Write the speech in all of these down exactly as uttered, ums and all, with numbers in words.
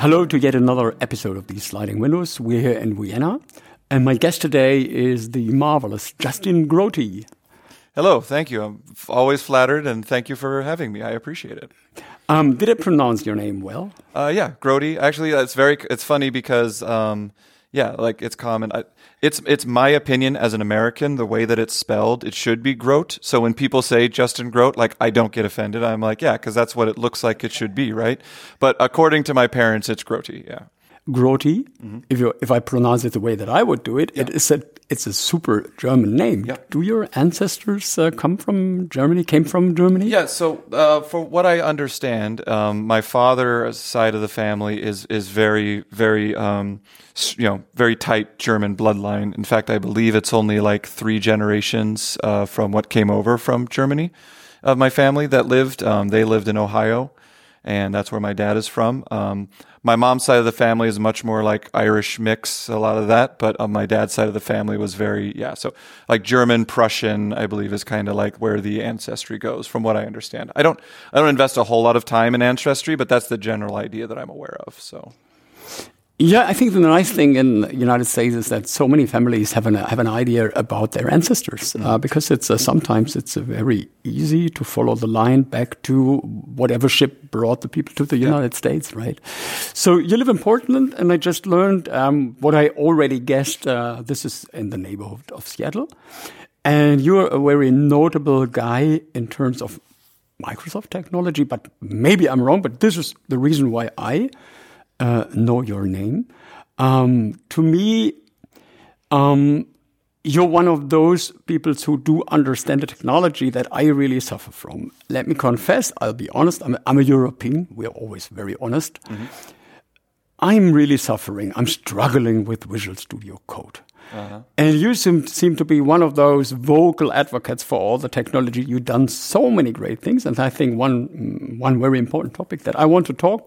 Hello to yet another episode of These Sliding Windows. We're here in Vienna, and my guest today is the marvelous Justin Grote. Hello, thank you. I'm f- always flattered, and thank you for having me. I appreciate it. Um, did I pronounce your name well? Uh, yeah, Grote. Actually, it's very. It's funny because, um, yeah, like it's common. I, it's it's my opinion as an American, the way that it's spelled, it should be Grote. So when people say Justin Grote, like I don't get offended. I'm like, yeah, because that's what it looks like it should be, right? But according to my parents, it's Grote. Yeah. Grote, mm-hmm. if you if I pronounce it the way that I would do it, yeah. it is a it's a super German name. Yeah. Do your ancestors uh, come from Germany? Came from Germany? Yeah. So uh, for what I understand, um, my father's side of the family is is very very um, you know very tight German bloodline. In fact, I believe it's only like three generations uh, from what came over from Germany of my family that lived. Um, they lived in Ohio. And that's where my dad is from. Um, my mom's side of the family is much more like Irish mix, a lot of that. But on my dad's side of the family was very, yeah, so like German, Prussian, I believe is kind of like where the ancestry goes, from what I understand. I don't, I don't invest a whole lot of time in ancestry, but that's the general idea that I'm aware of. So. Yeah, I think the nice thing in the United States is that so many families have an have an idea about their ancestors uh, because it's uh, sometimes it's uh, very easy to follow the line back to whatever ship brought the people to the yeah. United States, right? So you live in Portland, and I just learned um, what I already guessed. Uh, this is in the neighborhood of Seattle, and you're a very notable guy in terms of Microsoft technology. But maybe I'm wrong. But this is the reason why I. Uh, know your name. Um, to me, um, you're one of those people who do understand the technology that I really suffer from. Let me confess, I'll be honest, I'm a, I'm a European. We're always very honest. Mm-hmm. I'm really suffering. I'm struggling with Visual Studio Code. Uh-huh. And you seem, seem to be one of those vocal advocates for all the technology. You've done so many great things. And I think one one very important topic that I want to talk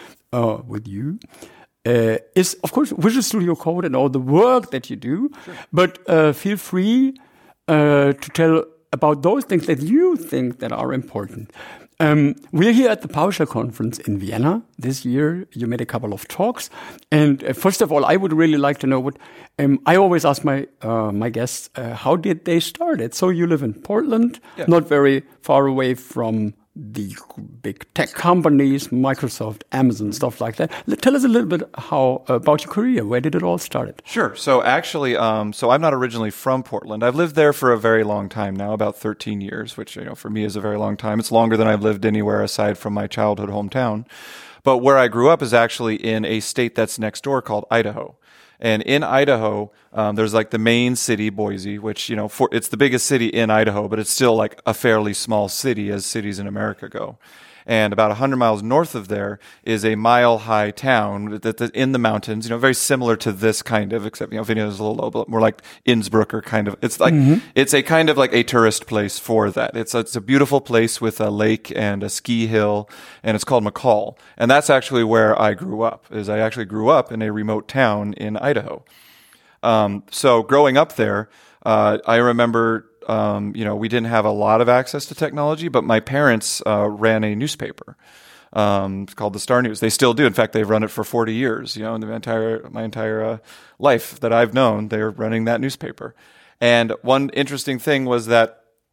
Uh, with you uh, is, of course, Visual Studio Code and all the work that you do. Sure. But uh, feel free uh, to tell about those things that you think that are important. Um, we're here at the PowerShell conference in Vienna this year. You made a couple of talks, and uh, first of all, I would really like to know what. Um, I always ask my uh, my guests, uh, how did they start it? So you live in Portland, yeah. not very far away from the big tech companies, Microsoft, Amazon, stuff like that. Tell us a little bit how about your career. Where did it all start? Sure. So actually, um, so I'm not originally from Portland. I've lived there for a very long time now, about thirteen years, which, you know, for me is a very long time. It's longer than I've lived anywhere aside from my childhood hometown. But where I grew up is actually in a state that's next door called Idaho. And in Idaho, um, there's like the main city, Boise, which, you know, for, it's the biggest city in Idaho, but it's still like a fairly small city as cities in America go. And about one hundred miles north of there is a mile-high town that's in the mountains, you know, very similar to this kind of, except, you know, Vienna is a little low, but more like Innsbruck or kind of, it's like, mm-hmm. it's a kind of like a tourist place for that. It's a, it's a beautiful place with a lake and a ski hill, and it's called McCall. And that's actually where I grew up, is I actually grew up in a remote town in Idaho. Um, so growing up there, uh, I remember Um, you know, we didn't have a lot of access to technology, but my parents uh, ran a newspaper. Um, it's called the Star News. They still do. In fact, they've run it for forty years. You know, in the entire my entire uh, life that I've known, they're running that newspaper. And one interesting thing was that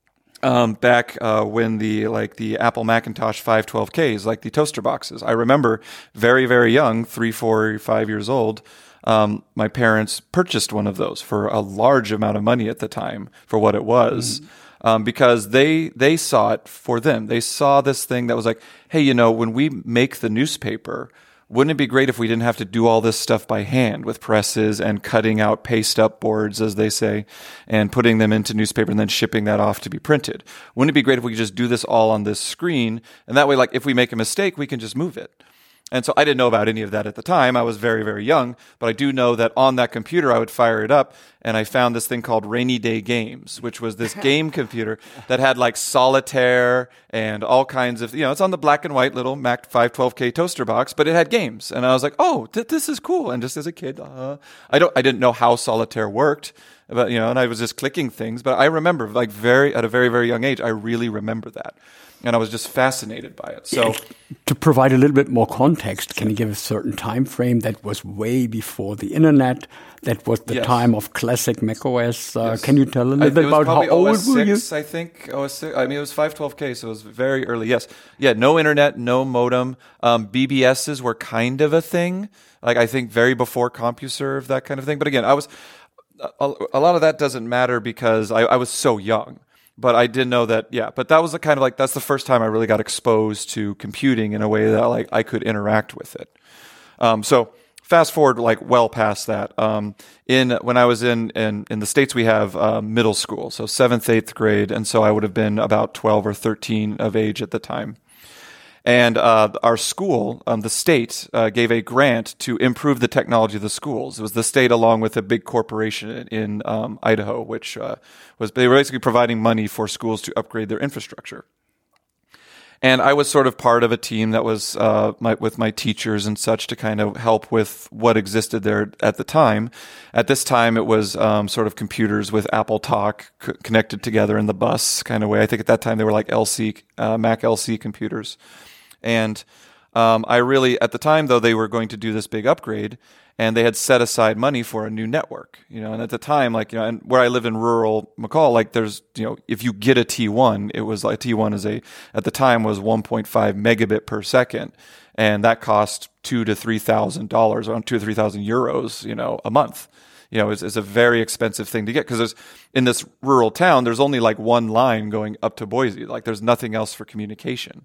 um, back uh, when the like the Apple Macintosh five twelve Ks, like the toaster boxes, I remember very very young, three, four, five years old. Um, my parents purchased one of those for a large amount of money at the time for what it was, mm-hmm. um, because they they saw it for them. They saw this thing that was like, hey, you know, when we make the newspaper, wouldn't it be great if we didn't have to do all this stuff by hand with presses and cutting out paste-up boards, as they say, and putting them into newspaper and then shipping that off to be printed? Wouldn't it be great if we could just do this all on this screen? And that way, like, if we make a mistake, we can just move it. And so I didn't know about any of that at the time. I was very, very young, but I do know that on that computer, I would fire it up, and I found this thing called Rainy Day Games, which was this game computer that had like solitaire and all kinds of, you know, it's on the black and white little Mac five twelve K toaster box, but it had games. And I was like, oh, th- this is cool. And just as a kid, uh, I don't, I didn't know how solitaire worked. But, you know, and I was just clicking things. But I remember, like, very at a very, very young age, I really remember that. And I was just fascinated by it. So, yeah, to provide a little bit more context, can you give a certain time frame that was way before the internet? That was the yes. time of classic macOS. Uh, yes. Can you tell a little I, bit about how old O S six, were you? I think O S six. I mean, it was five twelve K, so it was very early. Yes, yeah, no internet, no modem. Um, B B Ss were kind of a thing. Like I think very before CompuServe, that kind of thing. But again, I was a, a lot of that doesn't matter because I, I was so young. But I did know that, yeah. But that was the kind of like that's the first time I really got exposed to computing in a way that like I could interact with it. Um, so fast forward like well past that. Um, in when I was in in, in the States, we have uh, middle school, so seventh, eighth grade, and so I would have been about twelve or thirteen of age at the time. And uh, our school, um, the state, uh, gave a grant to improve the technology of the schools. It was the state along with a big corporation in, in um, Idaho, which uh, was they were basically providing money for schools to upgrade their infrastructure. And I was sort of part of a team that was uh, my, with my teachers and such to kind of help with what existed there at the time. At this time, it was um, sort of computers with Apple Talk c- connected together in the bus kind of way. I think at that time they were like L C, uh, Mac L C computers. And um, I really, at the time, though, they were going to do this big upgrade, and they had set aside money for a new network. You know, and at the time, like you know, and where I live in rural McCall, like there's, you know, if you get a T one, it was like T one is a at the time was one point five megabit per second, and that cost two to three thousand dollars, around two to three thousand euros, you know, a month. You know, it's, it's a very expensive thing to get because there's in this rural town, there's only like one line going up to Boise. Like there's nothing else for communication.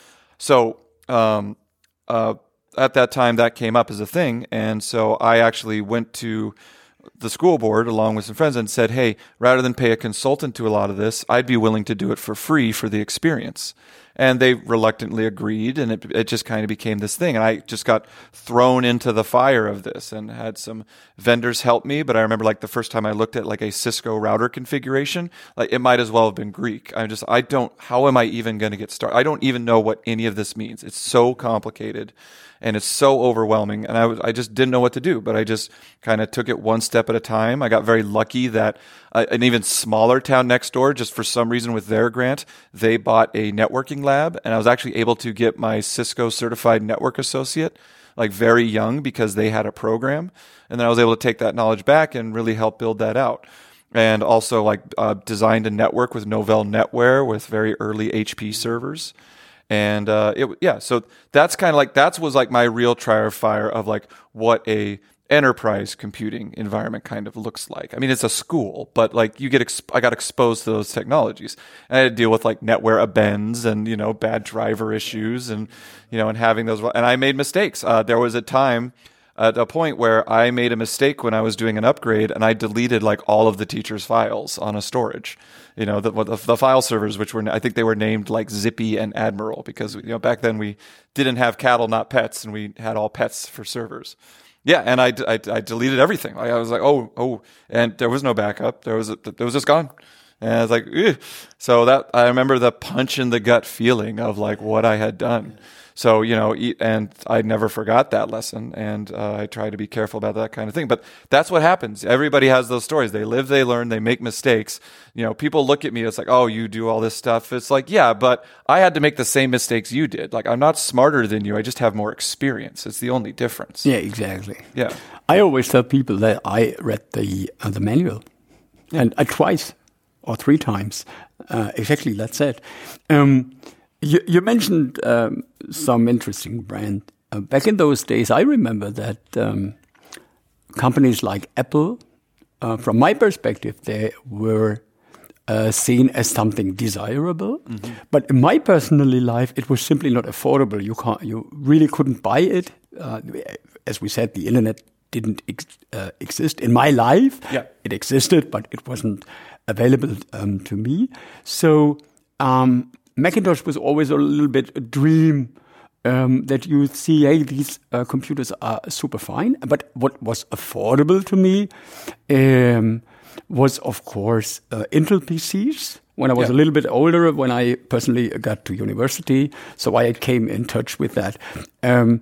So um, uh, at that time, that came up as a thing. And so I actually went to the school board along with some friends and said, hey, rather than pay a consultant to a lot of this, I'd be willing to do it for free for the experience. And they reluctantly agreed, and it, it just kind of became this thing. And I just got thrown into the fire of this and had some vendors help me. But I remember like the first time I looked at like a Cisco router configuration, like it might as well have been Greek. I just, I don't, how am I even going to get started? I don't even know what any of this means. It's so complicated and it's so overwhelming. And I was, I just didn't know what to do, but I just kind of took it one step at a time. I got very lucky that uh, an even smaller town next door, just for some reason with their grant, they bought a networking lab, and I was actually able to get my Cisco certified network associate like very young because they had a program. And then I was able to take that knowledge back and really help build that out. And also like uh, designed a network with Novell NetWare with very early H P servers. And uh, it yeah, so that's kind of like that was like my real trial fire of like what a enterprise computing environment kind of looks like. I mean, it's a school, but like you get, exp- I got exposed to those technologies. And I had to deal with like NetWare abends and, you know, bad driver issues and, you know, and having those, and I made mistakes. Uh, there was a time at a point where I made a mistake when I was doing an upgrade and I deleted like all of the teacher's files on a storage, you know, the, the, the file servers, which were, I think they were named like Zippy and Admiral because, you know, back then we didn't have cattle, not pets, and we had all pets for servers. Yeah, and I, I, I deleted everything. Like I was like, oh, oh, and there was no backup. There was, a, it was just gone. And I was like, ugh. So that I remember the punch in the gut feeling of like what I had done. So, you know, and I never forgot that lesson, and uh, I try to be careful about that kind of thing. But that's what happens. Everybody has those stories. They live, they learn, they make mistakes. You know, people look at me, it's like, oh, you do all this stuff. It's like, yeah, but I had to make the same mistakes you did. Like, I'm not smarter than you. I just have more experience. It's the only difference. Yeah, exactly. Yeah. I always tell people that I read the uh, the manual, and I twice or three times. Uh, exactly, that's it. Um, You, you mentioned um, some interesting brand. Uh, back in those days, I remember that um, companies like Apple, uh, from my perspective, they were uh, seen as something desirable. Mm-hmm. But in my personal life, it was simply not affordable. You can't, you really couldn't buy it. Uh, as we said, the internet didn't ex- uh, exist in my life. Yeah. It existed, but it wasn't available um, to me. So um, Macintosh was always a little bit a dream um, that you see, hey, these uh, computers are super fine. But what was affordable to me um, was, of course, uh, Intel P Cs. When I was yeah. a little bit older, when I personally got to university, so I came in touch with that. Um,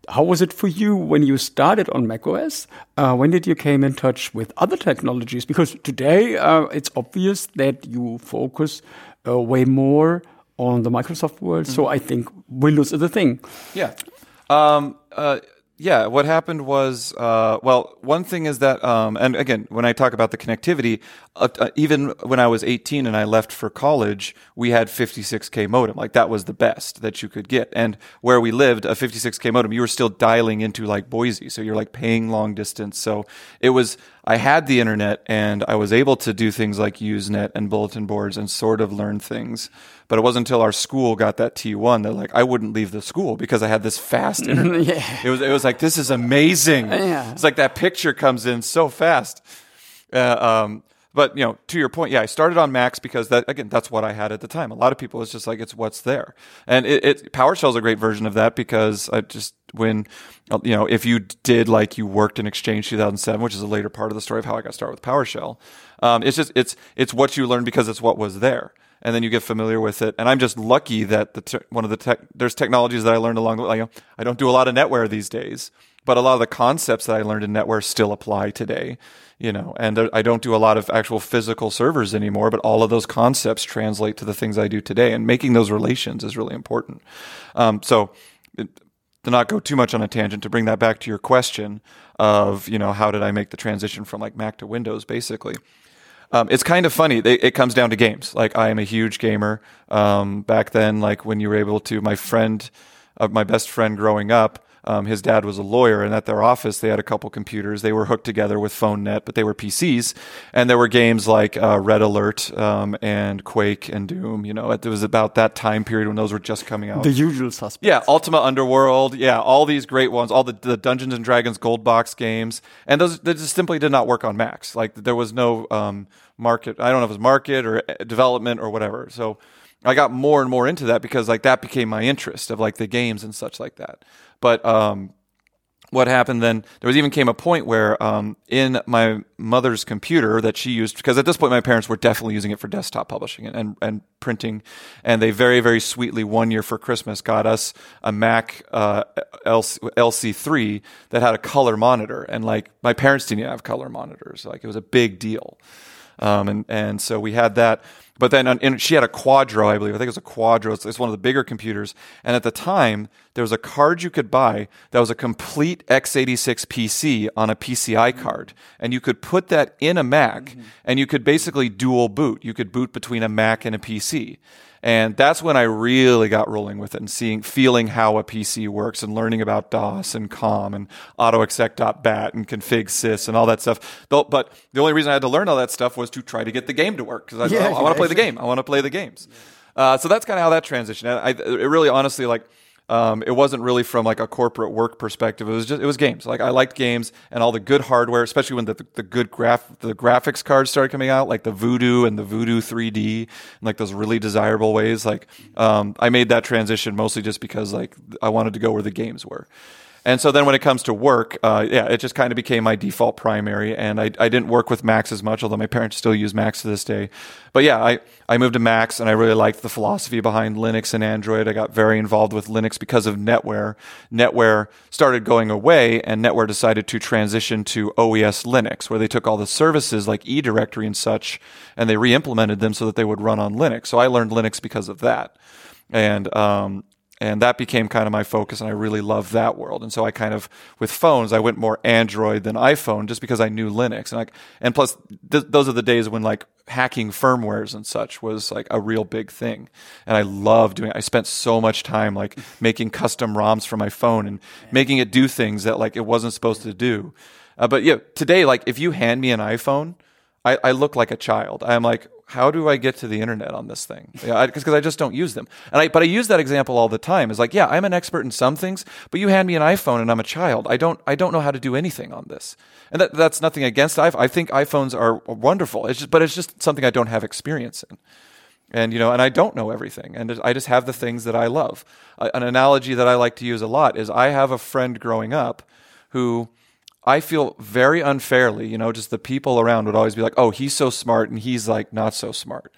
how was it for you when you started on macOS? Uh, when did you came in touch with other technologies? Because today uh, it's obvious that you focus uh, way more on the Microsoft world. Mm-hmm. So I think Windows is the thing. Yeah. Um, uh, Yeah, what happened was, uh, well, one thing is that, um, and again, when I talk about the connectivity, uh, uh, even when I was eighteen and I left for college, we had fifty-six K modem. Like that was the best that you could get. And where we lived, a fifty-six K modem, you were still dialing into like Boise. So you're like paying long distance. So it was, I had the internet and I was able to do things like Usenet and bulletin boards and sort of learn things. But it wasn't until our school got that T one that like I wouldn't leave the school because I had this fast internet. yeah. It was it was like, this is amazing. Yeah. It's like that picture comes in so fast. Uh, um, but you know, to your point, yeah, I started on Macs because that again, that's what I had at the time. A lot of people, it's just like it's what's there, and it, it PowerShell is a great version of that because I just when you know if you did like you worked in Exchange two thousand seven, which is a later part of the story of how I got started with PowerShell. Um, it's just it's it's what you learn because it's what was there. And then you get familiar with it. And I'm just lucky that the te- one of the tech, there's technologies that I learned along the way. You know, I don't do a lot of NetWare these days, but a lot of the concepts that I learned in NetWare still apply today. You know, and there, I don't do a lot of actual physical servers anymore, but all of those concepts translate to the things I do today. And making those relations is really important. Um, so it, to not go too much on a tangent, to bring that back to your question of, you know, how did I make the transition from like Mac to Windows, basically. Um, it's kind of funny. It, it comes down to games. Like I am a huge gamer. Um, back then, like when you were able to, my friend, uh, my best friend growing up, um, his dad was a lawyer, and at their office they had a couple computers. They were hooked together with PhoneNet, but they were P Cs, and there were games like uh, Red Alert um, and Quake and Doom. You know, it was about that time period when those were just coming out. The usual suspects. Yeah, Ultima Underworld. Yeah, all these great ones. All the, the Dungeons and Dragons Gold Box games, and those they just simply did not work on Macs. Like there was no um, market. I don't know if it was market or development or whatever. So I got more and more into that because like that became my interest of like the games and such like that. But um, what happened then, there was even came a point where um, in my mother's computer that she used, because at this point my parents were definitely using it for desktop publishing and, and, and printing, and they very, very sweetly one year for Christmas got us a Mac uh, L C three that had a color monitor, and like my parents didn't have color monitors. Like it was a big deal. Um, and, and so we had that. But then on, and she had a Quadro, I believe. I think it was a Quadro. It's, it's one of the bigger computers. And at the time, there was a card you could buy that was a complete x eighty-six P C on a P C I card. And you could put that in a Mac, mm-hmm. and you could basically dual boot. You could boot between a Mac and a P C. And that's when I really got rolling with it and seeing, feeling how a P C works and learning about DOS and COM and autoexec.bat and config sys and all that stuff. But the only reason I had to learn all that stuff was to try to get the game to work because I, yeah, I, I want to play the game. I want to play the games. Uh, so that's kind of how that transitioned. I, it really honestly like, Um, it wasn't really from like a corporate work perspective. It was just, it was games. Like I liked games and all the good hardware, especially when the, the, the good graph, the graphics cards started coming out, like the Voodoo and the Voodoo three D and like those really desirable ways. Like, um, I made that transition mostly just because like I wanted to go where the games were. And so then when it comes to work, uh, yeah, it just kind of became my default primary. And I, I didn't work with Macs as much, although my parents still use Macs to this day. But yeah, I, I moved to Macs and I really liked the philosophy behind Linux and Android. I got very involved with Linux because of NetWare. NetWare started going away and NetWare decided to transition to O E S Linux, where they took all the services like eDirectory and such, and they re-implemented them so that they would run on Linux. So I learned Linux because of that. And, um, And that became kind of my focus, and I really loved that world. And so I kind of, with phones, I went more Android than iPhone just because I knew Linux. And like, and plus, th- those are the days when like hacking firmwares and such was like a real big thing. And I loved doing it. I spent so much time like making custom ROMs for my phone and making it do things that like it wasn't supposed to do. Uh, but yeah, today, like if you hand me an iPhone, I, I look like a child. I'm like, how do I get to the internet on this thing? Yeah, because I, I just don't use them. And I, but I use that example all the time. It's like, yeah, I'm an expert in some things, but you hand me an iPhone and I'm a child. I don't, I don't know how to do anything on this. And that, that's nothing against iPhone. I think iPhones are wonderful. It's just, but it's just something I don't have experience in. And, you know, and I don't know everything. And I just have the things that I love. An analogy that I like to use a lot is I have a friend growing up who I feel very unfairly, you know, just the people around would always be like, oh, he's so smart and he's like not so smart.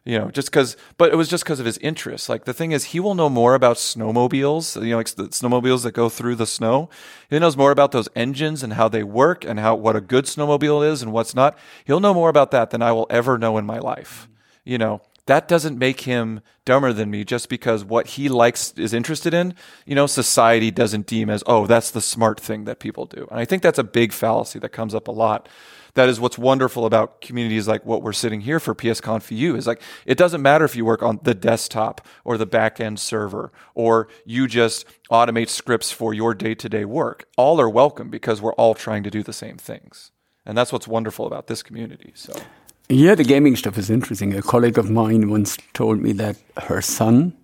You know, just because, but it was just because of his interests. Like the thing is, he will know more about snowmobiles, you know, like the snowmobiles that go through the snow. He knows more about those engines and how they work and how, what a good snowmobile is and what's not. He'll know more about that than I will ever know in my life. You know, that doesn't make him dumber than me just because what he likes is interested in, you know, society doesn't deem as, oh, that's the smart thing that people do. And I think that's a big fallacy that comes up a lot. That is what's wonderful about communities like what we're sitting here for PSConf U is like, it doesn't matter if you work on the desktop or the back-end server, or you just automate scripts for your day-to-day work. All are welcome because we're all trying to do the same things. And that's what's wonderful about this community. So, yeah, the gaming stuff is interesting. A colleague of mine once told me that her son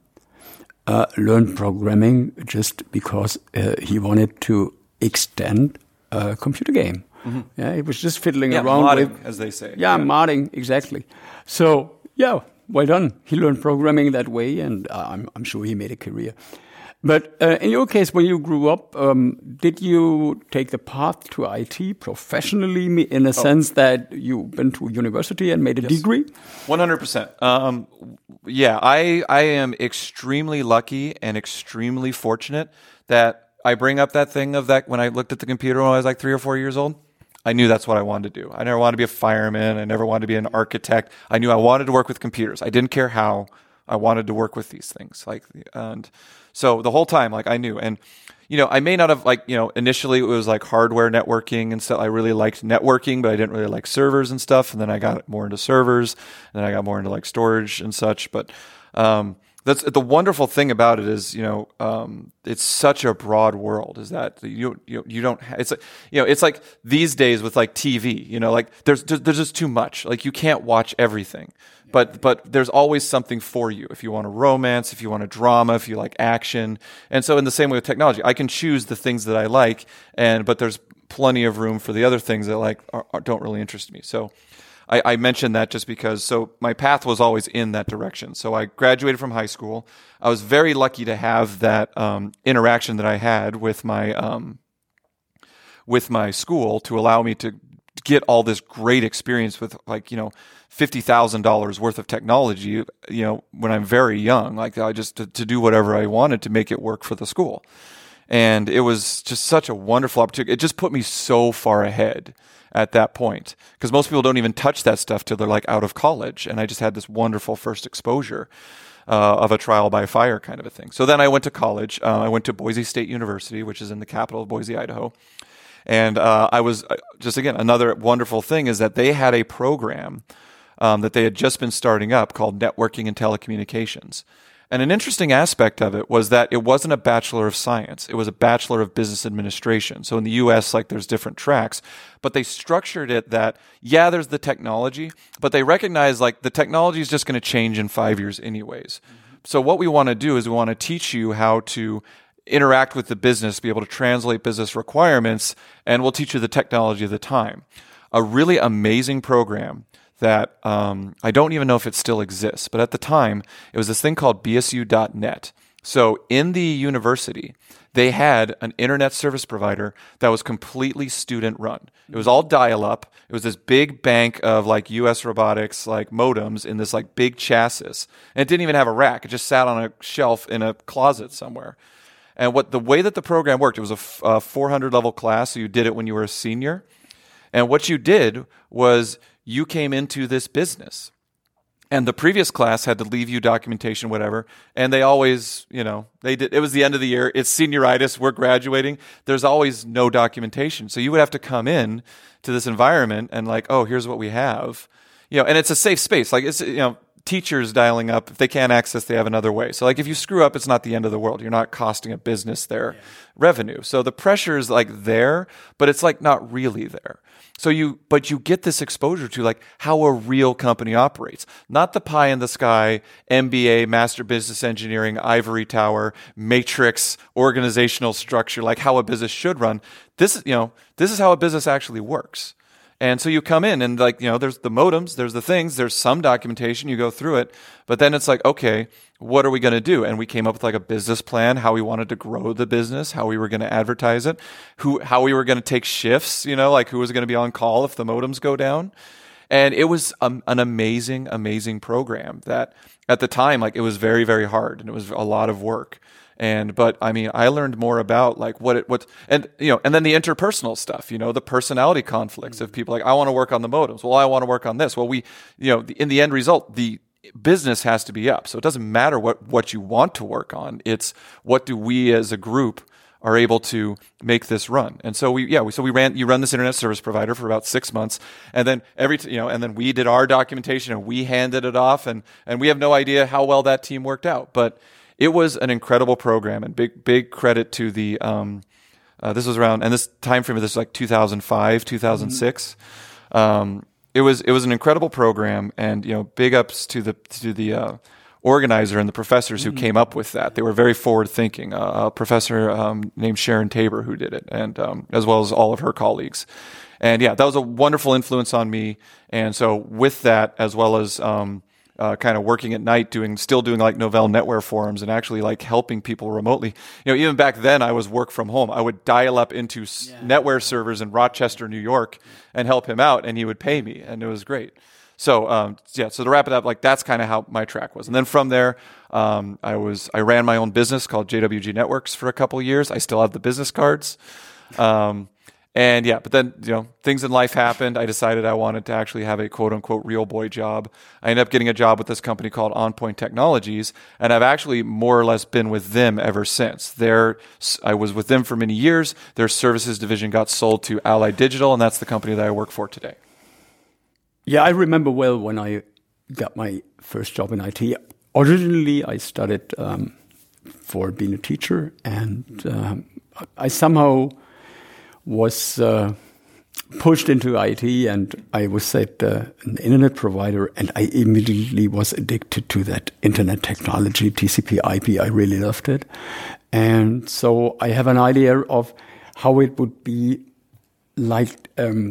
uh, learned programming just because uh, he wanted to extend a computer game. Mm-hmm. Yeah, he was just fiddling yeah, around modding, with, as they say. Yeah, yeah, modding, exactly. So, yeah, well done. He learned programming that way, and uh, I'm, I'm sure he made a career. But uh, in your case, when you grew up, um, did you take the path to I T professionally in a oh. sense that you went to university and made a yes. degree? one hundred percent. Um, yeah, I, I am extremely lucky and extremely fortunate that I bring up that thing of that when I looked at the computer when I was like three or four years old. I knew that's what I wanted to do. I never wanted to be a fireman. I never wanted to be an architect. I knew I wanted to work with computers. I didn't care how. I wanted to work with these things. Like, and so the whole time, like I knew. And, you know, I may not have like, you know, initially it was like hardware networking and stuff. I really liked networking, but I didn't really like servers and stuff. And then I got more into servers, and then I got more into like storage and such. But, um, That's the wonderful thing about it is, you know, um, it's such a broad world. Is that you you you don't ha- it's like, you know, it's like these days with like T V, you know, like there's there's just too much. Like you can't watch everything, but but there's always something for you if you want a romance, if you want a drama, if you like action. And so in the same way with technology, I can choose the things that I like, and but there's plenty of room for the other things that like are, are, don't really interest me. So. I, I mentioned that just because, so my path was always in that direction. So I graduated from high school. I was very lucky to have that um, interaction that I had with my um, with my school to allow me to get all this great experience with, like, you know, fifty thousand dollars worth of technology, you know, when I'm very young. Like I just to, to do whatever I wanted to make it work for the school. And it was just such a wonderful opportunity. It just put me so far ahead at that point, because most people don't even touch that stuff till they're like out of college. And I just had this wonderful first exposure uh, of a trial by fire kind of a thing. So then I went to college. Uh, I went to Boise State University, which is in the capital of Boise, Idaho. And uh, I was uh, just, again, another wonderful thing is that they had a program um, that they had just been starting up called Networking and Telecommunications. And an interesting aspect of it was that it wasn't a Bachelor of Science. It was a Bachelor of Business Administration. So in the U S, like there's different tracks, but they structured it that, yeah, there's the technology, but they recognize like the technology is just going to change in five years anyways. Mm-hmm. So what we want to do is we want to teach you how to interact with the business, be able to translate business requirements, and we'll teach you the technology of the time. A really amazing program that um, I don't even know if it still exists, but at the time, it was this thing called B S U dot net. So in the university, they had an internet service provider that was completely student-run. It was all dial-up. It was this big bank of like U S robotics, like modems in this like big chassis. And it didn't even have a rack. It just sat on a shelf in a closet somewhere. And what the way that the program worked, it was a, f- a four hundred level class, so you did it when you were a senior. And what you did was you came into this business, and the previous class had to leave you documentation, whatever. And they always, you know, they did, it was the end of the year. It's senioritis. We're graduating. There's always no documentation. So you would have to come in to this environment and like, oh, here's what we have, you know, and it's a safe space. Like it's, you know, teachers dialing up. If they can't access, they have another way. So like if you screw up, it's not the end of the world. You're not costing a business their yeah. revenue. So the pressure is like there, but it's like not really there. So you, but you get this exposure to like how a real company operates, not the pie in the sky, M B A, Master Business Engineering, ivory tower, matrix, organizational structure, like how a business should run. This is, you know, this is how a business actually works. And so you come in and like, you know, there's the modems, there's the things, there's some documentation, you go through it, but then it's like, okay, what are we going to do? And we came up with like a business plan, how we wanted to grow the business, how we were going to advertise it, who, how we were going to take shifts, you know, like who was going to be on call if the modems go down. And it was um, an amazing, amazing program that at the time, like it was very, very hard and it was a lot of work. And, but I mean, I learned more about like what it, what, and, you know, and then the interpersonal stuff, you know, the personality conflicts of people like, I want to work on the modems. Well, I want to work on this. Well, we, you know, in the end result, the business has to be up. So it doesn't matter what, what you want to work on. It's what do we as a group are able to make this run. And so we, yeah, we, so we ran, you run this internet service provider for about six months. And then every, you know, and then we did our documentation and we handed it off and, and we have no idea how well that team worked out. But it was an incredible program and big, big credit to the, um, uh, this was around, and this time frame, this was like two thousand five, two thousand six. Mm-hmm. Um, it was, it was an incredible program and, you know, big ups to the, to the, uh, organizer and the professors who mm-hmm. came up with that. They were very forward thinking. Uh, a professor um, named Sharon Tabor who did it, and um, as well as all of her colleagues. And yeah, that was a wonderful influence on me. And so with that, as well as um, uh, kind of working at night, doing still doing like Novell NetWare forums and actually like helping people remotely. You know, even back then I was work from home. I would dial up into yeah. NetWare servers in Rochester, New York, and help him out, and he would pay me, and it was great. So um, yeah, so to wrap it up, like that's kind of how my track was, and then from there, um, I was I ran my own business called J W G Networks for a couple of years. I still have the business cards, um, and yeah, but then you know things in life happened. I decided I wanted to actually have a quote unquote real boy job. I ended up getting a job with this company called On Point Technologies, and I've actually more or less been with them ever since. Their I was with them for many years. Their services division got sold to Allied Digital, and that's the company that I work for today. Yeah, I remember well when I got my first job in I T. Originally, I studied um, for being a teacher, and um, I somehow was uh, pushed into I T, and I was at uh, an internet provider, and I immediately was addicted to that internet technology, T C P I P. I really loved it. And so I have an idea of how it would be like um,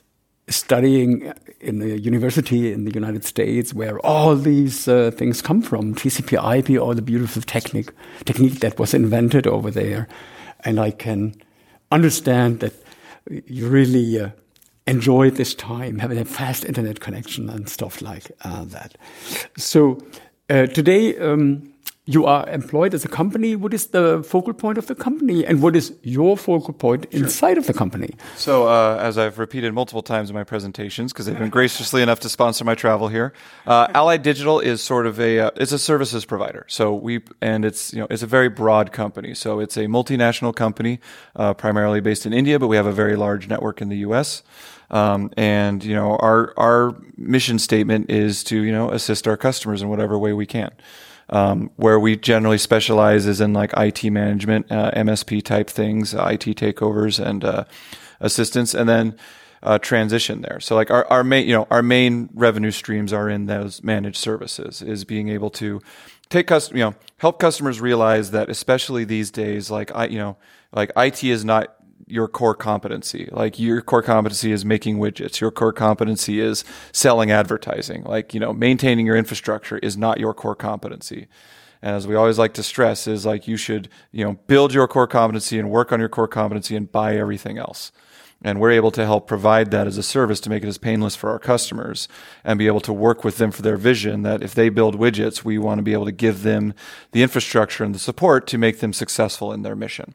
studying in a university in the United States where all these uh, things come from, T C P I P, all the beautiful technique, technique that was invented over there. And I can understand that you really uh, enjoyed this time, having a fast internet connection and stuff like uh, that. So uh, today, um, you are employed as a company. What is the focal point of the company, and what is your focal point inside sure. of the company? So, uh, as I've repeated multiple times in my presentations, because they've been graciously enough to sponsor my travel here, uh, Allied Digital is sort of a uh, it's a services provider. So we and it's you know it's a very broad company. So it's a multinational company, uh, primarily based in India, but we have a very large network in the U S. Um, and you know our our mission statement is to you know assist our customers in whatever way we can. Um, where we generally specialize is in like I T management, uh, M S P type things, I T takeovers and, uh, assistance, and then, uh, transition there. So like our, our main, you know, our main revenue streams are in those managed services, is being able to take custom, you know, help customers realize that especially these days, like I, you know, like I T is not your core competency. Like your core competency is making widgets. Your core competency is selling advertising. Like, you know, maintaining your infrastructure is not your core competency. And as we always like to stress is like you should, you know, build your core competency and work on your core competency and buy everything else. And we're able to help provide that as a service to make it as painless for our customers and be able to work with them for their vision that if they build widgets, we want to be able to give them the infrastructure and the support to make them successful in their mission.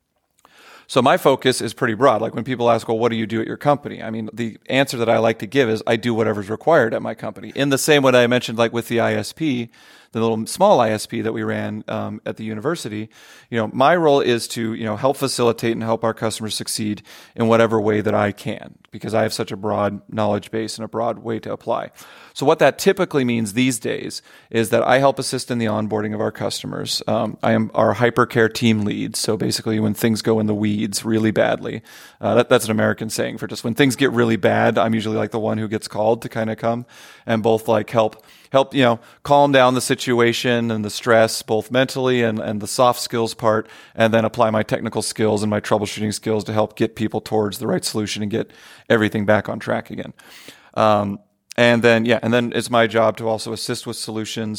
So my focus is pretty broad. Like when people ask, well, what do you do at your company? I mean, the answer that I like to give is I do whatever's required at my company. In the same way that I mentioned, like with the I S P, the little small I S P that we ran um, at the university, you know, my role is to, you know, help facilitate and help our customers succeed in whatever way that I can, because I have such a broad knowledge base and a broad way to apply. So what that typically means these days is that I help assist in the onboarding of our customers. Um, I am our hypercare team lead. So basically when things go in the weeds really badly, uh, that, that's an American saying for just when things get really bad, I'm usually like the one who gets called to kind of come and both like help help, you know, calm down the situation and the stress, both mentally and, and the soft skills part, and then apply my technical skills and my troubleshooting skills to help get people towards the right solution and get everything back on track again. Um, and then, yeah, and then it's my job to also assist with solutions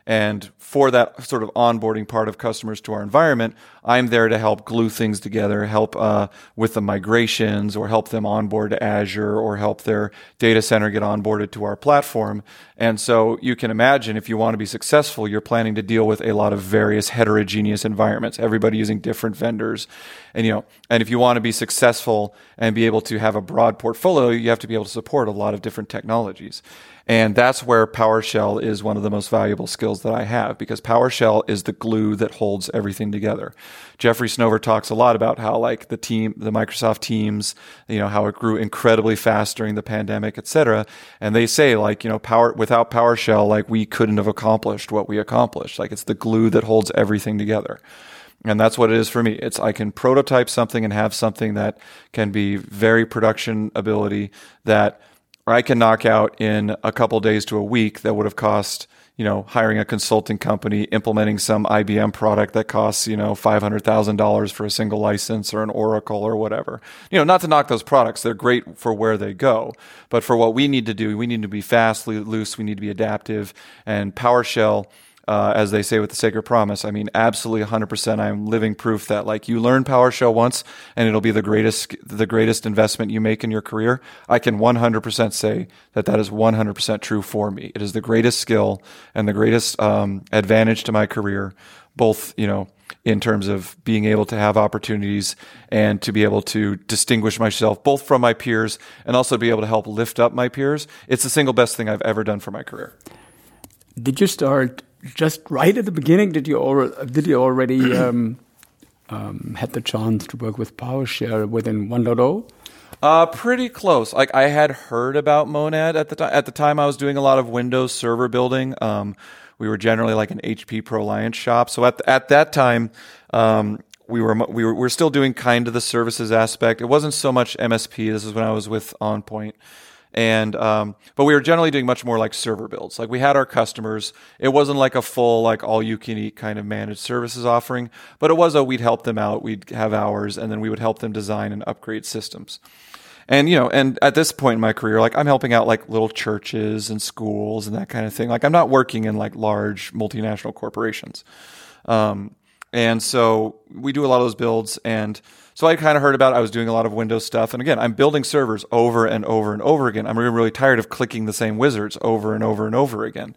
And for that sort of onboarding part of customers to our environment, I'm there to help glue things together, help uh, with the migrations, or help them onboard to Azure, or help their data center get onboarded to our platform. And so you can imagine, if you want to be successful, you're planning to deal with a lot of various heterogeneous environments, everybody using different vendors. And, you know, and if you want to be successful and be able to have a broad portfolio, you have to be able to support a lot of different technologies. And that's where PowerShell is one of the most valuable skills that I have, because PowerShell is the glue that holds everything together. Jeffrey Snover talks a lot about how, like, the team, the Microsoft Teams, you know, how it grew incredibly fast during the pandemic, et cetera. And they say, like, you know, power, without PowerShell, like, we couldn't have accomplished what we accomplished. Like, it's the glue that holds everything together. And that's what it is for me. It's, I can prototype something and have something that can be very production ability, that I can knock out in a couple days to a week that would have cost, you know, hiring a consulting company, implementing some I B M product that costs, you know, five hundred thousand dollars for a single license, or an Oracle or whatever. You know, not to knock those products. They're great for where they go. But for what we need to do, we need to be fast, loose, we need to be adaptive. And PowerShell, Uh, as they say with the Sacred Promise, I mean, absolutely one hundred percent. I'm living proof that, like, you learn PowerShell once and it'll be the greatest, the greatest investment you make in your career. I can one hundred percent say that that is one hundred percent true for me. It is the greatest skill and the greatest um, advantage to my career, both, you know, in terms of being able to have opportunities and to be able to distinguish myself both from my peers and also be able to help lift up my peers. It's the single best thing I've ever done for my career. Did you start just right at the beginning? Did you already, did you already um, um, had the chance to work with PowerShell within one point oh? Uh, pretty close. Like, I had heard about Monad at the time. At the time, I was doing a lot of Windows server building. Um, we were generally like an H P ProLiant shop. So at the, at that time, um, we were we were we were still doing kind of the services aspect. It wasn't so much M S P. This is when I was with OnPoint. And, um, but we were generally doing much more like server builds. Like, we had our customers. It wasn't like a full, like, all you can eat kind of managed services offering, but it was a, we'd help them out. We'd have hours, and then we would help them design and upgrade systems. And, you know, and at this point in my career, like, I'm helping out like little churches and schools and that kind of thing. Like, I'm not working in like large multinational corporations. Um, and so we do a lot of those builds, and so I kind of heard about it. I was doing a lot of Windows stuff. And again, I'm building servers over and over and over again. I'm really, really tired of clicking the same wizards over and over and over again.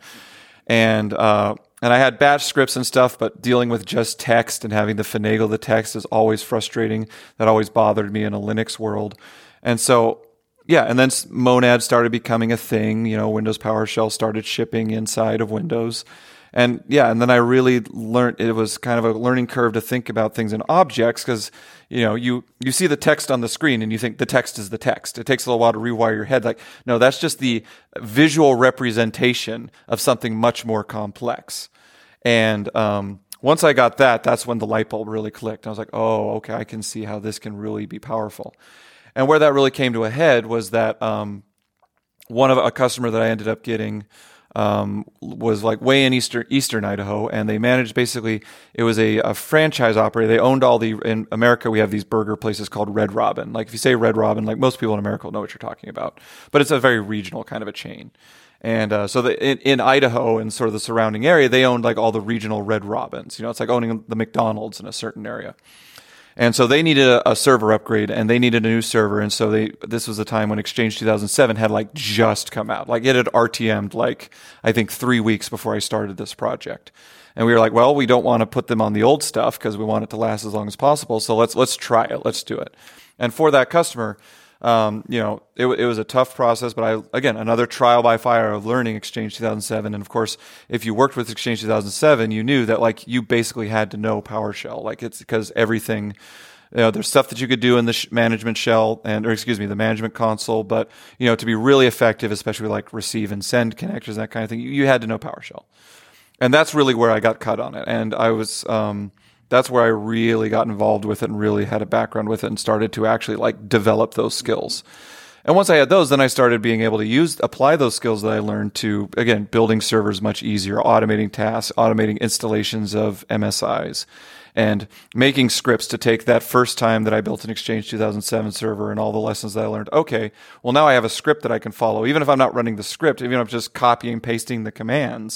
And, uh, and I had batch scripts and stuff, but dealing with just text and having to finagle the text is always frustrating. That always bothered me in a Linux world. And so, yeah, and then Monad started becoming a thing. You know, Windows PowerShell started shipping inside of Windows. And yeah, and then I really learned, it was kind of a learning curve to think about things in objects, because, you know, you, you see the text on the screen and you think the text is the text. It takes a little while to rewire your head. Like, no, that's just the visual representation of something much more complex. And um, once I got that, that's when the light bulb really clicked. I was like, oh, okay, I can see how this can really be powerful. And where that really came to a head was that um, one of a customer that I ended up getting Um, was like way in eastern eastern Idaho, and they managed, basically, it was a, a franchise operator. They owned all the, in America we have these burger places called Red Robin. Like, if you say Red Robin, like, most people in America will know what you're talking about, but it's a very regional kind of a chain. And uh, so the, in, in Idaho and sort of the surrounding area, they owned like all the regional Red Robins. You know, it's like owning the McDonald's in a certain area. And so they needed a, a server upgrade, and they needed a new server. And so they, this was the time when Exchange two thousand seven had like just come out. Like, it had R T M'd like, I think three weeks before I started this project. And we were like, well, we don't want to put them on the old stuff because we want it to last as long as possible. So let's, let's try it. Let's do it. And for that customer, um, you know, it, it was a tough process, but I, again, another trial by fire of learning Exchange two thousand seven. And of course, if you worked with Exchange two thousand seven, you knew that, like, you basically had to know PowerShell. Like, it's because everything, you know, there's stuff that you could do in the sh- management shell and, or excuse me, the management console, but, you know, to be really effective, especially like receive and send connectors, that kind of thing, you, you had to know PowerShell. And that's really where I got cut on it. And I was, um, that's where I really got involved with it and really had a background with it and started to actually like develop those skills. And once I had those, then I started being able to use, apply those skills that I learned to, again, building servers much easier, automating tasks, automating installations of M S Is, and making scripts to take that first time that I built an Exchange two thousand seven server and all the lessons that I learned. Okay, well, now I have a script that I can follow. Even if I'm not running the script, even if I'm just copying, pasting the commands,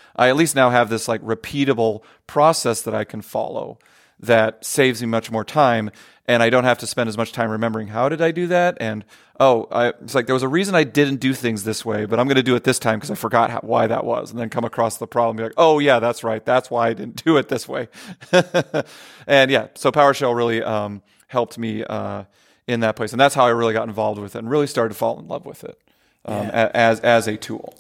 I at least now have this like repeatable process that I can follow that saves me much more time, and I don't have to spend as much time remembering how did I do that, and oh, I, it's like there was a reason I didn't do things this way, but I'm going to do it this time because I forgot how, why that was, and then come across the problem and be like, oh yeah, that's right, that's why I didn't do it this way. And yeah, so PowerShell really um, helped me uh, in that place, and that's how I really got involved with it and really started to fall in love with it um, yeah. as as a tool.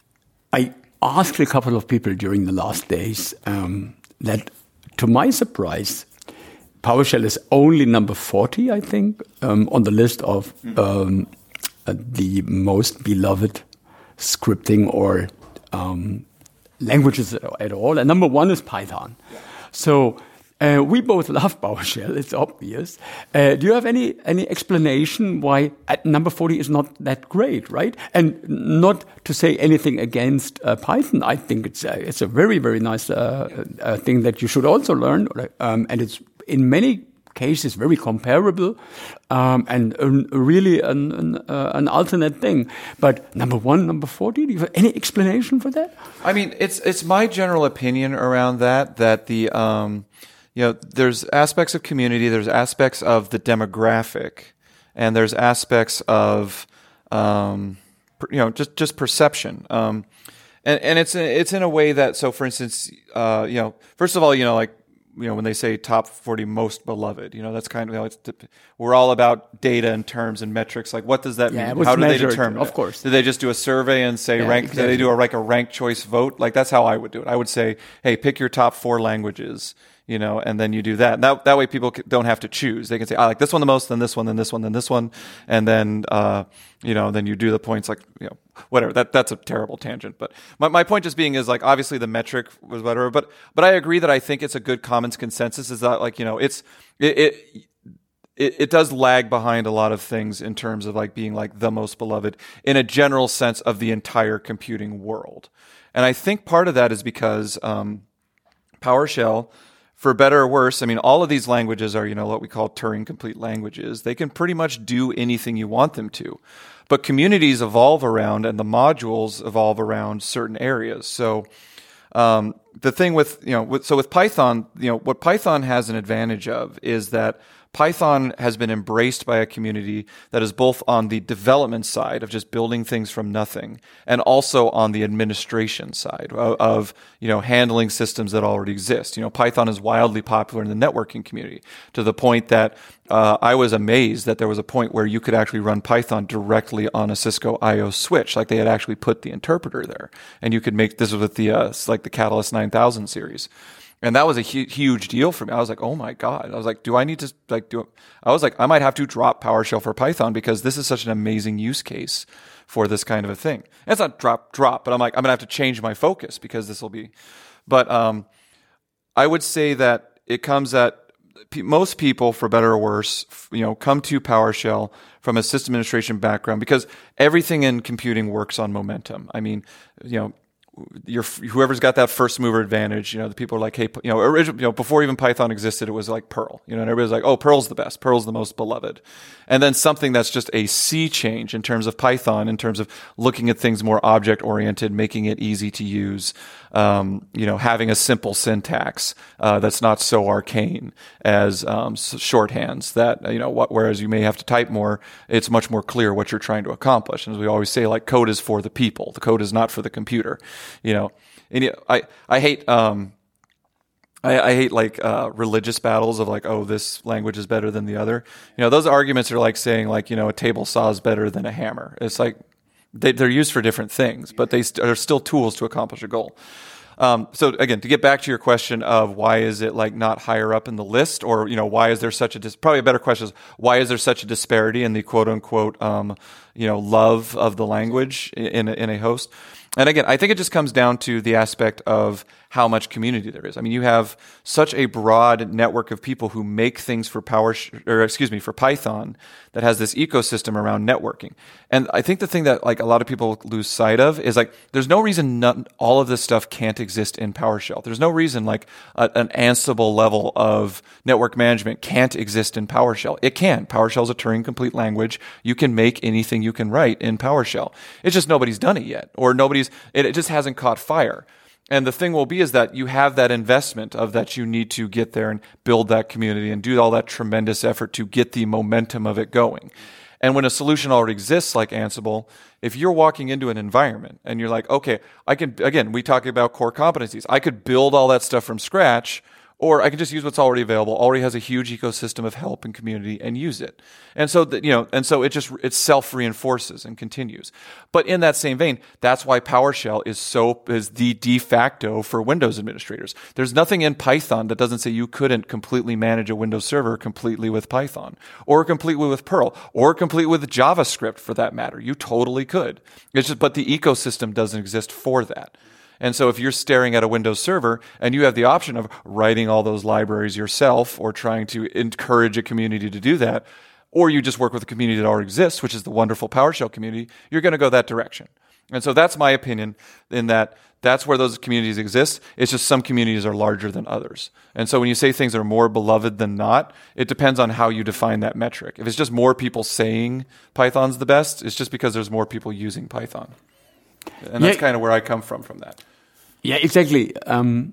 I asked a couple of people during the last days um, that, to my surprise, PowerShell is only number forty, I think, um, on the list of um, uh, the most beloved scripting or um, languages at all. And number one is Python. Yeah. So uh, we both love PowerShell, it's obvious. Uh, do you have any, any explanation why at number forty is not that great, right? And not to say anything against uh, Python. I think it's a, it's a very, very nice uh, uh, thing that you should also learn. Um, and it's in many cases very comparable um, and uh, really an, an, uh, an alternate thing. But number one, number forty, do you have any explanation for that? I mean, it's it's my general opinion around that, that the, um, you know, there's aspects of community, there's aspects of the demographic, and there's aspects of, um, you know, just, just perception. Um, and, and it's, it's in a way that, so for instance, uh, you know, first of all, you know, like, you know, when they say top forty most beloved, you know, that's kind of, you know, it's, we're all about data and terms and metrics. Like, what does that yeah, mean? How do measured, they determine Of it? course. Do they just do a survey and say yeah, rank? Exactly. Do they do a, like a ranked choice vote? Like, that's how I would do it. I would say, hey, pick your top four languages, you know, and then you do that. And that, that way people don't have to choose. They can say, I like this one the most, then this one, then this one, then this one. And then, uh, you know, then you do the points like, you know, whatever. That that's a terrible tangent. But my, my point just being is like, obviously the metric was whatever, but, but I agree that I think it's a good common consensus is that like, you know, it's, it, it, it, it does lag behind a lot of things in terms of like being like the most beloved in a general sense of the entire computing world. And I think part of that is because, um, PowerShell, for better or worse, I mean, all of these languages are, you know, what we call Turing complete languages. They can pretty much do anything you want them to. But communities evolve around and the modules evolve around certain areas. So um, the thing with, you know, with, so with Python, you know, what Python has an advantage of is that Python has been embraced by a community that is both on the development side of just building things from nothing and also on the administration side of, of, you know, handling systems that already exist. You know, Python is wildly popular in the networking community to the point that uh, I was amazed that there was a point where you could actually run Python directly on a Cisco I O switch. Like they had actually put the interpreter there and you could make, this was with the, uh, like the Catalyst nine thousand series. And that was a hu- huge deal for me. I was like, oh my God. I was like, do I need to like do it? I was like, I might have to drop PowerShell for Python because this is such an amazing use case for this kind of a thing. And it's not drop, drop, but I'm like, I'm going to have to change my focus because this will be, but, um, I would say that it comes at p- most people, for better or worse, f- you know, come to PowerShell from a system administration background because everything in computing works on momentum. I mean, you know, Your, whoever's got that first mover advantage, you know, the people are like, hey, you know, original, you know, before even Python existed, it was like Perl, you know, and everybody's like, oh, Perl's the best. Perl's the most beloved. And then something that's just a sea change in terms of Python, in terms of looking at things more object oriented, making it easy to use, um, you know, having a simple syntax, uh, that's not so arcane as, um, shorthands that, you know, what, whereas you may have to type more, it's much more clear what you're trying to accomplish. And as we always say, like code is for the people. The code is not for the computer. You know, and I, I hate, um, I, I hate like, uh, religious battles of like, oh, this language is better than the other. You know, those arguments are like saying like, you know, a table saw is better than a hammer. It's like, they, they're used for different things, but they st- are still tools to accomplish a goal. Um, so again, to get back to your question of why is it like not higher up in the list, or, you know, why is there such a, dis- probably a better question is why is there such a disparity in the quote unquote, um, you know, love of the language in a, in a host? And again, I think it just comes down to the aspect of how much community there is. I mean, you have such a broad network of people who make things for Power, or excuse me, for Python that has this ecosystem around networking. And I think the thing that like a lot of people lose sight of is like, there's no reason none, all of this stuff can't exist in PowerShell. There's no reason like a, an Ansible level of network management can't exist in PowerShell. It can. PowerShell is a Turing complete language. You can make anything you can write in PowerShell. It's just nobody's done it yet, or nobody's, it, it just hasn't caught fire. And the thing will be is that you have that investment of that you need to get there and build that community and do all that tremendous effort to get the momentum of it going. And when a solution already exists like Ansible, if you're walking into an environment and you're like, okay, I can, again, we talk about core competencies. I could build all that stuff from scratch, or I can just use what's already available, already has a huge ecosystem of help and community, and use it. And so, that, you know, and so it just, it self-reinforces and continues. But in that same vein, that's why PowerShell is so, is the de facto for Windows administrators. There's nothing in Python that doesn't say you couldn't completely manage a Windows server completely with Python, or completely with Perl, or completely with JavaScript for that matter. You totally could. It's just, but the ecosystem doesn't exist for that. And so if you're staring at a Windows server and you have the option of writing all those libraries yourself or trying to encourage a community to do that, or you just work with a community that already exists, which is the wonderful PowerShell community, you're going to go that direction. And so that's my opinion in that that's where those communities exist. It's just some communities are larger than others. And so when you say things are more beloved than not, it depends on how you define that metric. If it's just more people saying Python's the best, it's just because there's more people using Python. And that's yeah. kind of where I come from from that. Yeah, exactly. Um,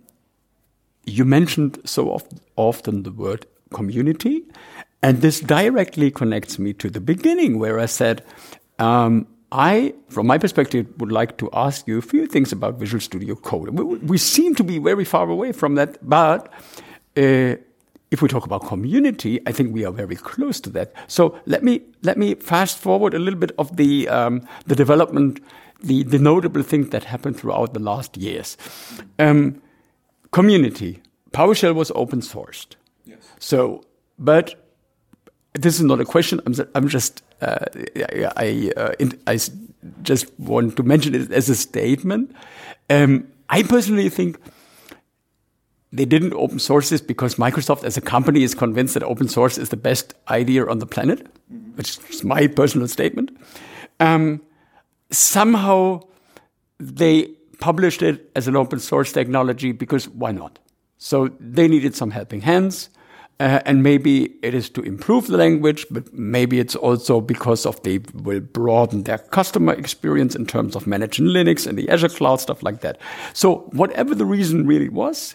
you mentioned so oft, often the word community, and this directly connects me to the beginning where I said, um, I, from my perspective, would like to ask you a few things about Visual Studio Code. We, we seem to be very far away from that, but uh, if we talk about community, I think we are very close to that. So let me let me fast forward a little bit of the um, the development. The, the notable things that happened throughout the last years. Um, community. PowerShell was open sourced. Yes. So, but this is not a question. I'm, I'm just, uh, I, I, uh, in, I just want to mention it as a statement. Um, I personally think they didn't open source this because Microsoft as a company is convinced that open source is the best idea on the planet, mm-hmm. which is my personal statement. Um, Somehow they published it as an open source technology because why not? So they needed some helping hands, uh, and maybe it is to improve the language, but maybe it's also because of they will broaden their customer experience in terms of managing Linux and the Azure cloud, stuff like that. So whatever the reason really was,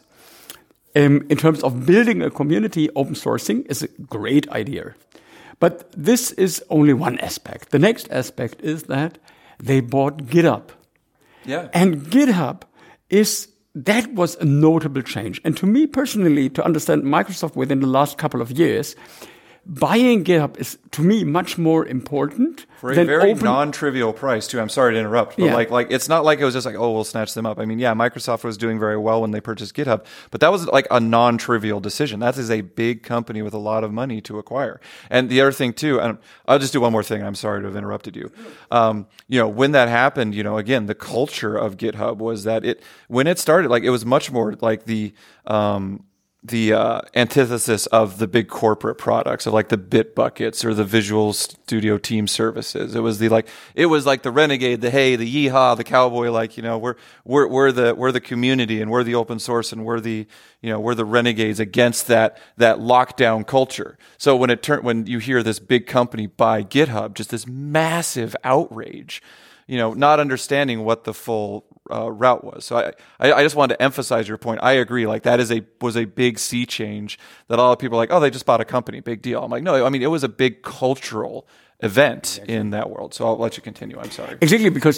um, in terms of building a community, open sourcing is a great idea. But this is only one aspect. The next aspect is that they bought GitHub. Yeah. And GitHub is, that was a notable change. And to me personally, to understand Microsoft within the last couple of years, buying GitHub is, to me, much more important. For a than very open... non-trivial price, too. I'm sorry to interrupt. But yeah. like, like, it's not like it was just like, oh, we'll snatch them up. I mean, yeah, Microsoft was doing very well when they purchased GitHub, but that was like a non-trivial decision. That is a big company with a lot of money to acquire. And the other thing, too, and I'll just do one more thing. I'm sorry to have interrupted you. Um, you know, when that happened, you know, again, the culture of GitHub was that it, when it started, like, it was much more like the, um, the uh, antithesis of the big corporate products, of like the Bitbuckets or the Visual Studio Team Services. It was the like, it was like the renegade, the hey, the yeehaw, the cowboy. Like, you know, we're we're we're the we're the community and we're the open source and we're the you know we're the renegades against that that lockdown culture. So when it turn when you hear this big company buy GitHub, just this massive outrage. You know, not understanding what the full uh, route was. So I, I, I just wanted to emphasize your point. I agree. Like that is a was a big sea change that a lot of people are like, oh, they just bought a company, big deal. I'm like, no, I mean, it was a big cultural event exactly. in that world. So I'll let you continue. I'm sorry. Exactly, because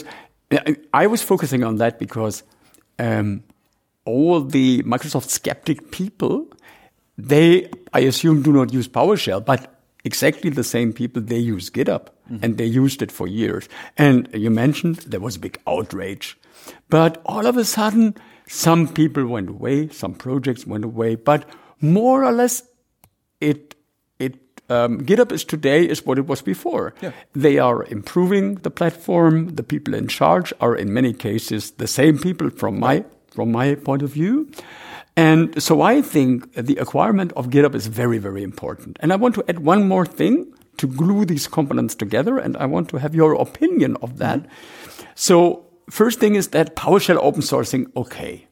I was focusing on that because um, all the Microsoft skeptic people, they, I assume, do not use PowerShell, but exactly the same people, they use GitHub, mm-hmm. and they used it for years. And you mentioned there was a big outrage. But all of a sudden, some people went away, some projects went away, but more or less, it it um, GitHub is today is what it was before. Yeah. They are improving the platform. The people in charge are in many cases the same people from my from my point of view. And so I think the acquirement of GitHub is very, very important. And I want to add one more thing to glue these components together, and I want to have your opinion of that. Mm-hmm. So first thing is that PowerShell open sourcing, okay.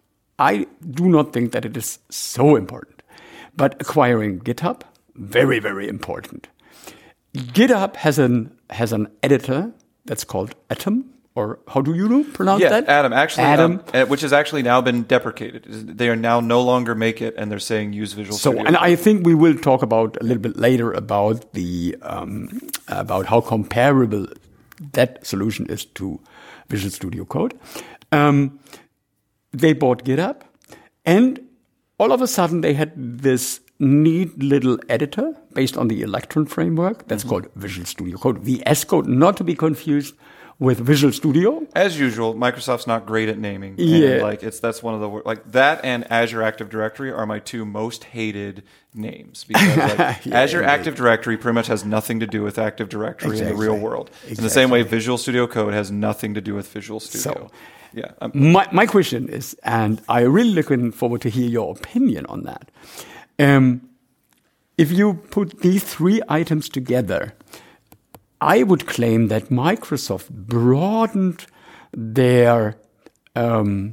I do not think that it is so important. But acquiring GitHub, very, very important. GitHub has an has an editor that's called Atom, or how do you pronounce yeah, that? Atom, actually, Atom. Um, which has actually now been deprecated. They are now no longer make it, and they're saying use Visual So, Studio. and I think we will talk about a little bit later about the um, about how comparable that solution is to Visual Studio Code. Um, they bought GitHub, and all of a sudden they had this neat little editor based on the Electron framework that's mm-hmm. called Visual Studio Code, V S Code, not to be confused with Visual Studio. As usual, Microsoft's not great at naming. Yeah. And like it's that's one of the like that and Azure Active Directory are my two most hated names because like, yeah, Azure indeed. Active Directory pretty much has nothing to do with Active Directory exactly. in the real world. Exactly. In the same way, Visual Studio Code has nothing to do with Visual Studio. So, yeah. I'm, my my question is, and I really looking forward to hear your opinion on that. Um, if you put these three items together, I would claim that Microsoft broadened their um,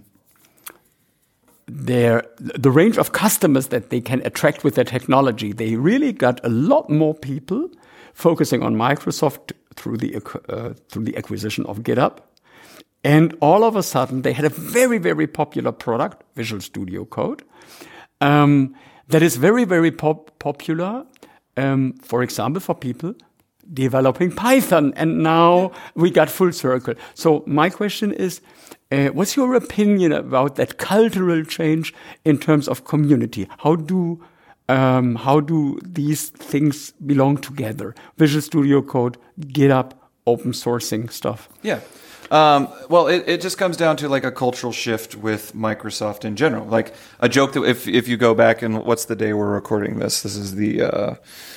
their the range of customers that they can attract with their technology. They really got a lot more people focusing on Microsoft through the uh, through the acquisition of GitHub, and all of a sudden they had a very very popular product, Visual Studio Code. Um, That is very, very pop- popular, um, for example, for people developing Python. And now we got full circle. So my question is, uh, what's your opinion about that cultural change in terms of community? How do um, how do these things belong together? Visual Studio Code, GitHub, open sourcing stuff. Yeah. Um, well, it, it just comes down to like a cultural shift with Microsoft in general. Like a joke that if if you go back and what's the day we're recording this? This is the uh,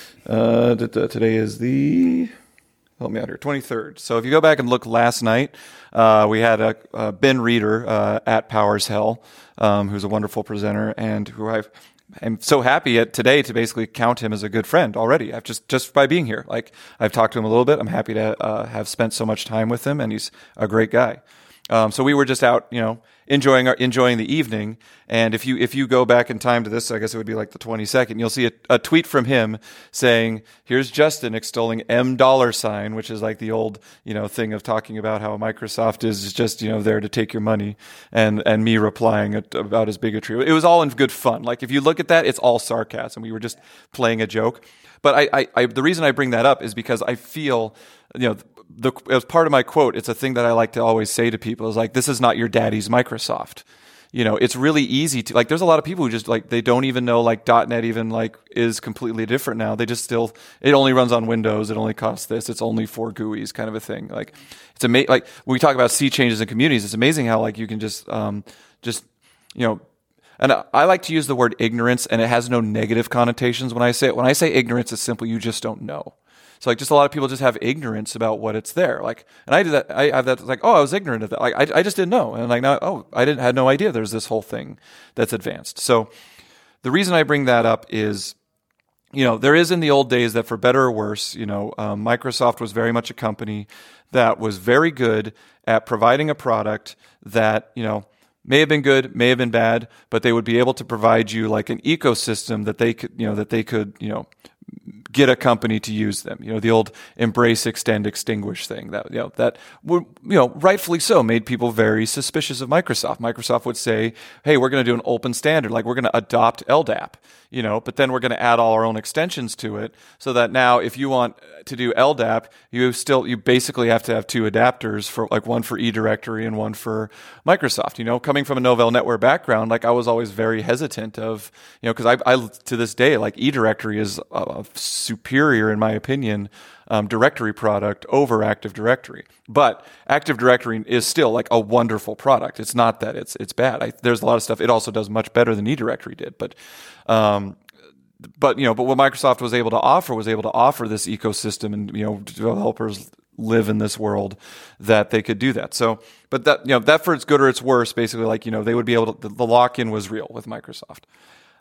uh, today is the help me out here twenty-third. So if you go back and look last night, uh, we had a, a Ben Reeder uh, at Powers Hell, um, who's a wonderful presenter and who I've. I'm so happy at today to basically count him as a good friend already. I've just, just by being here, like I've talked to him a little bit. I'm happy to uh, have spent so much time with him, and he's a great guy. Um, so we were just out, you know, enjoying our, enjoying the evening. And if you if you go back in time to this, I guess it would be like the twenty-second. You'll see a, a tweet from him saying, "Here's Justin extolling M dollar sign," which is like the old, you know, thing of talking about how Microsoft is just, you know, there to take your money, and and me replying at, about his bigotry. It was all in good fun. Like if you look at that, it's all sarcasm. We were just playing a joke. But I, I, I the reason I bring that up is because I feel, you know. The, as part of my quote, it's a thing that I like to always say to people is like, this is not your daddy's Microsoft. You know, it's really easy to, like, there's a lot of people who just like, they don't even know like .NET even like is completely different now. They just still, it only runs on Windows. It only costs this. It's only four G U Is kind of a thing. Like it's amazing. Like when we talk about sea changes in communities, it's amazing how like you can just, um, just, you know, and I like to use the word ignorance, and it has no negative connotations when I say it. When I say ignorance, it's simply you just don't know. So like just a lot of people just have ignorance about what it's there. Like, and I did that. I have that. Like, oh, I was ignorant of that. Like, I, I just didn't know. And like now, oh, I didn't had no idea there's this whole thing that's advanced. So the reason I bring that up is, you know, there is in the old days that for better or worse, you know, um, Microsoft was very much a company that was very good at providing a product that, you know, may have been good, may have been bad, but they would be able to provide you like an ecosystem that they could, you know, that they could, you know, get a company to use them. You know, the old embrace, extend, extinguish thing that, you know, that would, you know, rightfully so made people very suspicious of Microsoft. Microsoft would say, hey, we're going to do an open standard. Like we're going to adopt L D A P, you know, but then we're going to add all our own extensions to it so that now if you want to do L D A P, you still, you basically have to have two adapters for like one for eDirectory and one for Microsoft. You know, coming from a Novell NetWare background, like I was always very hesitant of, you know, because I, I, to this day, like eDirectory is a, a superior, in my opinion, um, directory product over Active Directory. But Active Directory is still like a wonderful product. It's not that it's it's bad. I, there's a lot of stuff it also does much better than eDirectory did. But um, but you know, but what Microsoft was able to offer was able to offer this ecosystem, and you know, developers live in this world that they could do that. So, but that, you know, that for its good or its worse, basically, like, you know, they would be able to, the lock-in was real with Microsoft.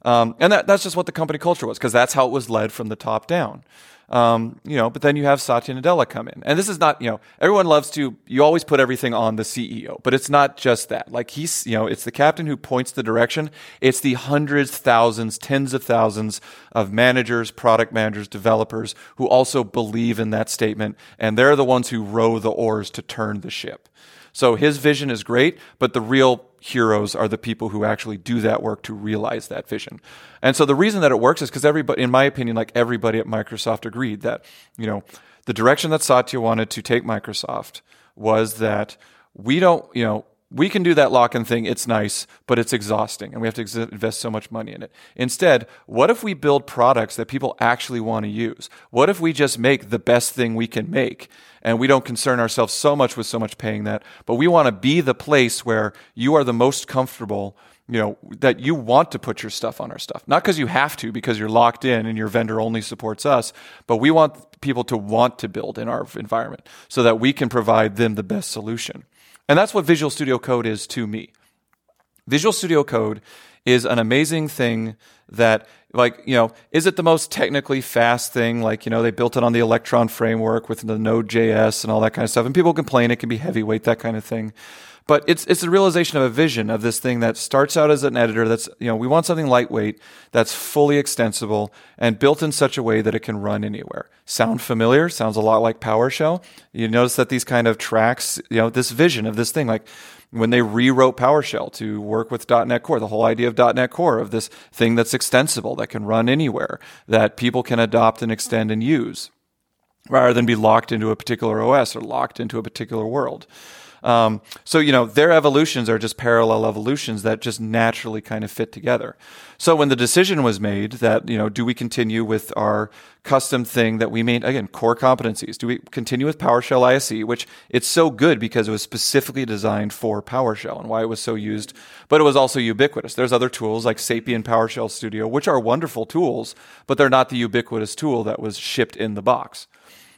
Um, and that, that's just what the company culture was, because that's how it was led from the top down. Um, you know, but then you have Satya Nadella come in. And this is not, you know, everyone loves to, you always put everything on the C E O, but it's not just that. Like he's, you know, it's the captain who points the direction. It's the hundreds, thousands, tens of thousands of managers, product managers, developers who also believe in that statement. And they're the ones who row the oars to turn the ship. So his vision is great, but the real heroes are the people who actually do that work to realize that vision. And so the reason that it works is because everybody, in my opinion, like everybody at Microsoft agreed that, you know, the direction that Satya wanted to take Microsoft was that we don't, you know, we can do that lock-in thing. It's nice, but it's exhausting, and we have to ex- invest so much money in it. Instead, what if we build products that people actually want to use? What if we just make the best thing we can make, and we don't concern ourselves so much with so much paying that, but we want to be the place where you are the most comfortable, you know, that you want to put your stuff on our stuff. Not because you have to, because you're locked in and your vendor only supports us, but we want people to want to build in our environment so that we can provide them the best solution. And that's what Visual Studio Code is to me. Visual Studio Code is an amazing thing that, like, you know, is it the most technically fast thing? Like, you know, they built it on the Electron framework with the Node.js and all that kind of stuff. And people complain it can be heavyweight, that kind of thing. But it's it's a realization of a vision of this thing that starts out as an editor that's, you know, we want something lightweight, that's fully extensible, and built in such a way that it can run anywhere. Sound familiar? Sounds a lot like PowerShell. You notice that these kind of tracks, you know, this vision of this thing, like when they rewrote PowerShell to work with dot net Core, the whole idea of dot net Core, of this thing that's extensible, that can run anywhere, that people can adopt and extend and use, rather than be locked into a particular O S or locked into a particular world. Um, so, you know, their evolutions are just parallel evolutions that just naturally kind of fit together. So when the decision was made that, you know, do we continue with our custom thing that we made, again, core competencies? Do we continue with PowerShell I S E, which it's so good because it was specifically designed for PowerShell and why it was so used, but it was also ubiquitous. There's other tools like Sapien PowerShell Studio, which are wonderful tools, but they're not the ubiquitous tool that was shipped in the box.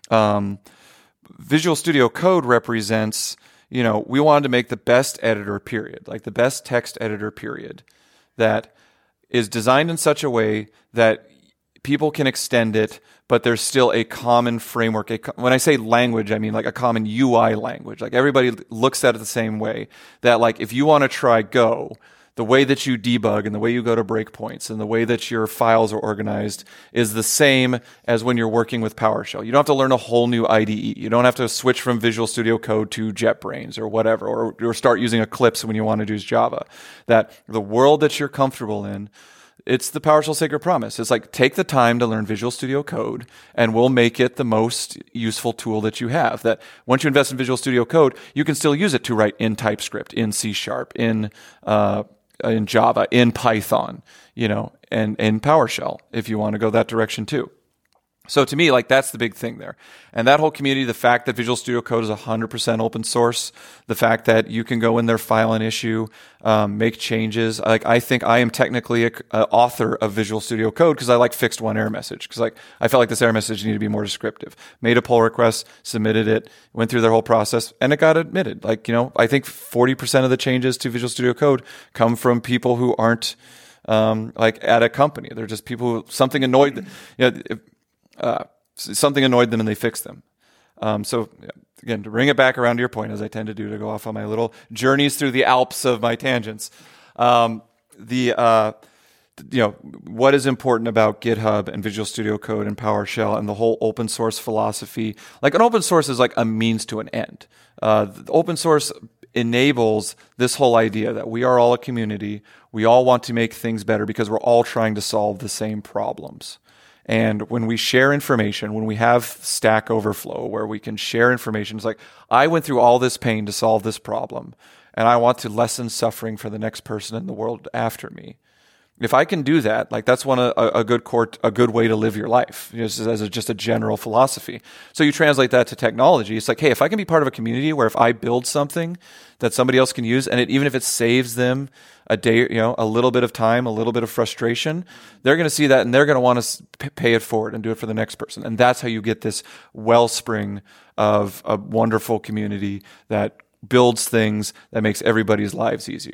Um, Visual Studio Code represents, you know, we wanted to make the best editor, period, like the best text editor, period, that is designed in such a way that people can extend it, but there's still a common framework. A, when I say language, I mean like a common U I language. Like everybody looks at it the same way, that like if you want to try Go, the way that you debug and the way you go to breakpoints and the way that your files are organized is the same as when you're working with PowerShell. You don't have to learn a whole new I D E. You don't have to switch from Visual Studio Code to JetBrains or whatever, or, or start using Eclipse when you want to use Java. That the world that you're comfortable in, it's the PowerShell Sacred Promise. It's like, take the time to learn Visual Studio Code and we'll make it the most useful tool that you have. That once you invest in Visual Studio Code, you can still use it to write in TypeScript, in C Sharp, in uh, in Java, in Python, you know, and in PowerShell if you want to go that direction too. So to me, like, that's the big thing there. And that whole community, the fact that Visual Studio Code is one hundred percent open source, the fact that you can go in there, file an issue, um, make changes. Like, I think I am technically a, a author of Visual Studio Code because I like fixed one error message. Because like I felt like this error message needed to be more descriptive. Made a pull request, submitted it, went through their whole process, and it got admitted. Like, you know, I think forty percent of the changes to Visual Studio Code come from people who aren't um, like at a company. They're just people who something annoyed them. You know, if, Uh, something annoyed them and they fixed them. Um, so again, to bring it back around to your point, as I tend to do, to go off on my little journeys through the Alps of my tangents. Um, the, uh, you know, what is important about GitHub and Visual Studio Code and PowerShell and the whole open source philosophy? Like, an open source is like a means to an end. Uh, the open source enables this whole idea that we are all a community. We all want to make things better because we're all trying to solve the same problems. And when we share information, when we have Stack Overflow where we can share information, it's like, I went through all this pain to solve this problem, and I want to lessen suffering for the next person in the world after me. If I can do that, like, that's one a, a good court, a good way to live your life, just as a, just a general philosophy. So you translate that to technology. It's like, hey, if I can be part of a community where if I build something that somebody else can use, and it, even if it saves them a day, you know, a little bit of time, a little bit of frustration, they're going to see that and they're going to want to pay it forward and do it for the next person. And that's how you get this wellspring of a wonderful community that builds things that makes everybody's lives easier.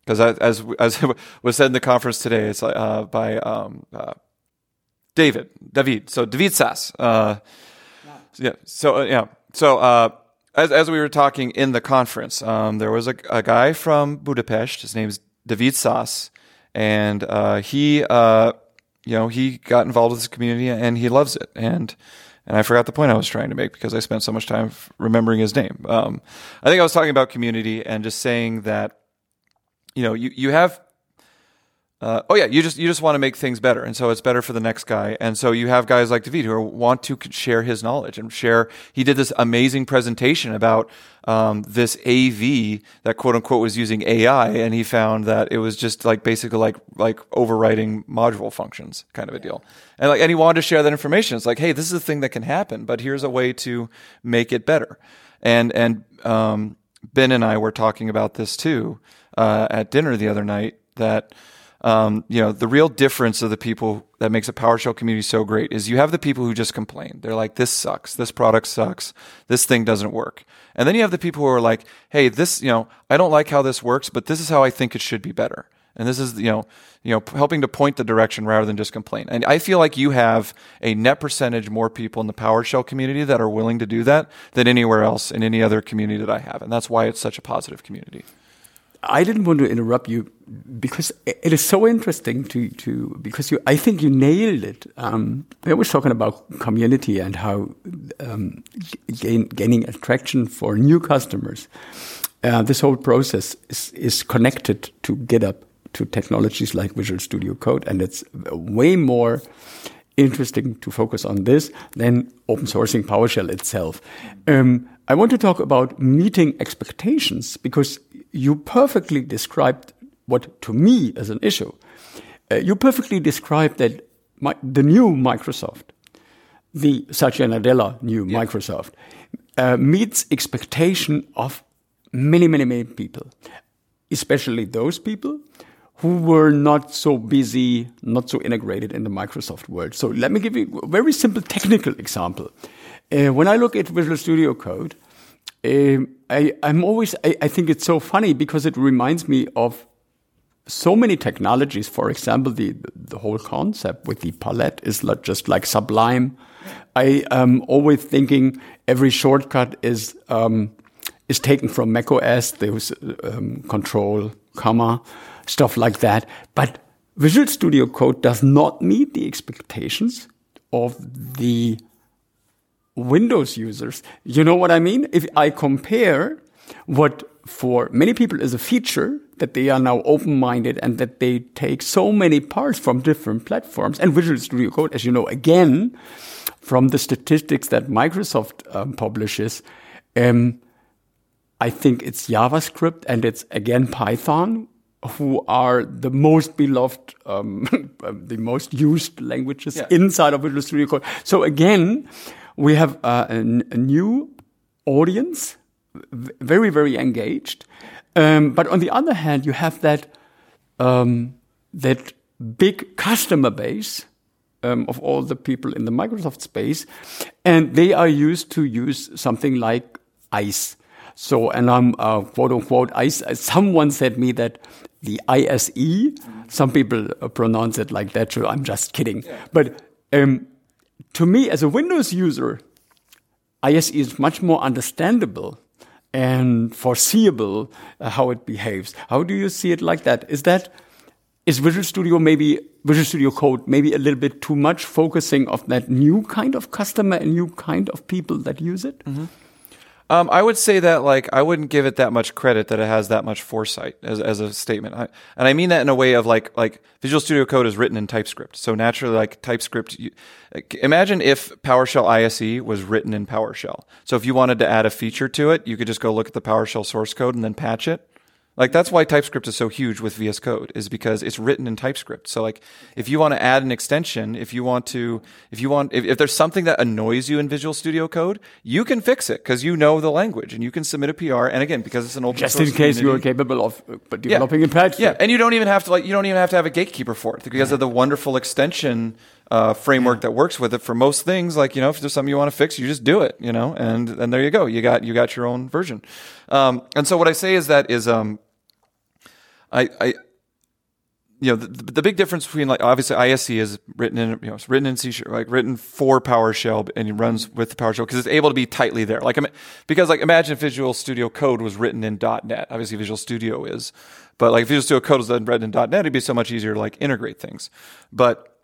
because um, as as was said in the conference today, it's uh, by um, uh, David David. So David Sass. Uh, yeah. So uh, yeah. So uh, as as we were talking in the conference, um, there was a, a guy from Budapest. His name is David Sass, and uh, he uh, you know he got involved with this community and he loves it. And And I forgot the point I was trying to make because I spent so much time remembering his name. Um, I think I was talking about community and just saying that, you know, you, you have, uh, oh yeah, you just, you just want to make things better. And so it's better for the next guy. And so you have guys like David who want to share his knowledge and share. He did this amazing presentation about, um, this A V that quote unquote was using A I. And he found that it was just like basically like, like overwriting module functions kind of a deal. And like, and he wanted to share that information. It's like, hey, this is a thing that can happen, but here's a way to make it better. And, and, um, Ben and I were talking about this too, uh, at dinner the other night that, um, you know, the real difference of the people that makes a PowerShell community so great is you have the people who just complain. They're like, this sucks. This product sucks. This thing doesn't work. And then you have the people who are like, hey, this, you know, I don't like how this works, but this is how I think it should be better. And this is, you know, you know, helping to point the direction rather than just complain. And I feel like you have a net percentage more people in the PowerShell community that are willing to do that than anywhere else in any other community that I have. And that's why it's such a positive community. I didn't want to interrupt you because it is so interesting to, to because you, I think you nailed it. Um, I was talking about community and how um, gain, gaining attraction for new customers. Uh, this whole process is, is connected to GitHub, to technologies like Visual Studio Code, and it's way more interesting to focus on this than open sourcing PowerShell itself. Um, I want to talk about meeting expectations because you perfectly described what to me is an issue. Uh, you perfectly described that my, the new Microsoft, the Satya Nadella new yeah. Microsoft, uh, meets expectation of many, many, many people, especially those people who were not so busy, not so integrated in the Microsoft world. So let me give you a very simple technical example. Uh, when I look at Visual Studio Code, uh, I, I'm always, I, I think it's so funny because it reminds me of so many technologies. For example, the, the whole concept with the palette is not just like Sublime. I am always thinking every shortcut is, um, is taken from macOS. There's um, control, comma, stuff like that. But Visual Studio Code does not meet the expectations of the Windows users. You know what I mean? If I compare what for many people is a feature, that they are now open-minded and that they take so many parts from different platforms, and Visual Studio Code, as you know, again, from the statistics that Microsoft um, publishes, um, I think it's JavaScript and it's, again, Python, who are the most beloved, um, the most used languages yeah. inside of Visual Studio Code. So again, we have uh, a, a new audience, very, very engaged. Um, but on the other hand, you have that um, that big customer base um, of all the people in the Microsoft space, and they are used to use something like ICE. So, and I'm uh, quote unquote ICE. Someone said me that the I S E, some people uh, pronounce it like that. So I'm just kidding. Yeah. But um, to me, as a Windows user, I S E is much more understandable and foreseeable uh, how it behaves. How do you see it like that? Is that is Visual Studio maybe Visual Studio Code maybe a little bit too much focusing on that new kind of customer and new kind of people that use it? Mm-hmm. Um, I would say that, like, I wouldn't give it that much credit that it has that much foresight as as a statement, I, and I mean that in a way of like like Visual Studio Code is written in TypeScript, so naturally, like TypeScript. You, imagine if PowerShell I S E was written in PowerShell. So if you wanted to add a feature to it, you could just go look at the PowerShell source code and then patch it. Like, that's why TypeScript is so huge with V S Code, is because it's written in TypeScript. So, like, if you want to add an extension, if you want to, if you want, if, if there's something that annoys you in Visual Studio Code, you can fix it because you know the language and you can submit a P R. And again, because it's an open source just in case community, you are capable of uh, developing yeah. in TypeScript. Yeah, and you don't even have to like, you don't even have to have a gatekeeper for it because yeah. of the wonderful extension uh, framework yeah. that works with it for most things. Like, you know, if there's something you want to fix, you just do it. You know, and and there you go. You got you got your own version. Um, and so what I say is that is um. I, I you know, the, the big difference between, like, obviously I S C is written in, you know, it's written in C sharp, like written for PowerShell, and it runs with the PowerShell because it's able to be tightly there. Like, because like imagine if Visual Studio Code was written in .NET. Obviously Visual Studio is, but like if Visual Studio Code was written in .NET, it'd be so much easier to like integrate things. But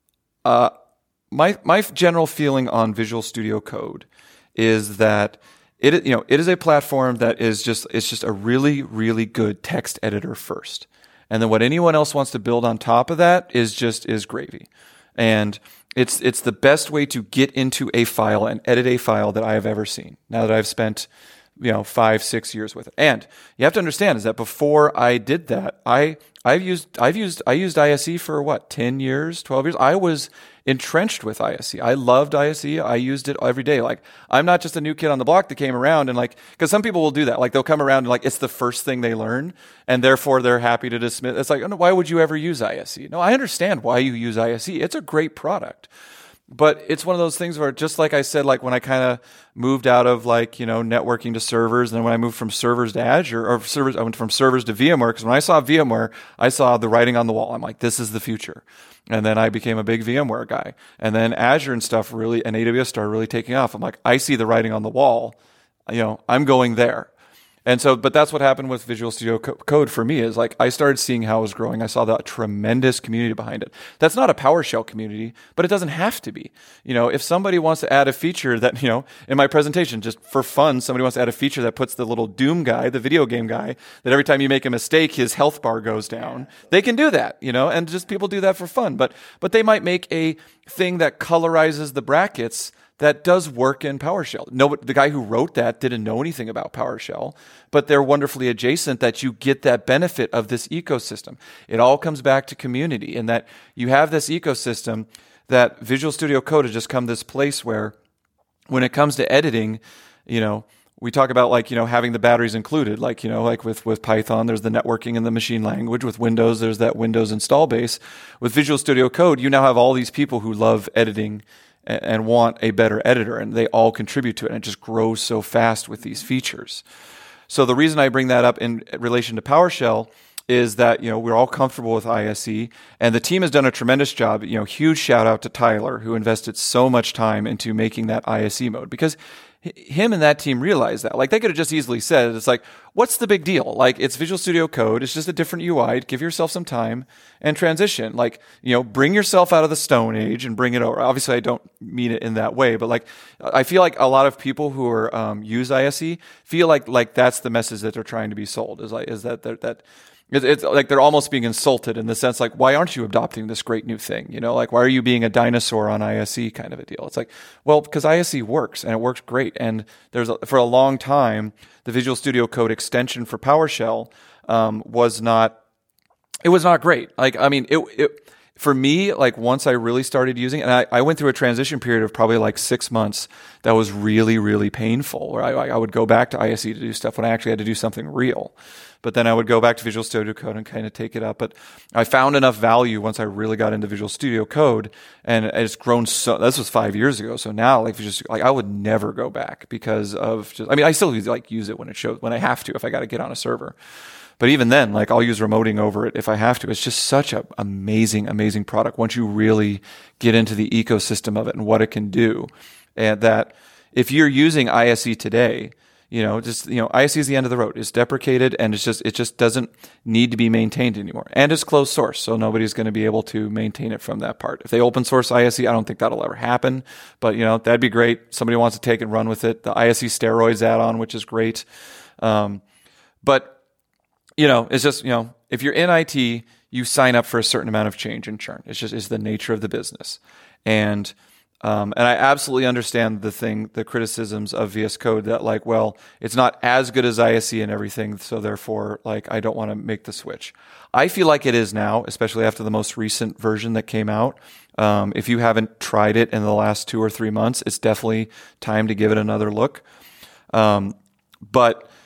uh, my my general feeling on Visual Studio Code is that it, you know, it is a platform that is just, it's just a really, really good text editor first. And then what anyone else wants to build on top of that is just is gravy. And it's it's the best way to get into a file and edit a file that I have ever seen. Now that I've spent, you know, five, six years with it. And you have to understand is that before I did that, I I've used I've used I used I S E for what, ten years, twelve years? I was entrenched with I S E. I loved I S E. I used it every day. Like, I'm not just a new kid on the block that came around and like, because some people will do that. Like, they'll come around and like, it's the first thing they learn, and therefore they're happy to dismiss. It's like, oh, no, why would you ever use I S E? No, I understand why you use I S E. It's a great product. But it's one of those things where, just like I said, like when I kind of moved out of like, you know, networking to servers, and then when I moved from servers to Azure, or servers, I went from servers to VMware, because when I saw VMware, I saw the writing on the wall. I'm like, this is the future. And then I became a big VMware guy. And then Azure and stuff really, and A W S started really taking off. I'm like, I see the writing on the wall. You know, I'm going there. And so, but that's what happened with Visual Studio Code for me, is like I started seeing how it was growing. I saw the tremendous community behind it. That's not a PowerShell community, but it doesn't have to be. You know, if somebody wants to add a feature that, you know, in my presentation, just for fun, somebody wants to add a feature that puts the little Doom guy, the video game guy, that every time you make a mistake, his health bar goes down. They can do that, you know, and just people do that for fun. But, but they might make a thing that colorizes the brackets that does work in PowerShell. No, the guy who wrote that didn't know anything about PowerShell, but they're wonderfully adjacent that you get that benefit of this ecosystem. It all comes back to community, in that you have this ecosystem that Visual Studio Code has just come this place where when it comes to editing, you know, we talk about like, you know, having the batteries included, like, you know, like with, with Python, there's the networking and the machine language. With Windows, there's that Windows install base. With Visual Studio Code, you now have all these people who love editing and want a better editor, and they all contribute to it, and it just grows so fast with these features. So the reason I bring that up in relation to PowerShell is that, you know, we're all comfortable with I S E, and the team has done a tremendous job. You know, huge shout out to Tyler, who invested so much time into making that I S E mode, because him and that team realized that. Like, they could have just easily said, it's like, what's the big deal? Like, it's Visual Studio Code. It's just a different U I. Give yourself some time and transition. Like, you know, bring yourself out of the Stone Age and bring it over. Obviously, I don't mean it in that way, but like, I feel like a lot of people who are, um, use I S E feel like, like that's the message that they're trying to be sold, is like, is that, that, it's like they're almost being insulted in the sense, like, why aren't you adopting this great new thing? You know, like, why are you being a dinosaur on I S E kind of a deal? It's like, well, because I S E works, and it works great. And there's a, for a long time, the Visual Studio Code extension for PowerShell um, was not, it was not great. Like, I mean, it, it for me, like, once I really started using it, and I, I went through a transition period of probably like six months that was really, really painful, where I, I would go back to I S E to do stuff when I actually had to do something real. But then I would go back to Visual Studio Code and kind of take it up. But I found enough value once I really got into Visual Studio Code, and it's grown so, this was five years ago. So now, like, just like, I would never go back because of just, I mean, I still use, like, use it when it shows, when I have to, if I got to get on a server. But even then, like, I'll use remoting over it if I have to. It's just such an amazing, amazing product once you really get into the ecosystem of it and what it can do. And that if you're using I S E today, you know, just, you know, I S E is the end of the road. It's deprecated, and it's just, it just doesn't need to be maintained anymore. And it's closed source, so nobody's going to be able to maintain it from that part. If they open source I S E, I don't think that'll ever happen. But, you know, that'd be great. Somebody wants to take and run with it. The I S E steroids add-on, which is great. Um, but, you know, it's just, you know, if you're in I T, you sign up for a certain amount of change and churn. It's just, it's the nature of the business. And, Um, and I absolutely understand the thing, the criticisms of V S Code that, like, well, it's not as good as I S E and everything, so therefore, like, I don't want to make the switch. I feel like it is now, especially after the most recent version that came out. Um, if you haven't tried it in the last two or three months, it's definitely time to give it another look. Um, but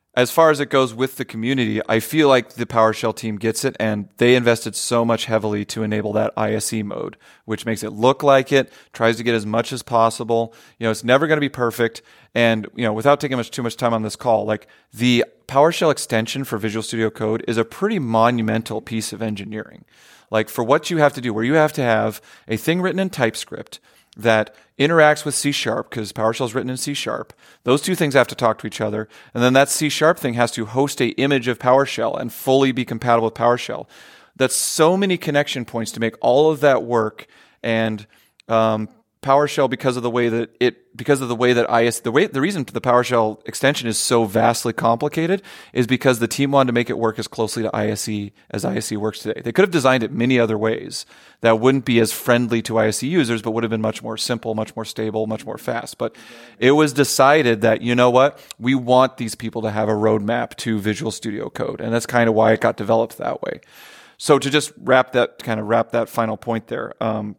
as far as it goes with the community, I feel like the PowerShell team gets it, and they invested so much heavily to enable that I S E mode, which makes it look like it, tries to get as much as possible. You know, it's never going to be perfect. And, you know, without taking much too much time on this call, like the PowerShell extension for Visual Studio Code is a pretty monumental piece of engineering. Like for what you have to do, where you have to have a thing written in TypeScript that interacts with C Sharp, because PowerShell is written in C Sharp. Those two things have to talk to each other. And then that C Sharp thing has to host a image of PowerShell and fully be compatible with PowerShell. That's so many connection points to make all of that work. And um, PowerShell, because of the way that it, because of the way that I S, the way, the reason the PowerShell extension is so vastly complicated is because the team wanted to make it work as closely to I S E as I S E works today. They could have designed it many other ways that wouldn't be as friendly to I S E users, but would have been much more simple, much more stable, much more fast. But it was decided that, you know what, we want these people to have a roadmap to Visual Studio Code. And that's kind of why it got developed that way. So to just wrap that, kind of wrap that final point there, um,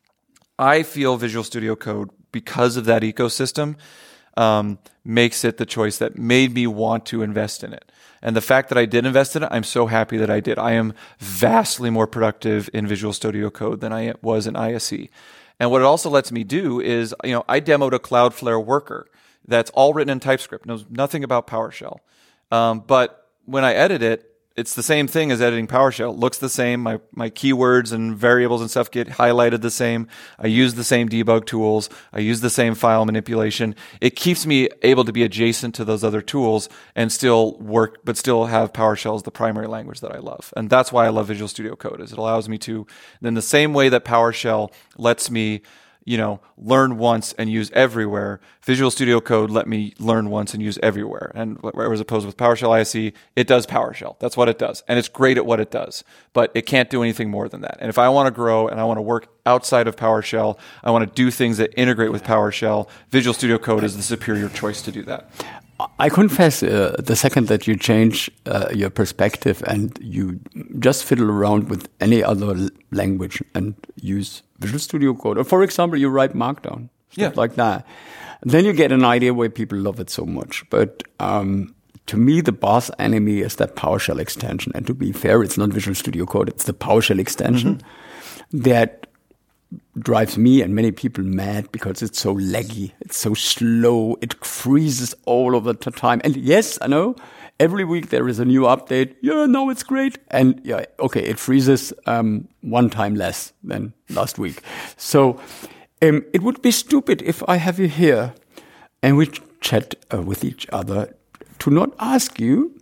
I feel Visual Studio Code, because of that ecosystem, um, makes it the choice that made me want to invest in it. And the fact that I did invest in it, I'm so happy that I did. I am vastly more productive in Visual Studio Code than I was in I S E. And what it also lets me do is, you know, I demoed a Cloudflare worker that's all written in TypeScript, knows nothing about PowerShell. Um, but when I edit it, it's the same thing as editing PowerShell. It looks the same. My my keywords and variables and stuff get highlighted the same. I use the same debug tools. I use the same file manipulation. It keeps me able to be adjacent to those other tools and still work, but still have PowerShell as the primary language that I love. And that's why I love Visual Studio Code, is it allows me to, in the same way that PowerShell lets me, you know, learn once and use everywhere, Visual Studio Code let me learn once and use everywhere. And as opposed with PowerShell I S E, it does PowerShell. That's what it does. And it's great at what it does, but it can't do anything more than that. And if I want to grow and I want to work outside of PowerShell, I want to do things that integrate with PowerShell, Visual Studio Code is the superior choice to do that. I confess, uh, the second that you change uh, your perspective and you just fiddle around with any other l- language and use Visual Studio Code, or for example, you write Markdown, stuff yeah. like that, then you get an idea why people love it so much. But um, to me, the boss enemy is that PowerShell extension. And to be fair, it's not Visual Studio Code, it's the PowerShell extension mm-hmm. that drives me and many people mad because it's so laggy, it's so slow, it freezes all of the time. And yes, I know, every week there is a new update. Yeah, no, it's great. And yeah, okay, it freezes um, one time less than last week. So um, it would be stupid if I have you here and we chat uh, with each other to not ask you,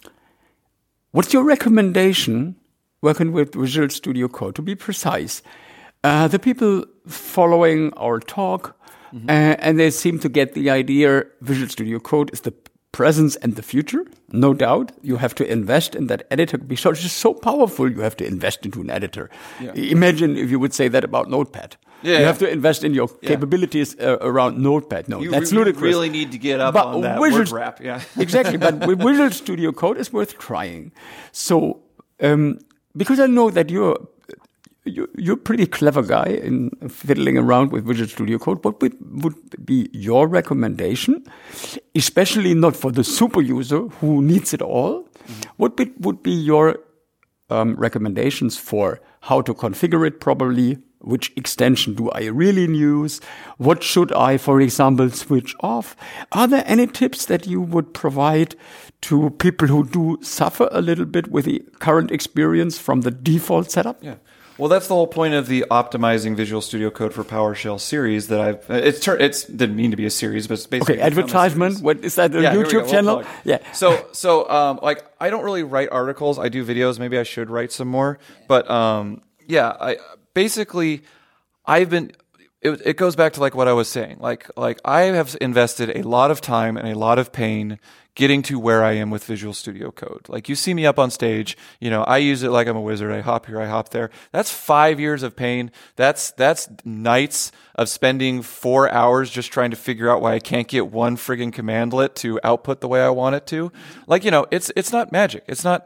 what's your recommendation working with Visual Studio Code, to be precise? Uh, the people following our talk, mm-hmm. uh, and they seem to get the idea Visual Studio Code is the presence and the future. No doubt. You have to invest in that editor because it's so powerful. You have to invest into an editor. Yeah. Imagine if you would say that about Notepad. Yeah, you yeah. have to invest in your yeah. capabilities uh, around Notepad. No, you, that's you ludicrous. really need to get up but on that Visual, word wrap. Yeah. Exactly. But with Visual Studio Code, it's worth trying. So, um, because I know that you're You're a pretty clever guy in fiddling around with Visual Studio Code. What would, would be your recommendation, especially not for the super user who needs it all? Mm-hmm. What be, would be your um, recommendations for how to configure it properly? Which extension do I really use? What should I, for example, switch off? Are there any tips that you would provide to people who do suffer a little bit with the current experience from the default setup? Yeah. Well, that's the whole point of the Optimizing Visual Studio Code for PowerShell series that I've. It's it's didn't mean to be a series, but it's basically okay. Advertisement. What is that? A yeah, YouTube channel? We'll yeah. So so um like I don't really write articles. I do videos. Maybe I should write some more. But um yeah, I basically I've been. It, it goes back to like what I was saying. Like like I have invested a lot of time and a lot of pain getting to where I am with Visual Studio Code. Like you see me up on stage, you know, I use it like I'm a wizard. I hop here, I hop there. That's five years of pain. That's that's nights of spending four hours just trying to figure out why I can't get one friggin' commandlet to output the way I want it to. Like, you know, it's it's not magic. It's not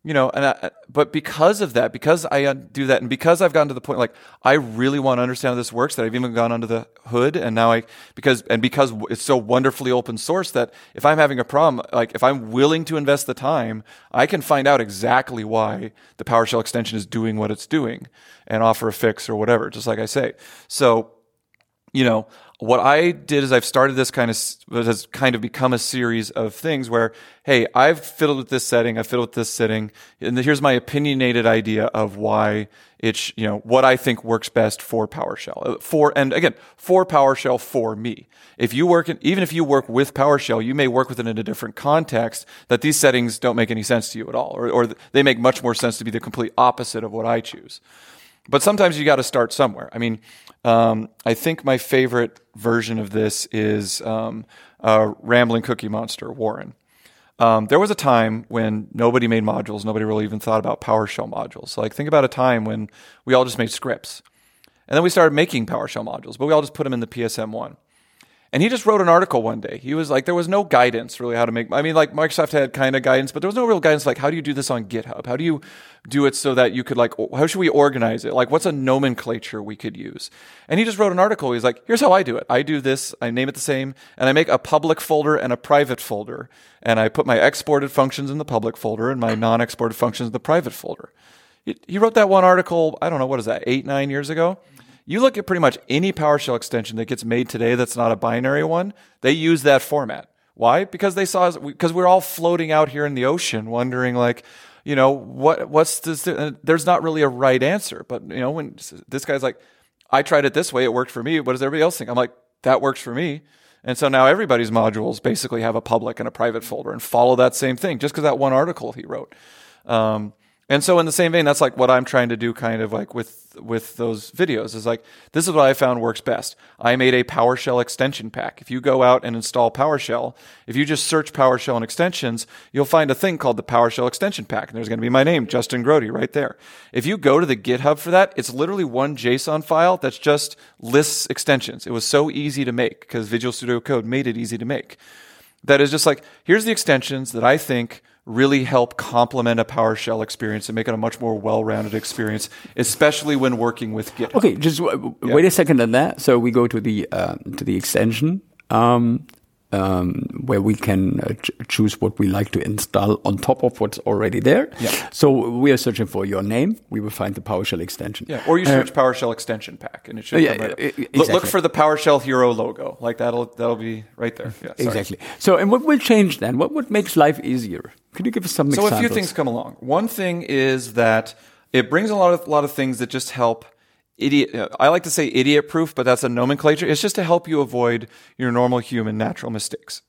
you know, and I, but because of that, because I do that, and because I've gotten to the point like I really want to understand how this works, that I've even gone under the hood, and now I because and because it's so wonderfully open source that if I'm having a problem, like if I'm willing to invest the time, I can find out exactly why the PowerShell extension is doing what it's doing, and offer a fix or whatever. Just like I say, so you know. What I did is I've started this kind of, what has kind of become a series of things where, hey, I've fiddled with this setting, I've fiddled with this setting, and here's my opinionated idea of why it's, you know, what I think works best for PowerShell. For, and again, for PowerShell for me. If you work, in, even if you work with PowerShell, you may work with it in a different context that these settings don't make any sense to you at all, or, or they make much more sense to be the complete opposite of what I choose. But sometimes you got to start somewhere. I mean, um, I think my favorite version of this is um, uh, Rambling Cookie Monster, Warren. Um, there was a time when nobody made modules. Nobody really even thought about PowerShell modules. So, like, think about a time when we all just made scripts. And then we started making PowerShell modules, but we all just put them in the P S M one. And he just wrote an article one day. He was like, there was no guidance really how to make, I mean, like Microsoft had kind of guidance, but there was no real guidance like, how do you do this on GitHub? How do you do it so that you could like, how should we organize it? Like, what's a nomenclature we could use? And he just wrote an article. He's like, here's how I do it. I do this, I name it the same, and I make a public folder and a private folder. And I put my exported functions in the public folder and my non-exported functions in the private folder. He, he wrote that one article, I don't know, what is that, eight, nine years ago? You look at pretty much any PowerShell extension that gets made today that's not a binary one, they use that format. Why? Because they saw, because we're all floating out here in the ocean wondering like, you know, what, what's this? There's not really a right answer. But, you know, when this guy's like, I tried it this way, it worked for me. What does everybody else think? I'm like, that works for me. And so now everybody's modules basically have a public and a private folder and follow that same thing just because that one article he wrote. Um, And so in the same vein, that's like what I'm trying to do kind of like with, with those videos is like, this is what I found works best. I made a PowerShell extension pack. If you go out and install PowerShell, if you just search PowerShell and extensions, you'll find a thing called the PowerShell extension pack. And there's going to be my name, Justin Grody, right there. If you go to the GitHub for that, it's literally one JSON file that's just lists extensions. It was so easy to make because Visual Studio Code made it easy to make. That is just like, here's the extensions that I think really help complement a PowerShell experience and make it a much more well-rounded experience, especially when working with GitHub. Okay, just w- yeah. wait a second on that. So we go to the uh, to the extension um, um, where we can uh, ch- choose what we like to install on top of what's already there. Yeah. So we are searching for your name. We will find the PowerShell extension. Yeah, or you search uh, PowerShell extension pack, and it should yeah, come right up. exactly. Look, look for the PowerShell Hero logo. Like that'll that'll be right there. Yeah, sorry. Exactly. So, and what will change then? What what makes life easier? Could you give us some so examples? So a few things come along. One thing is that it brings a lot of a lot of things that just help. Idiot. I like to say idiot proof, but that's a nomenclature. It's just to help you avoid your normal human natural mistakes.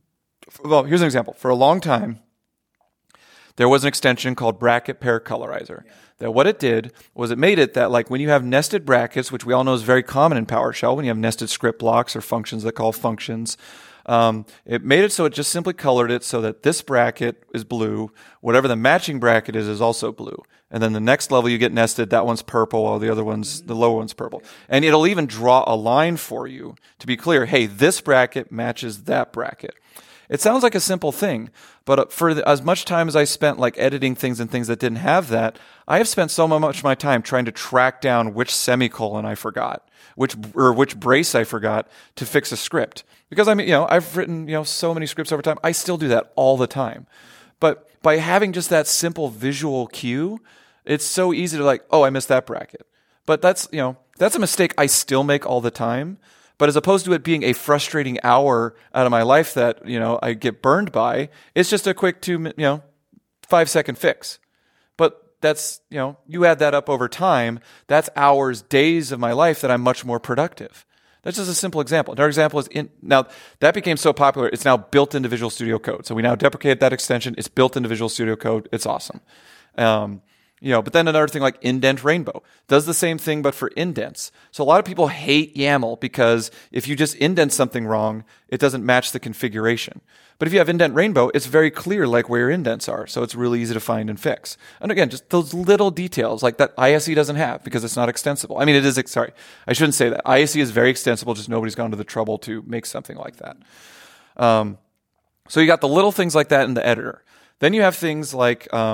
Well, here's an example. For a long time, there was an extension called Bracket Pair Colorizer. Yeah. That what it did was it made it that like when you have nested brackets, which we all know is very common in PowerShell, when you have nested script blocks or functions that call functions, um, it made it so it just simply colored it so that this bracket is blue, whatever the matching bracket is is also blue. And then the next level you get nested, that one's purple, while the other one's, the lower one's purple. And it'll even draw a line for you to be clear, hey, this bracket matches that bracket. It sounds like a simple thing, but for the, as much time as I spent like editing things and things that didn't have that, I have spent so much of my time trying to track down which semicolon I forgot, which or which brace I forgot to fix a script. Because I mean, you know, I've written, you know, so many scripts over time. I still do that all the time. But by having just that simple visual cue, it's so easy to like, oh, I missed that bracket. But that's, you know, that's a mistake I still make all the time. But as opposed to it being a frustrating hour out of my life that, you know, I get burned by, it's just a quick two, you know, five second fix. But that's, you know, you add that up over time, that's hours, days of my life that I'm much more productive. That's just a simple example. Another example is, in, now that became so popular, it's now built into Visual Studio Code. So we now deprecate that extension. It's built into Visual Studio Code. It's awesome. Um, You know, but then another thing like Indent Rainbow does the same thing, but for indents. So a lot of people hate YAML because if you just indent something wrong, it doesn't match the configuration. But if you have Indent Rainbow, it's very clear like where your indents are. So it's really easy to find and fix. And again, just those little details like that I S E doesn't have because it's not extensible. I mean, it is, sorry, I shouldn't say that. I S E is very extensible, just nobody's gone to the trouble to make something like that. Um, so you got the little things like that in the editor. Then you have things like, um,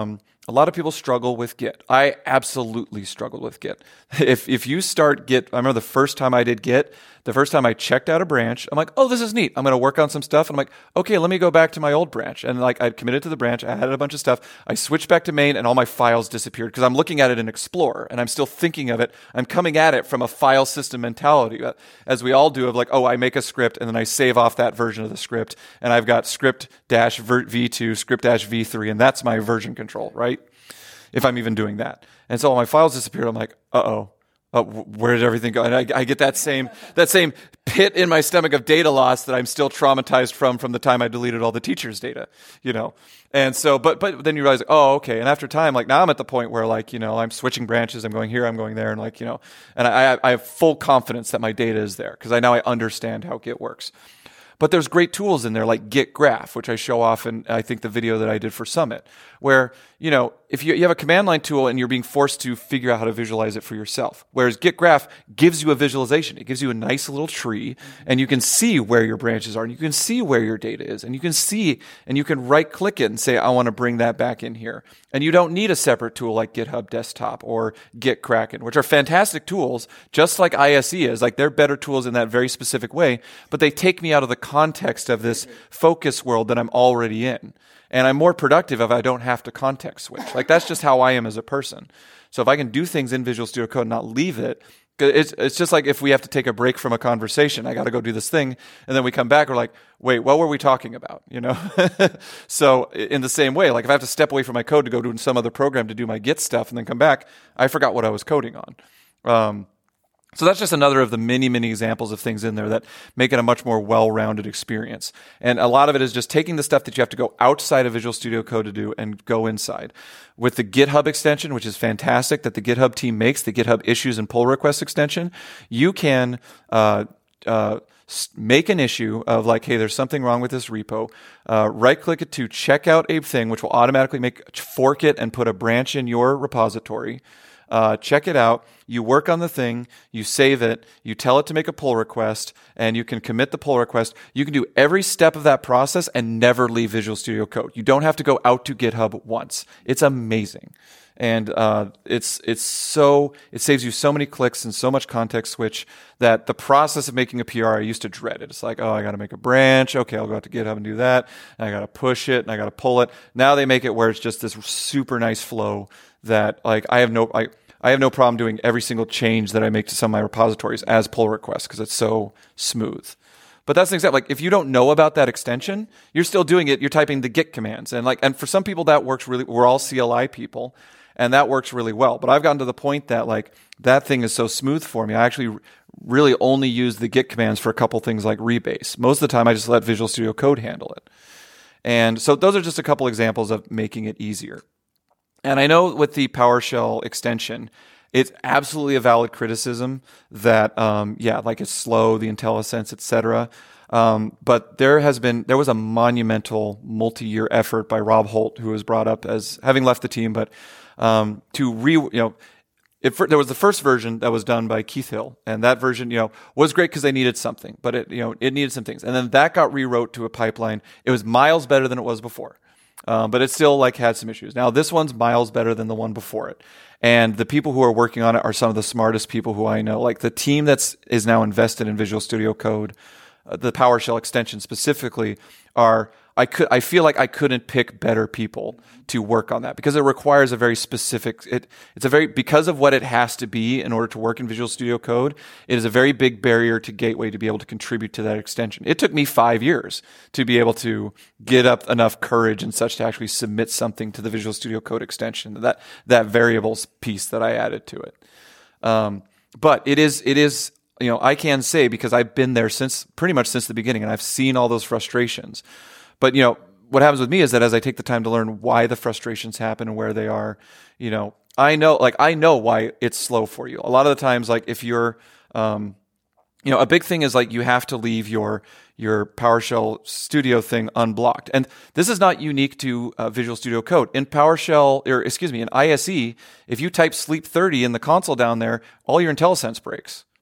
a lot of people struggle with Git. I absolutely struggled with Git. If if you start Git, I remember the first time I did Git, the first time I checked out a branch, I'm like, oh, this is neat. I'm going to work on some stuff. And I'm like, okay, let me go back to my old branch. And like I'd committed to the branch. I added a bunch of stuff. I switched back to main and all my files disappeared because I'm looking at it in Explorer and I'm still thinking of it. I'm coming at it from a file system mentality, as we all do, of like, oh, I make a script and then I save off that version of the script. And I've got script dash v two, script dash v three, and that's my version control, right? If I'm even doing that. And so all my files disappeared. I'm like, uh-oh. Oh, where did everything go? And I, I get that same that same pit in my stomach of data loss that I'm still traumatized from from the time I deleted all the teachers' data, you know. And so, but but then you realize, oh, okay. And after time, like now I'm at the point where like, you know, I'm switching branches. I'm going here, I'm going there, and like, you know, and I I have full confidence that my data is there because I now I understand how Git works. But there's great tools in there like Git Graph, which I show off in, I think, the video that I did for Summit, where, you know, if you, you have a command line tool and you're being forced to figure out how to visualize it for yourself, whereas Git Graph gives you a visualization. It gives you a nice little tree, and you can see where your branches are, and you can see where your data is, and you can see, and you can right-click it and say, I want to bring that back in here. And you don't need a separate tool like GitHub Desktop or GitKraken, which are fantastic tools, just like I S E is. Like, they're better tools in that very specific way, but they take me out of the context of this focus world that I'm already in. And I'm more productive if I don't have to context switch. Like, that's just how I am as a person. So if I can do things in Visual Studio Code and not leave it, it's it's just like if we have to take a break from a conversation, I got to go do this thing, and then we come back, we're like, wait, what were we talking about? You know? So in the same way, like if I have to step away from my code to go do some other program to do my Git stuff and then come back, I forgot what I was coding on. Um, So that's just another of the many, many examples of things in there that make it a much more well-rounded experience. And a lot of it is just taking the stuff that you have to go outside of Visual Studio Code to do and go inside. With the GitHub extension, which is fantastic, that the GitHub team makes, the GitHub issues and pull request extension, you can uh, uh, make an issue of like, hey, there's something wrong with this repo. Uh, right-click it to check out a thing, which will automatically make fork it and put a branch in your repository. Uh, check it out. You work on the thing, you save it, you tell it to make a pull request, and you can commit the pull request. You can do every step of that process and never leave Visual Studio Code. You don't have to go out to GitHub once. It's amazing. And uh, it's it's so it saves you so many clicks and so much context switch that the process of making a P R, I used to dread it. It's like, oh, I got to make a branch. Okay, I'll go out to GitHub and do that. And I got to push it and I got to pull it. Now they make it where it's just this super nice flow that like I have no I. I have no problem doing every single change that I make to some of my repositories as pull requests because it's so smooth. But that's the example. Like if you don't know about that extension, you're still doing it. You're typing the Git commands, and like, and for some people that works really. We're all C L I people, and that works really well. But I've gotten to the point that like that thing is so smooth for me. I actually really only use the Git commands for a couple things like rebase. Most of the time, I just let Visual Studio Code handle it. And so those are just a couple examples of making it easier. And I know with the PowerShell extension, it's absolutely a valid criticism that, um, yeah, like it's slow, the IntelliSense, et cetera. Um, but there has been, there was a monumental multi-year effort by Rob Holt, who was brought up as having left the team, but um, to re, you know, it, there was the first version that was done by Keith Hill, and that version, you know, was great because they needed something, but it, you know, it needed some things, and then that got rewrote to a pipeline. It was miles better than it was before. Um, but it still like had some issues. Now this one's miles better than the one before it, and the people who are working on it are some of the smartest people who I know. Like the team that's is now invested in Visual Studio Code, uh, the PowerShell extension specifically, are I could I feel like I couldn't pick better people to work on that because it requires a very specific. It it's a very because of what it has to be in order to work in Visual Studio Code. It is a very big barrier to gateway to be able to contribute to that extension. It took me five years to be able to get up enough courage and such to actually submit something to the Visual Studio Code extension. That that variables piece that I added to it. Um, but it is it is you know I can say because I've been there since pretty much since the beginning and I've seen all those frustrations. But, you know, what happens with me is that as I take the time to learn why the frustrations happen and where they are, you know, I know, like, I know why it's slow for you. A lot of the times, like, if you're, um, you know, a big thing is, like, you have to leave your your PowerShell Studio thing unblocked. And this is not unique to uh, Visual Studio Code. In PowerShell, or excuse me, in I S E, if you type sleep thirty in the console down there, all your IntelliSense breaks.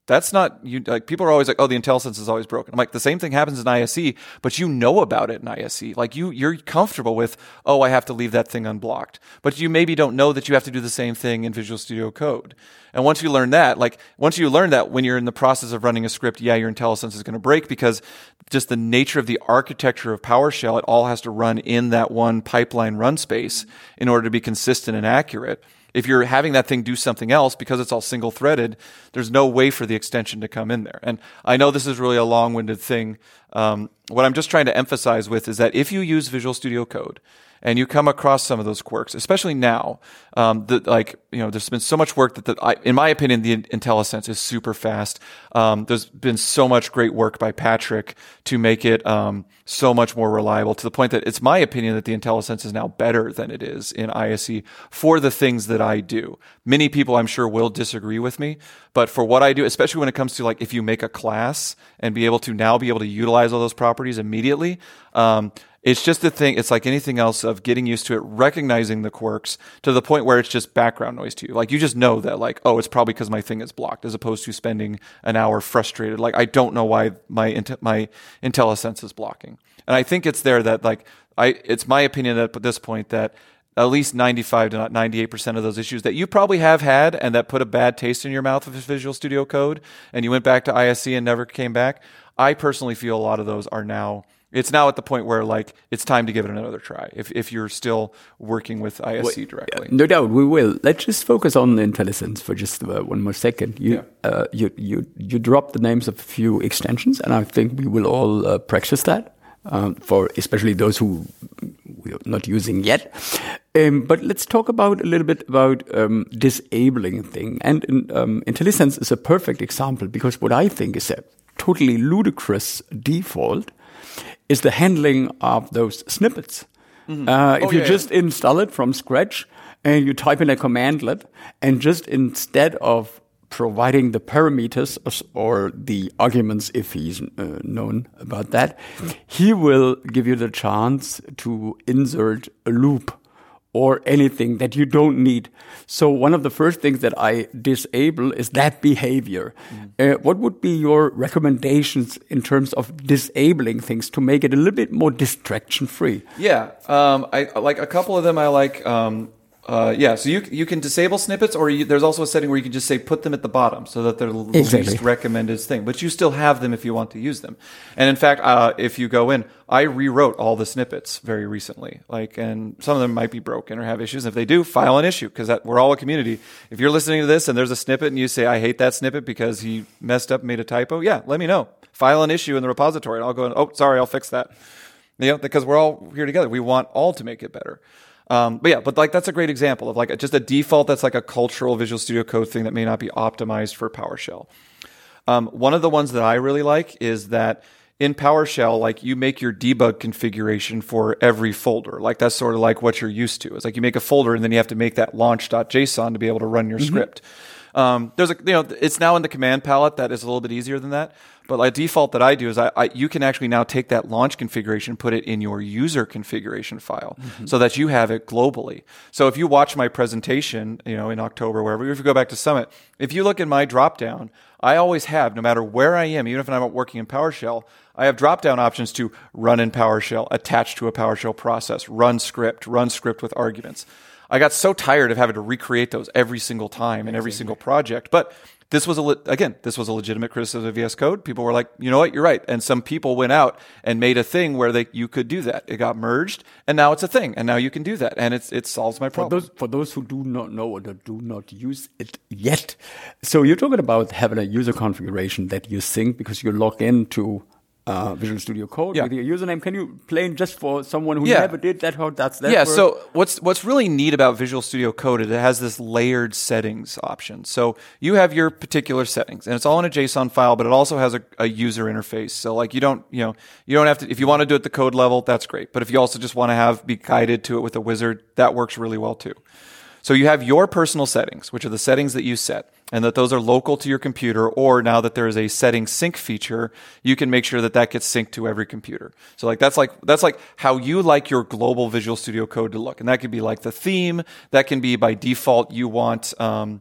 That's not, you like, people are always like, oh, the IntelliSense is always broken. I'm like, the same thing happens in I S E, but you know about it in I S E. Like you, you're comfortable with, oh, I have to leave that thing unblocked. But you maybe don't know that you have to do the same thing in Visual Studio Code. And once you learn that, like once you learn that when you're in the process of running a script, yeah, your IntelliSense is going to break because just the nature of the architecture of PowerShell, it all has to run in that one pipeline run space in order to be consistent and accurate. If you're having that thing do something else because it's all single threaded, there's no way for the extension to come in there. And I know this is really a long-winded thing. Um, what I'm just trying to emphasize with is that if you use Visual Studio Code and you come across some of those quirks, especially now, um, the, like, you know, there's been so much work that, the, I, in my opinion, the IntelliSense is super fast. Um, there's been so much great work by Patrick to make it um, so much more reliable, to the point that it's my opinion that the IntelliSense is now better than it is in I S E for the things that I do. Many people, I'm sure, will disagree with me, but for what I do, especially when it comes to, like, if you make a class and be able to now be able to utilize all those properties immediately, um, it's just a thing. It's like anything else of getting used to it, recognizing the quirks to the point where it's just background noise to you. Like you just know that, like, oh, it's probably because my thing is blocked, as opposed to spending an hour frustrated. Like, I don't know why my my IntelliSense is blocking. And I think it's there that, like, I it's my opinion that at this point that at least ninety-five to ninety-eight percent of those issues that you probably have had and that put a bad taste in your mouth with Visual Studio Code, and you went back to I S E and never came back, I personally feel a lot of those are now, it's now at the point where, like, it's time to give it another try if if you're still working with I S E directly. No doubt, we will. Let's just focus on the IntelliSense for just uh, one more second. You, yeah. uh, you you you dropped the names of a few extensions, and I think we will all uh, practice that, um, for especially those who we are not using yet. Um, but let's talk about a little bit about um, disabling a thing. And um, IntelliSense is a perfect example, because what I think is a totally ludicrous default is the handling of those snippets. Mm-hmm. Uh, if oh, you yeah, just yeah. install it from scratch and you type in a commandlet, and just instead of providing the parameters or the arguments, if he's uh, known about that, mm-hmm. he will give you the chance to insert a loop or anything that you don't need. So one of the first things that I disable is that behavior. Mm. Uh, what would be your recommendations in terms of disabling things to make it a little bit more distraction-free? Yeah, um, I like a couple of them. I like. Um Uh, yeah, so you you can disable snippets, or you, there's also a setting where you can just say put them at the bottom so that they're the exactly. least recommended thing. But you still have them if you want to use them. And in fact, uh, if you go in, I rewrote all the snippets very recently. Like, and some of them might be broken or have issues. And if they do, file an issue, because we're all a community. If you're listening to this and there's a snippet and you say, I hate that snippet because he messed up, made a typo, yeah, let me know. File an issue in the repository, and I'll go, and, oh, sorry, I'll fix that. You know, because we're all here together. We want all to make it better. Um, but yeah, but like that's a great example of like a, just a default that's like a cultural Visual Studio Code thing that may not be optimized for PowerShell. Um, one of the ones that I really like is that in PowerShell, like you make your debug configuration for every folder. Like that's sort of like what you're used to. It's like you make a folder and then you have to make that launch.json to be able to run your mm-hmm. script. Um, there's a, you know, it's now in the command palette that is a little bit easier than that. But like default that I do is I, I you can actually now take that launch configuration, put it in your user configuration file mm-hmm. so that you have it globally. So if you watch my presentation, you know, in October, wherever, if you go back to Summit, if you look in my dropdown, I always have, no matter where I am, even if I'm not working in PowerShell, I have drop-down options to run in PowerShell, attach to a PowerShell process, run script, run script with arguments. I got so tired of having to recreate those every single time in every single project. But this was, a le- again, this was a legitimate criticism of V S Code. People were like, you know what, you're right. And some people went out and made a thing where they you could do that. It got merged, and now it's a thing. And now you can do that. And it's, it solves my problem. For those, for those who do not know or do not use it yet, so you're talking about having a user configuration that you sync because you log into Uh, Visual Studio Code yeah. with your username. Can you explain just for someone who yeah. never did that how that's that Yeah, work? So what's what's really neat about Visual Studio Code is it has this layered settings option. So you have your particular settings, and it's all in a JSON file, but it also has a, a user interface. So like you don't, you know, you don't have to, if you want to do it at the code level, that's great. But if you also just want to have be guided to it with a wizard, that works really well too. So you have your personal settings, which are the settings that you set, and that those are local to your computer, or now that there is a setting sync feature, you can make sure that that gets synced to every computer. So like that's like that's like how you like your global Visual Studio Code to look. And that could be like the theme. That can be by default you want um,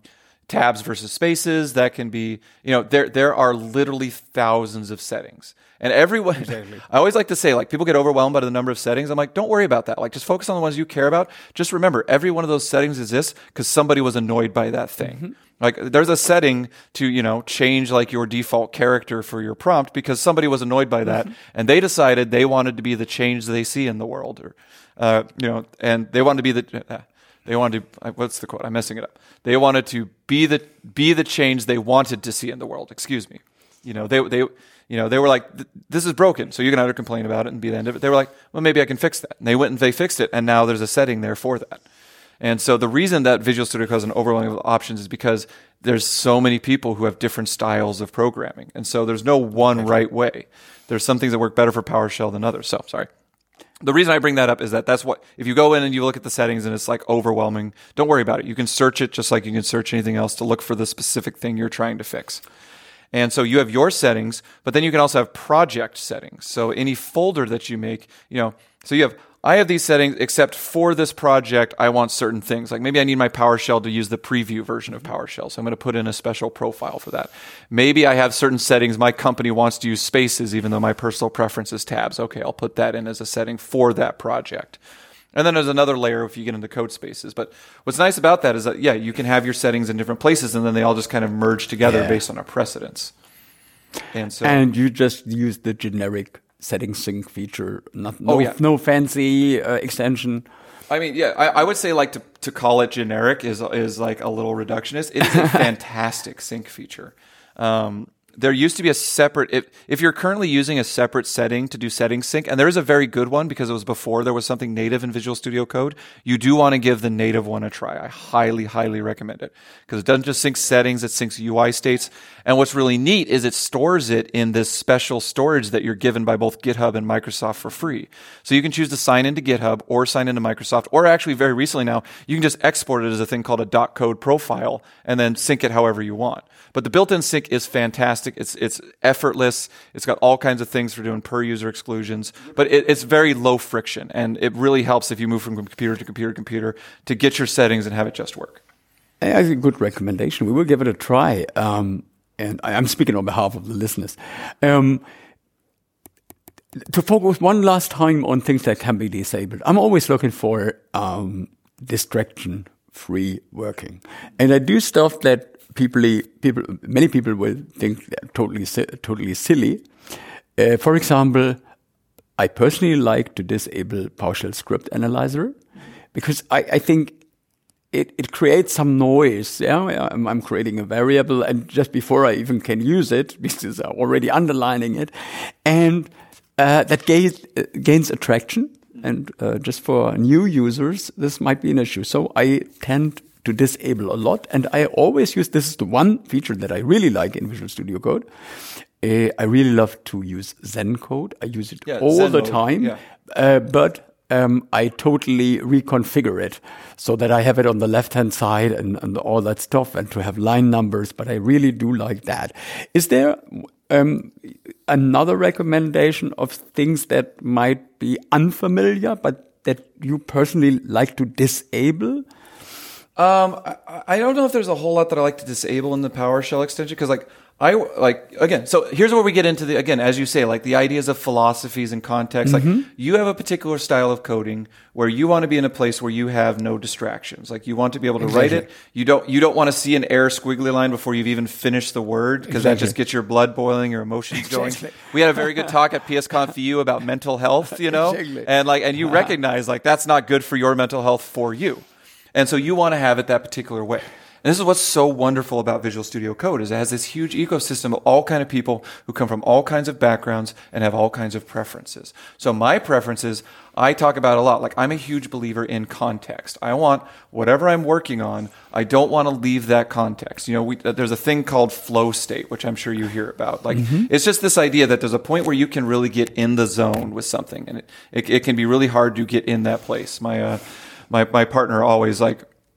tabs versus spaces. That can be, you know, there there are literally thousands of settings. And everyone, exactly. I always like to say, like, people get overwhelmed by the number of settings. I'm like, don't worry about that. Like, just focus on the ones you care about. Just remember, every one of those settings exists because somebody was annoyed by that thing. Mm-hmm. Like, there's a setting to, you know, change, like, your default character for your prompt because somebody was annoyed by that, mm-hmm. and they decided they wanted to be the change they see in the world. Or, uh, you know, and they wanted to be the... Uh, They wanted to, what's the quote? I'm messing it up. They wanted to be the be the change they wanted to see in the world. Excuse me. You know, they they you know, they were like, this is broken, so you're gonna have to complain about it and be the end of it. They were like, well, maybe I can fix that. And they went and they fixed it, and now there's a setting there for that. And so the reason that Visual Studio Code has an overwhelming of options is because there's so many people who have different styles of programming, and so there's no one right way. There's some things that work better for PowerShell than others. So sorry. The reason I bring that up is that that's what, if you go in and you look at the settings and it's like overwhelming, don't worry about it. You can search it just like you can search anything else to look for the specific thing you're trying to fix. And so you have your settings, but then you can also have project settings. So any folder that you make, you know, so you have, I have these settings, except for this project, I want certain things. Like maybe I need my PowerShell to use the preview version of PowerShell, so I'm going to put in a special profile for that. Maybe I have certain settings. My company wants to use spaces, even though my personal preference is tabs. Okay, I'll put that in as a setting for that project. And then there's another layer if you get into code spaces. But what's nice about that is that, yeah, you can have your settings in different places, and then they all just kind of merge together yeah. based on a precedence. And so, and you just use the generic setting sync feature, not, no, oh, yeah. no fancy uh, extension. I mean, yeah, I, I would say like to, to call it generic is is like a little reductionist. It is a fantastic sync feature. Um, there used to be a separate, if, if you're currently using a separate setting to do setting sync, and there is a very good one because it was before there was something native in Visual Studio Code, you do want to give the native one a try. I highly, highly recommend it because it doesn't just sync settings, it syncs U I states. And what's really neat is it stores it in this special storage that you're given by both GitHub and Microsoft for free. So you can choose to sign into GitHub or sign into Microsoft, or actually very recently now, you can just export it as a thing called a .code profile and then sync it however you want. But the built-in sync is fantastic. It's it's effortless. It's got all kinds of things for doing per-user exclusions. But it, it's very low friction, and it really helps if you move from computer to computer to computer to get your settings and have it just work. That's a good recommendation. We will give it a try. Um, and I'm speaking on behalf of the listeners. Um, to focus one last time on things that can be disabled, I'm always looking for um, distraction-free working. And I do stuff that People, people, many people will think they're totally, totally silly. Uh, for example, I personally like to disable PowerShell Script Analyzer because I, I think it, it creates some noise. Yeah, I'm, I'm creating a variable, and just before I even can use it, because I'm already underlining it, and uh, that gains, uh, gains attraction. And uh, just for new users, this might be an issue. So I tend to disable a lot, and I always use, this is the one feature that I really like in Visual Studio Code. Uh, I really love to use Zen code. I use it yeah, all Zen the mode. time, yeah. uh, but um, I totally reconfigure it so that I have it on the left-hand side and, and all that stuff, and to have line numbers, but I really do like that. Is there um, another recommendation of things that might be unfamiliar, but that you personally like to disable? Um, I, I don't know if there's a whole lot that I like to disable in the PowerShell extension because, like, I like again. So here's where we get into the again, as you say, like the ideas of philosophies and context. Mm-hmm. Like you have a particular style of coding where you want to be in a place where you have no distractions. Like you want to be able to exactly. write it. You don't. You don't want to see an error squiggly line before you've even finished the word because exactly. that just gets your blood boiling, your emotions going. Exactly. We had a very good talk at PSConf E U about mental health. You know, exactly. and like, and you wow. recognize like that's not good for your mental health for you. And so you want to have it that particular way. And this is what's so wonderful about Visual Studio Code is it has this huge ecosystem of all kind of people who come from all kinds of backgrounds and have all kinds of preferences. So my preferences, I talk about a lot. Like I'm a huge believer in context. I want whatever I'm working on, I don't want to leave that context. You know, we, there's a thing called flow state, which I'm sure you hear about. Like mm-hmm. it's just this idea that there's a point where you can really get in the zone with something. And it, it, it can be really hard to get in that place. My, uh, My my partner always like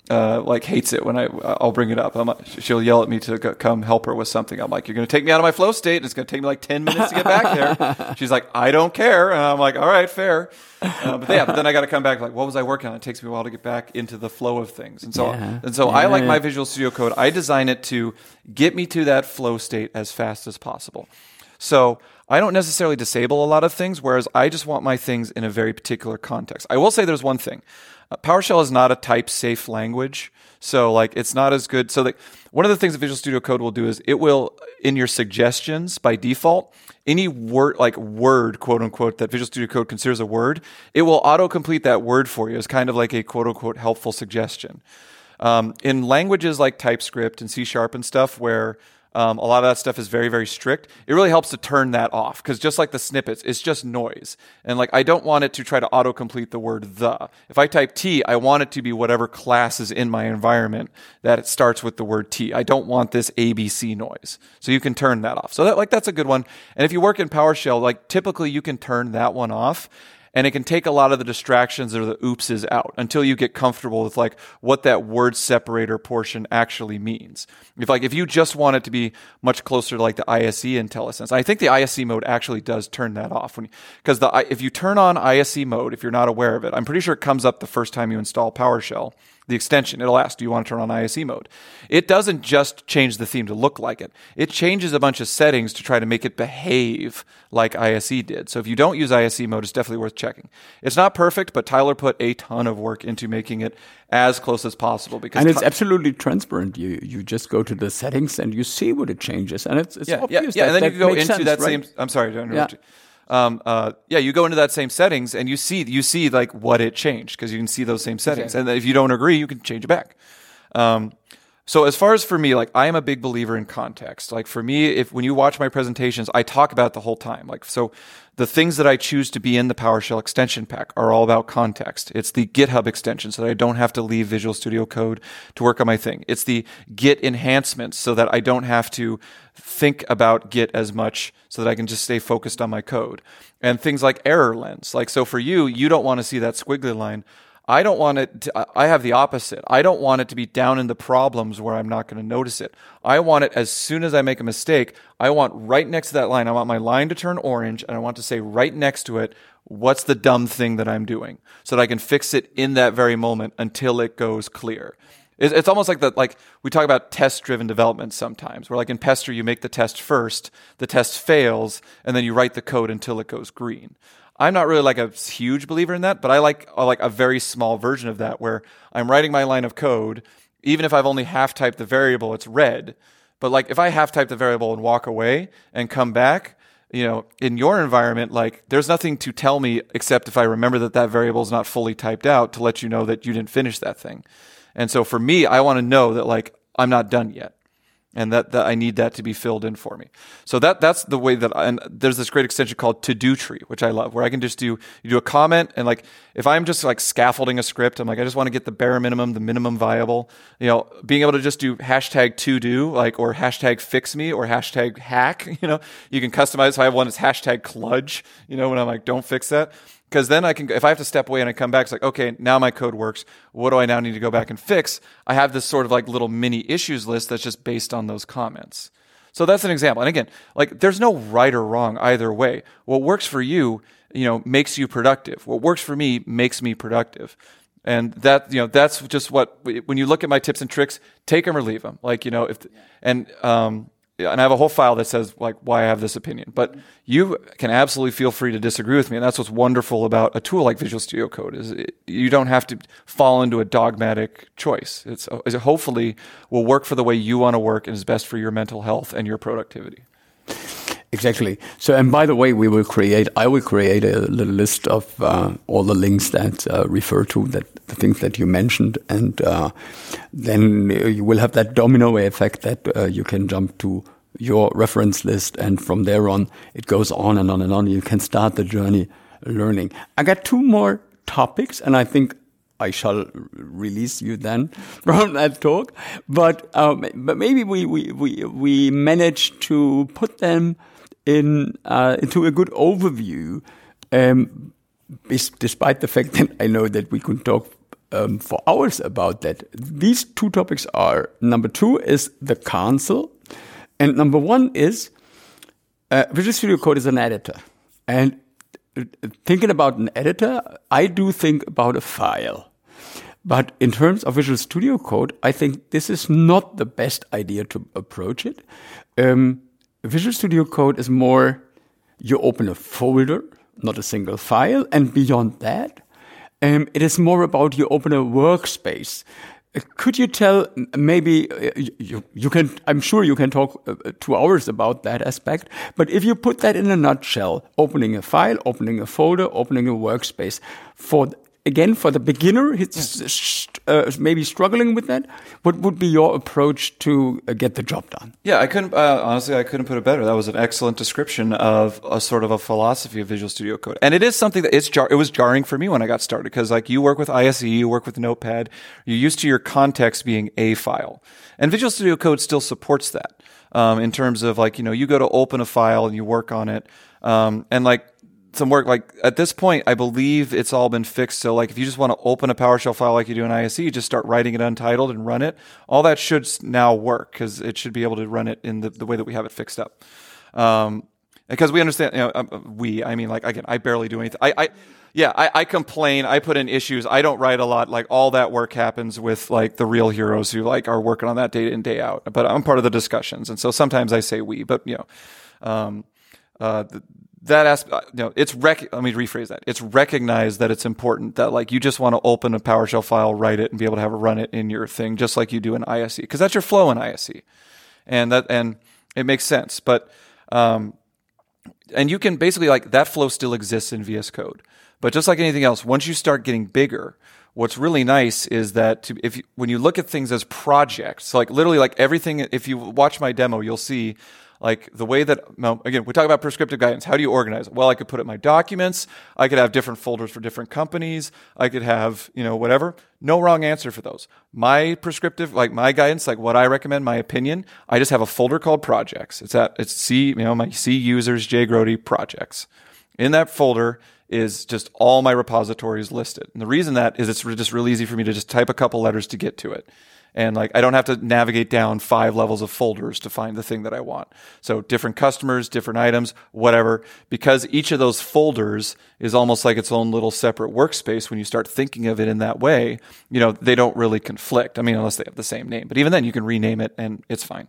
uh, like hates it when I I'll bring it up. I'm, she'll yell at me to go, come help her with something. I'm like, you're going to take me out of my flow state, and it's going to take me like ten minutes to get back there. She's like, I don't care, and I'm like, all right, fair. Uh, but yeah, but then I got to come back. Like, what was I working on? It takes me a while to get back into the flow of things, and so yeah. and so yeah, I like yeah. my Visual Studio Code. I design it to get me to that flow state as fast as possible. So I don't necessarily disable a lot of things, whereas I just want my things in a very particular context. I will say there's one thing. Uh, PowerShell is not a type-safe language, so like it's not as good. So like one of the things that Visual Studio Code will do is it will, in your suggestions by default, any word, like word, quote unquote, that Visual Studio Code considers a word, it will auto-complete that word for you as kind of like a quote unquote helpful suggestion. Um, in languages like TypeScript and C Sharp and stuff where Um, a lot of that stuff is very, very strict. It really helps to turn that off because just like the snippets, it's just noise. And like, I don't want it to try to autocomplete the word the. If I type T, I want it to be whatever class is in my environment that it starts with the word T. I don't want this A B C noise. So you can turn that off. So that, like, that's a good one. And if you work in PowerShell, like typically you can turn that one off. And it can take a lot of the distractions or the oopses out until you get comfortable with like what that word separator portion actually means. If like if you just want it to be much closer to like the I S E IntelliSense, I think the I S E mode actually does turn that off when because the if you turn on I S E mode, if you're not aware of it, I'm pretty sure it comes up the first time you install PowerShell. The extension, it'll ask, do you want to turn on I S E mode? It doesn't just change the theme to look like it. It changes a bunch of settings to try to make it behave like I S E did. So if you don't use I S E mode, it's definitely worth checking. It's not perfect, but Tyler put a ton of work into making it as close as possible. Because and it's t- absolutely transparent. You you just go to the settings and you see what it changes. And it's, it's yeah, obvious. Yeah, yeah. That, and then that you can go makes into sense, that right? same, I'm sorry to interrupt yeah. you. Um, uh, yeah, you go into that same settings and you see, you see like what it changed because you can see those same settings. Okay. And then if you don't agree, you can change it back. Um, so as far as for me, like I am a big believer in context. Like for me, if when you watch my presentations, I talk about it the whole time. Like, so the things that I choose to be in the PowerShell extension pack are all about context. It's the GitHub extension so that I don't have to leave Visual Studio Code to work on my thing. It's the Git enhancements so that I don't have to think about Git as much so that I can just stay focused on my code. And things like error lens. Like, so for you, you don't want to see that squiggly line. I don't want it to, I have the opposite. I don't want it to be down in the problems where I'm not going to notice it. I want it as soon as I make a mistake, I want right next to that line, I want my line to turn orange and I want to say right next to it, what's the dumb thing that I'm doing so that I can fix it in that very moment until it goes clear. It's, it's almost like that, like we talk about test-driven development sometimes, where like in Pester, you make the test first, the test fails, and then you write the code until it goes green. I'm not really like a huge believer in that, but I like a, like a very small version of that where I'm writing my line of code, even if I've only half typed the variable, it's red. But like if I half type the variable and walk away and come back, you know, in your environment, like there's nothing to tell me except if I remember that that variable is not fully typed out to let you know that you didn't finish that thing. And so for me, I want to know that like I'm not done yet. And that, that I need that to be filled in for me. So that that's the way that I, and there's this great extension called To-Do Tree, which I love, where I can just do, you do a comment and like, if I'm just like scaffolding a script, I'm like, I just want to get the bare minimum, the minimum viable, you know, being able to just do hashtag to do, like, or hashtag fix me or hashtag hack, you know, you can customize. So I have one that's hashtag kludge, you know, when I'm like, don't fix that. Because then I can, if I have to step away and I come back, it's like, okay, now my code works. What do I now need to go back and fix? I have this sort of like little mini issues list that's just based on those comments. So that's an example. And again, like there's no right or wrong either way. What works for you, you know, makes you productive. What works for me makes me productive. And that, you know, that's just what, when you look at my tips and tricks, take them or leave them. Like, you know, if, and, um, and I have a whole file that says like why I have this opinion, but you can absolutely feel free to disagree with me. And that's what's wonderful about a tool like Visual Studio Code is it, you don't have to fall into a dogmatic choice. It's it hopefully will work for the way you want to work and is best for your mental health and your productivity. Exactly. So, and by the way, we will create, I will create a little list of uh, all the links that uh, refer to that the things that you mentioned. And uh, then you will have that domino effect that uh, you can jump to your reference list. And from there on, it goes on and on and on. You can start the journey learning. I got two more topics, and I think I shall release you then from that talk. But um, but maybe we we we we managed to put them in uh, into a good overview, um, despite the fact that I know that we could talk um, for hours about that. These two topics are, number two is the console, and number one is uh, Visual Studio Code is an editor. And thinking about an editor, I do think about a file. But in terms of Visual Studio Code, I think this is not the best idea to approach it. Um, Visual Studio Code is more, you open a folder, not a single file, and beyond that, um, it is more about you open a workspace. Uh, could you tell, maybe, uh, you, you can, I'm sure you can talk uh, two hours about that aspect, but if you put that in a nutshell, opening a file, opening a folder, opening a workspace, for again, for the beginner, it's uh, maybe struggling with that. What would be your approach to uh, get the job done? Yeah, I couldn't, uh, honestly, I couldn't put it better. That was an excellent description of a sort of a philosophy of Visual Studio Code. And it is something that it's jar- it was jarring for me when I got started, because like you work with I S E, you work with Notepad, you're used to your context being a file. And Visual Studio Code still supports that um, in terms of like, you know, you go to open a file and you work on it. Um, and like, some work, like at this point, I believe it's all been fixed. So like if you just want to open a PowerShell file like you do in I S E, just start writing it untitled and run it. All that should now work, because it should be able to run it in the, the way that we have it fixed up. Um, because we understand, you know, uh, we, I mean, like, again, I barely do anything. I, I yeah, I, I complain. I put in issues. I don't write a lot. Like all that work happens with like the real heroes who like are working on that day in, day out. But I'm part of the discussions. And so sometimes I say we, but you know, um, uh, the, That aspect, you know, it's rec- let me rephrase that. It's recognized that it's important that like you just want to open a PowerShell file, write it, and be able to have it run it in your thing, just like you do in I S E, because that's your flow in I S E, and that and it makes sense. But um, and you can basically like that flow still exists in V S Code, but just like anything else, once you start getting bigger, what's really nice is that to, if you, when you look at things as projects, like literally like everything. If you watch my demo, you'll see. Like the way that, well, again, we talk about prescriptive guidance. How do you organize it? Well, I could put it in my documents. I could have different folders for different companies. I could have, you know, whatever. No wrong answer for those. My prescriptive, like my guidance, like what I recommend, my opinion, I just have a folder called projects. It's at, it's C, you know, my C users, J Grody projects. In that folder is just all my repositories listed. And the reason that is it's just really easy for me to just type a couple letters to get to it. And like, I don't have to navigate down five levels of folders to find the thing that I want. So different customers, different items, whatever, because each of those folders is almost like its own little separate workspace. When you start thinking of it in that way, you know, they don't really conflict. I mean, unless they have the same name, but even then you can rename it and it's fine.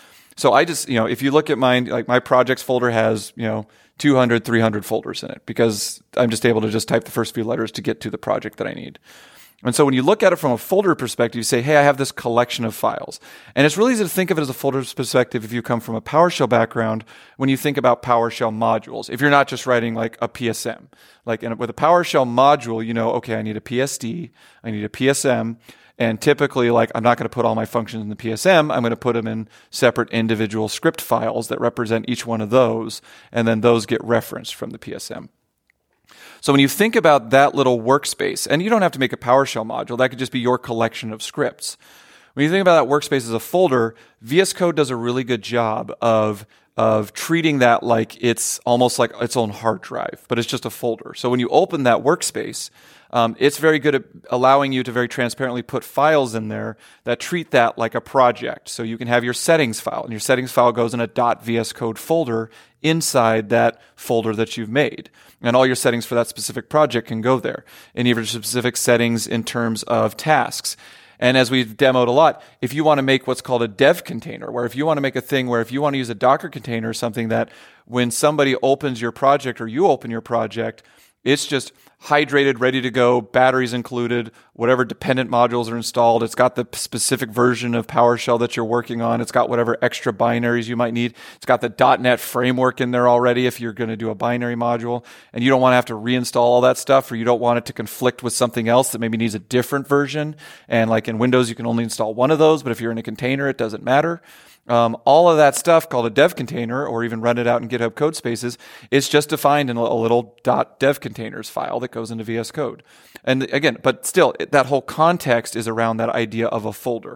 So I just, you know, if you look at mine, like my projects folder has, you know, two hundred, three hundred folders in it, because I'm just able to just type the first few letters to get to the project that I need. And so when you look at it from a folder perspective, you say, hey, I have this collection of files. And it's really easy to think of it as a folder perspective if you come from a PowerShell background, when you think about PowerShell modules. If you're not just writing like a P S M. Like in, with a PowerShell module, you know, okay, I need a P S D, I need a P S M, and typically, like, I'm not going to put all my functions in the P S M. I'm going to put them in separate individual script files that represent each one of those, and then those get referenced from the P S M. So when you think about that little workspace, and you don't have to make a PowerShell module, that could just be your collection of scripts. When you think about that workspace as a folder, V S Code does a really good job of of treating that like it's almost like its own hard drive, but it's just a folder. So when you open that workspace, um, it's very good at allowing you to very transparently put files in there that treat that like a project. So you can have your settings file, and your settings file goes in a .vscode folder inside that folder that you've made. And all your settings for that specific project can go there. And even specific settings in terms of tasks. And as we've demoed a lot, if you want to make what's called a dev container, where if you want to make a thing where if you want to use a Docker container or something that when somebody opens your project or you open your project, it's just hydrated, ready to go, batteries included, whatever dependent modules are installed. It's got the specific version of PowerShell that you're working on. It's got whatever extra binaries you might need. It's got the .NET framework in there already if you're going to do a binary module. And you don't want to have to reinstall all that stuff, or you don't want it to conflict with something else that maybe needs a different version. And like in Windows, you can only install one of those, but if you're in a container, it doesn't matter. Um, all of that stuff called a dev container, or even run it out in GitHub code spaces, is just defined in a little .dev containers file that goes into V S Code. And again, but still, that whole context is around that idea of a folder.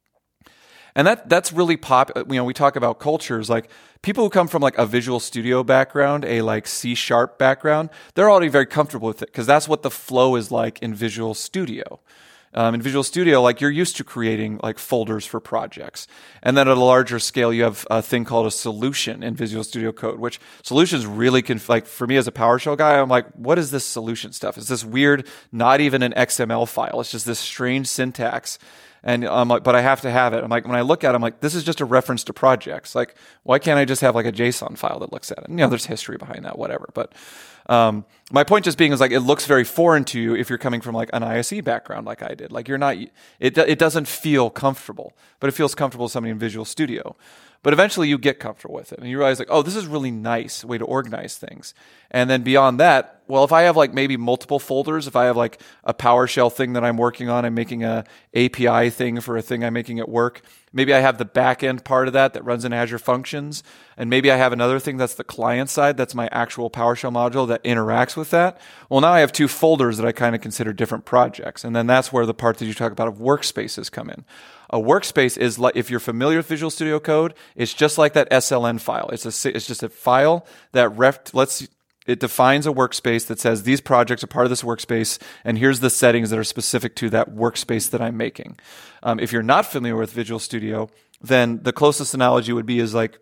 And that that's really pop. You know, we talk about cultures, like people who come from like a Visual Studio background, a like C Sharp background, they're already very comfortable with it because that's what the flow is like in Visual Studio. Um, in Visual Studio, like you're used to creating like folders for projects. And then at a larger scale, you have a thing called a solution in Visual Studio Code, which solutions really can, like for me as a PowerShell guy, I'm like, what is this solution stuff? It's this weird, not even an X M L file. It's just this strange syntax. And I'm like, but I have to have it. I'm like, when I look at it, I'm like, this is just a reference to projects. Like, why can't I just have like a JSON file that looks at it? And, you know, there's history behind that, whatever. But um, my point just being is like, it looks very foreign to you if you're coming from like an I S E background like I did. Like you're not, it it doesn't feel comfortable, but it feels comfortable to somebody in Visual Studio. But eventually you get comfortable with it and you realize like, oh, this is really nice way to organize things. And then beyond that, well, if I have like maybe multiple folders, if I have like a PowerShell thing that I'm working on, I'm making a A P I thing for a thing I'm making at work. Maybe I have the back end part of that that runs in Azure Functions. And maybe I have another thing that's the client side. That's my actual PowerShell module that interacts with that. Well, now I have two folders that I kind of consider different projects. And then that's where the part that you talk about of workspaces come in. A workspace is like, if you're familiar with Visual Studio Code, it's just like that S L N file. It's a, it's just a file that ref, lets, it defines a workspace that says these projects are part of this workspace, and here's the settings that are specific to that workspace that I'm making. Um, if you're not familiar with Visual Studio, then the closest analogy would be is like,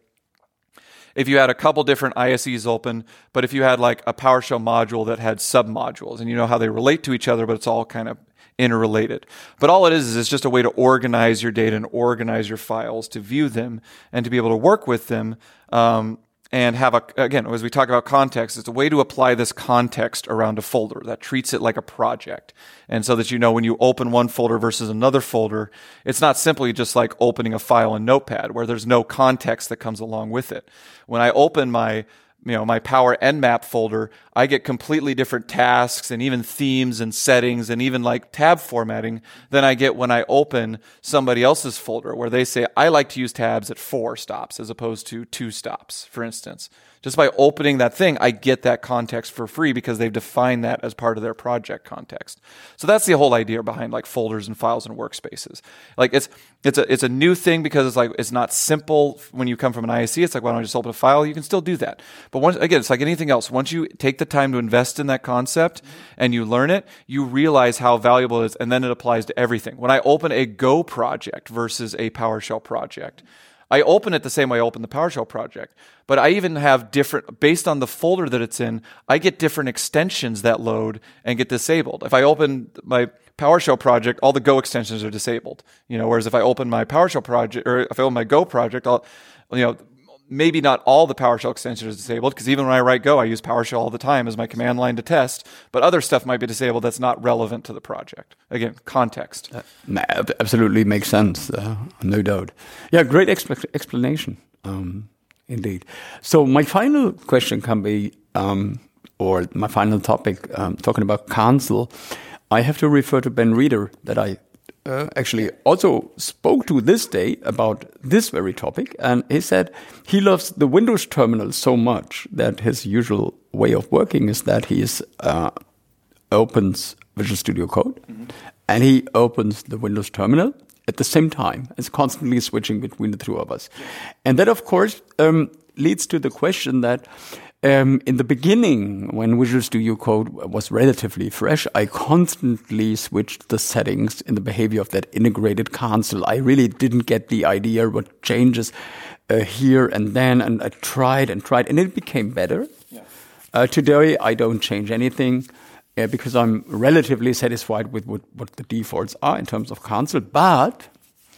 if you had a couple different I S Es open, but if you had like a PowerShell module that had submodules, and you know how they relate to each other, but it's all kind of interrelated. But all it is is it's just a way to organize your data and organize your files, to view them and to be able to work with them. Um, and have a, again, as we talk about context, it's a way to apply this context around a folder that treats it like a project. And so that you know when you open one folder versus another folder, it's not simply just like opening a file in Notepad where there's no context that comes along with it. When I open my you know, my Power Nmap folder, I get completely different tasks and even themes and settings and even like tab formatting than I get when I open somebody else's folder where they say, I like to use tabs at four stops as opposed to two stops, for instance. Just by opening that thing, I get that context for free because they've defined that as part of their project context. So that's the whole idea behind like folders and files and workspaces. Like it's it's a it's a new thing because it's like it's not simple when you come from an I S E. It's like, why don't I just open a file? You can still do that. But once again, it's like anything else. Once you take the time to invest in that concept and you learn it, you realize how valuable it is, and then it applies to everything. When I open a Go project versus a PowerShell project, I open it the same way I open the PowerShell project, but I even have different, based on the folder that it's in, I get different extensions that load and get disabled. If I open my PowerShell project, all the Go extensions are disabled. You know, whereas if I open my PowerShell project, or if I open my Go project, I'll, you know, maybe not all the PowerShell extensions are disabled, because even when I write Go, I use PowerShell all the time as my command line to test, but other stuff might be disabled that's not relevant to the project. Again, context. Uh, absolutely makes sense, uh, no doubt. Yeah, great exp- explanation, um, indeed. So my final question can be, um, or my final topic, um, talking about Consul, I have to refer to Ben Reeder that I Uh, actually also spoke to this day about this very topic, and he said he loves the Windows terminal so much that his usual way of working is that he is, uh, opens Visual Studio Code, mm-hmm. and he opens the Windows terminal at the same time. It's constantly switching between the two of us. And that, of course, um, leads to the question that Um, in the beginning, when Visual Studio Code was relatively fresh, I constantly switched the settings in the behavior of that integrated console. I really didn't get the idea what changes uh, here and then, and I tried and tried, and it became better. Yeah. Uh, today, I don't change anything uh, because I'm relatively satisfied with what, what the defaults are in terms of console, but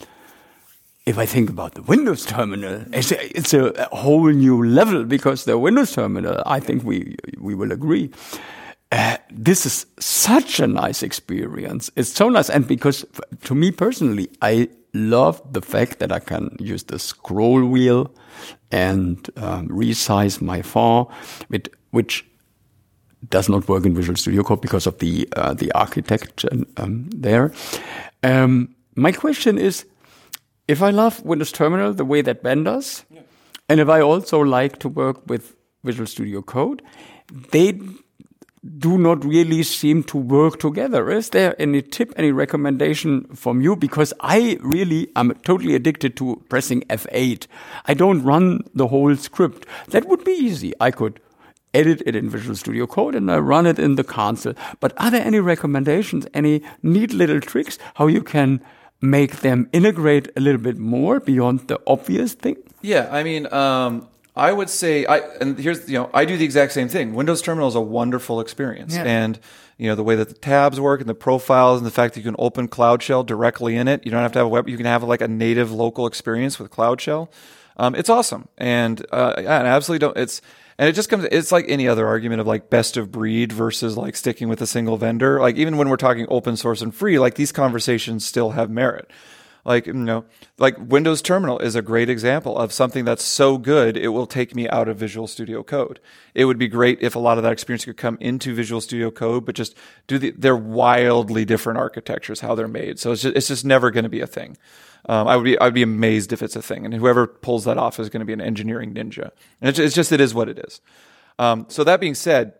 if I think about the Windows terminal, it's a, it's a whole new level, because the Windows terminal, I think we we will agree, uh, this is such a nice experience. It's so nice. And because to me personally, I love the fact that I can use the scroll wheel and um, resize my font, with, which does not work in Visual Studio Code because of the, uh, the architecture um, there. Um, my question is, if I love Windows Terminal the way that Ben does, yeah. and if I also like to work with Visual Studio Code, they do not really seem to work together. Is there any tip, any recommendation from you? Because I really am totally addicted to pressing F eight. I don't run the whole script. That would be easy. I could edit it in Visual Studio Code and I run it in the console. But are there any recommendations, any neat little tricks how you can make them integrate a little bit more beyond the obvious thing? Yeah, I mean, um, I would say, I and here's, you know, I do the exact same thing. Windows Terminal is a wonderful experience. Yeah. And, you know, the way that the tabs work and the profiles and the fact that you can open Cloud Shell directly in it. You don't have to have a web, you can have like a native local experience with Cloud Shell. Um, it's awesome. And, uh, I absolutely don't, it's, and it just comes, it's like any other argument of like best of breed versus like sticking with a single vendor. Like even when we're talking open source and free, like these conversations still have merit. Like, you know, like Windows Terminal is a great example of something that's so good, it will take me out of Visual Studio Code. It would be great if a lot of that experience could come into Visual Studio Code, but just do the, they're wildly different architectures, how they're made. So it's just, it's just never going to be a thing. Um, I would be, I'd be amazed if it's a thing. And whoever pulls that off is going to be an engineering ninja. And it's, it's just, it is what it is. Um, so that being said,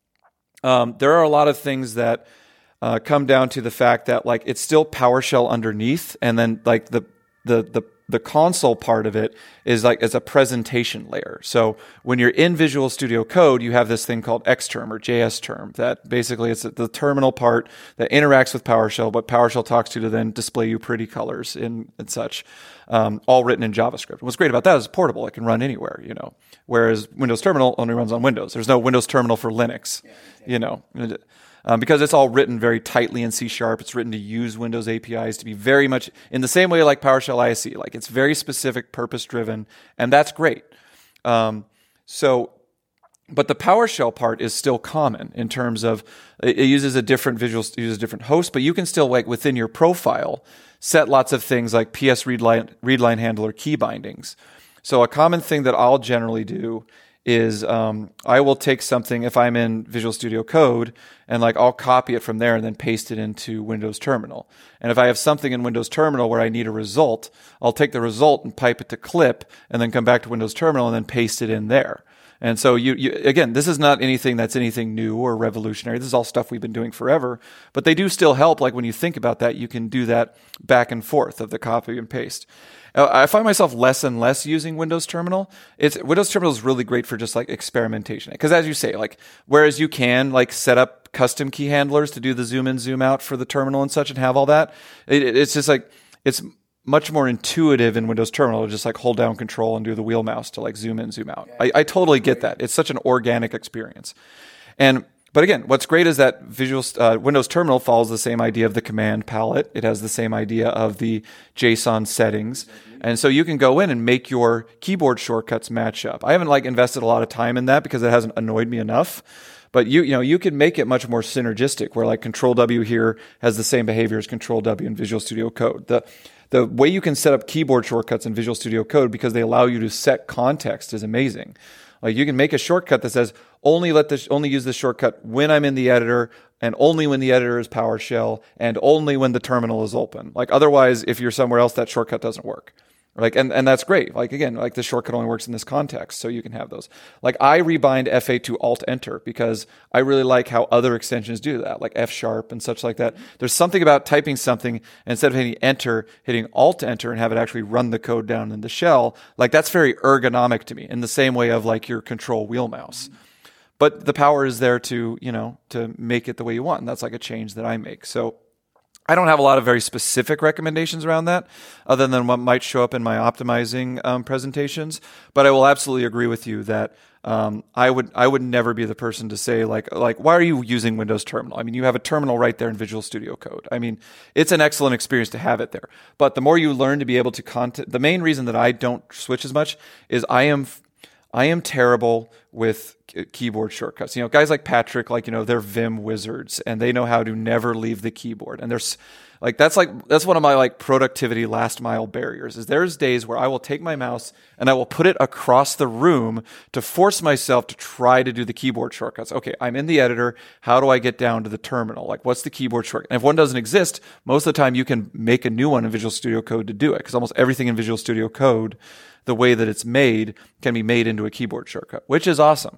um, there are a lot of things that, Uh, come down to the fact that like it's still PowerShell underneath, and then like the the the the console part of it is like as a presentation layer. So when you're in Visual Studio Code, you have this thing called Xterm or J S Term that basically it's the terminal part that interacts with PowerShell, but PowerShell talks to to then display you pretty colors in and such, um, all written in JavaScript. What's great about that is it's portable; it can run anywhere, you know. Whereas Windows Terminal only runs on Windows. There's no Windows Terminal for Linux, you know. Um, because it's all written very tightly in C Sharp. It's written to use Windows A P Is to be very much in the same way like PowerShell I S E. Like it's very specific, purpose-driven, and that's great. Um, so, but the PowerShell part is still common in terms of it, it uses a different visual, it uses a different host, but you can still like within your profile set lots of things like P S readline, readline handler key bindings. So a common thing that I'll generally do is um, I will take something if I'm in Visual Studio Code and like I'll copy it from there and then paste it into Windows Terminal. And if I have something in Windows Terminal where I need a result, I'll take the result and pipe it to clip and then come back to Windows Terminal and then paste it in there. And so you, you again, this is not anything that's anything new or revolutionary. This is all stuff we've been doing forever, but they do still help. Like when you think about that, you can do that back and forth of the copy and paste. I find myself less and less using Windows Terminal. It's Windows Terminal is really great for just like experimentation. Because as you say, like whereas you can like set up custom key handlers to do the zoom in, zoom out for the terminal and such and have all that, it, it's just like it's much more intuitive in Windows Terminal to just like hold down control and do the wheel mouse to like zoom in, zoom out. I, I totally get that. It's such an organic experience. And But again, what's great is that Visual uh, Windows Terminal follows the same idea of the command palette. It has the same idea of the JSON settings. And so you can go in and make your keyboard shortcuts match up. I haven't like invested a lot of time in that because it hasn't annoyed me enough. But you you know, you can make it much more synergistic where like Control W here has the same behavior as Control W in Visual Studio Code. The the way you can set up keyboard shortcuts in Visual Studio Code because they allow you to set context is amazing. Like you can make a shortcut that says only let this only use this shortcut when I'm in the editor and only when the editor is PowerShell and only when the terminal is open. Like otherwise, if you're somewhere else, that shortcut doesn't work. Like and, and that's great. Like again, like the shortcut only works in this context, so you can have those. Like I rebind F eight to Alt Enter because I really like how other extensions do that, like F sharp and such like that. There's something about typing something and instead of hitting Enter, hitting Alt Enter and have it actually run the code down in the shell. Like that's very ergonomic to me in the same way of like your control wheel mouse. But the power is there to, you know, to make it the way you want. And that's like a change that I make. So I don't have a lot of very specific recommendations around that other than what might show up in my optimizing um, presentations. But I will absolutely agree with you that um, I would I would never be the person to say like like why are you using Windows Terminal? I mean, you have a terminal right there in Visual Studio Code. I mean, it's an excellent experience to have it there. But the more you learn to be able to content, the main reason that I don't switch as much is I am I am terrible with keyboard shortcuts. You know, guys like Patrick, like, you know, they're Vim wizards and they know how to never leave the keyboard. And there's like, that's like, that's one of my like productivity last mile barriers is there's days where I will take my mouse and I will put it across the room to force myself to try to do the keyboard shortcuts. Okay, I'm in the editor. How do I get down to the terminal? Like, what's the keyboard shortcut? And if one doesn't exist, most of the time you can make a new one in Visual Studio Code to do it because almost everything in Visual Studio Code, the way that it's made, can be made into a keyboard shortcut, which is awesome.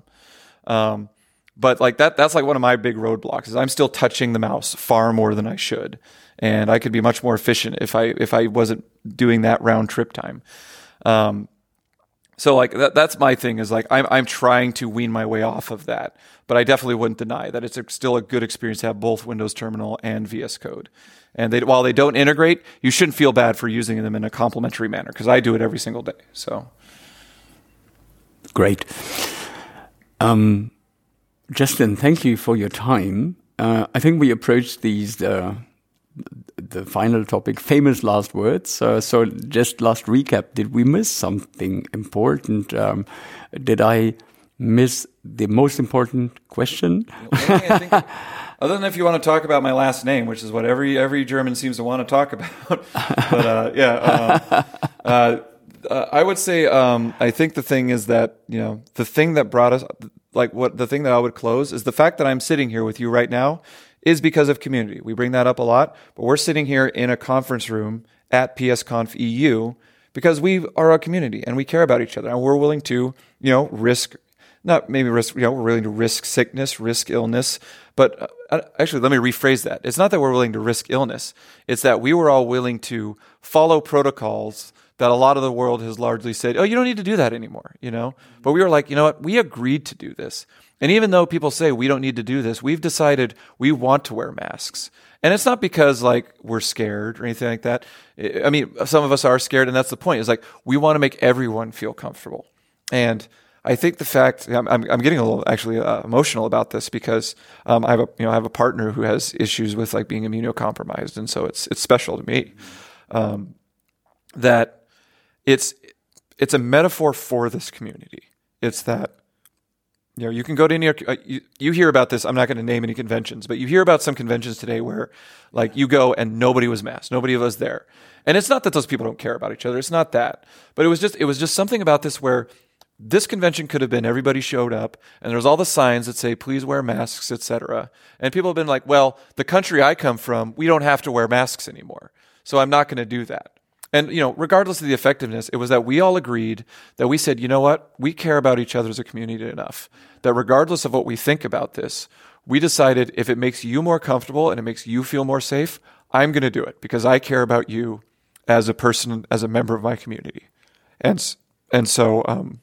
Um, but like that, that's like one of my big roadblocks is I'm still touching the mouse far more than I should. And I could be much more efficient if I, if I wasn't doing that round trip time. Um, So like that, that's my thing is like I'm I'm trying to wean my way off of that, but I definitely wouldn't deny that it's a, still a good experience to have both Windows Terminal and V S Code. And they, while they don't integrate, you shouldn't feel bad for using them in a complementary manner because I do it every single day. So great, um, Justin. Thank you for your time. Uh, I think we approached these. Uh, the final topic, famous last words. Uh, so just last recap, did we miss something important? Um, did I miss the most important question? I think, other than if you want to talk about my last name, which is what every every German seems to want to talk about. But uh, yeah, uh, uh, uh, I would say um, I think the thing is that, you know, the thing that brought us, like what the thing that I would close is the fact that I'm sitting here with you right now is because of community. We bring that up a lot, but we're sitting here in a conference room at PSConf E U because we are a community and we care about each other and we're willing to, you know, risk, not maybe risk, you know, we're willing to risk sickness, risk illness, but uh, actually let me rephrase that. It's not that we're willing to risk illness. It's that we were all willing to follow protocols that a lot of the world has largely said, oh, you don't need to do that anymore, you know? But we were like, you know what? We agreed to do this. And even though people say we don't need to do this, we've decided we want to wear masks. And it's not because like we're scared or anything like that. I mean, some of us are scared, and that's the point. It's like we want to make everyone feel comfortable. And I think the fact I'm, I'm, I'm getting a little actually uh, emotional about this because um, I have a you know I have a partner who has issues with like being immunocompromised, and so it's it's special to me um, that it's it's a metaphor for this community. It's that. You know, you can go to any, uh, you, you hear about this, I'm not going to name any conventions, but you hear about some conventions today where like you go and nobody was masked, nobody was there. And it's not that those people don't care about each other. It's not that, but it was just, it was just something about this where this convention could have been everybody showed up and there's all the signs that say, please wear masks, et cetera. And people have been like, well, the country I come from, we don't have to wear masks anymore. So I'm not going to do that. And, you know, regardless of the effectiveness, it was that we all agreed that we said, you know what, we care about each other as a community enough that regardless of what we think about this, we decided if it makes you more comfortable and it makes you feel more safe, I'm going to do it because I care about you as a person, as a member of my community. And, and so um,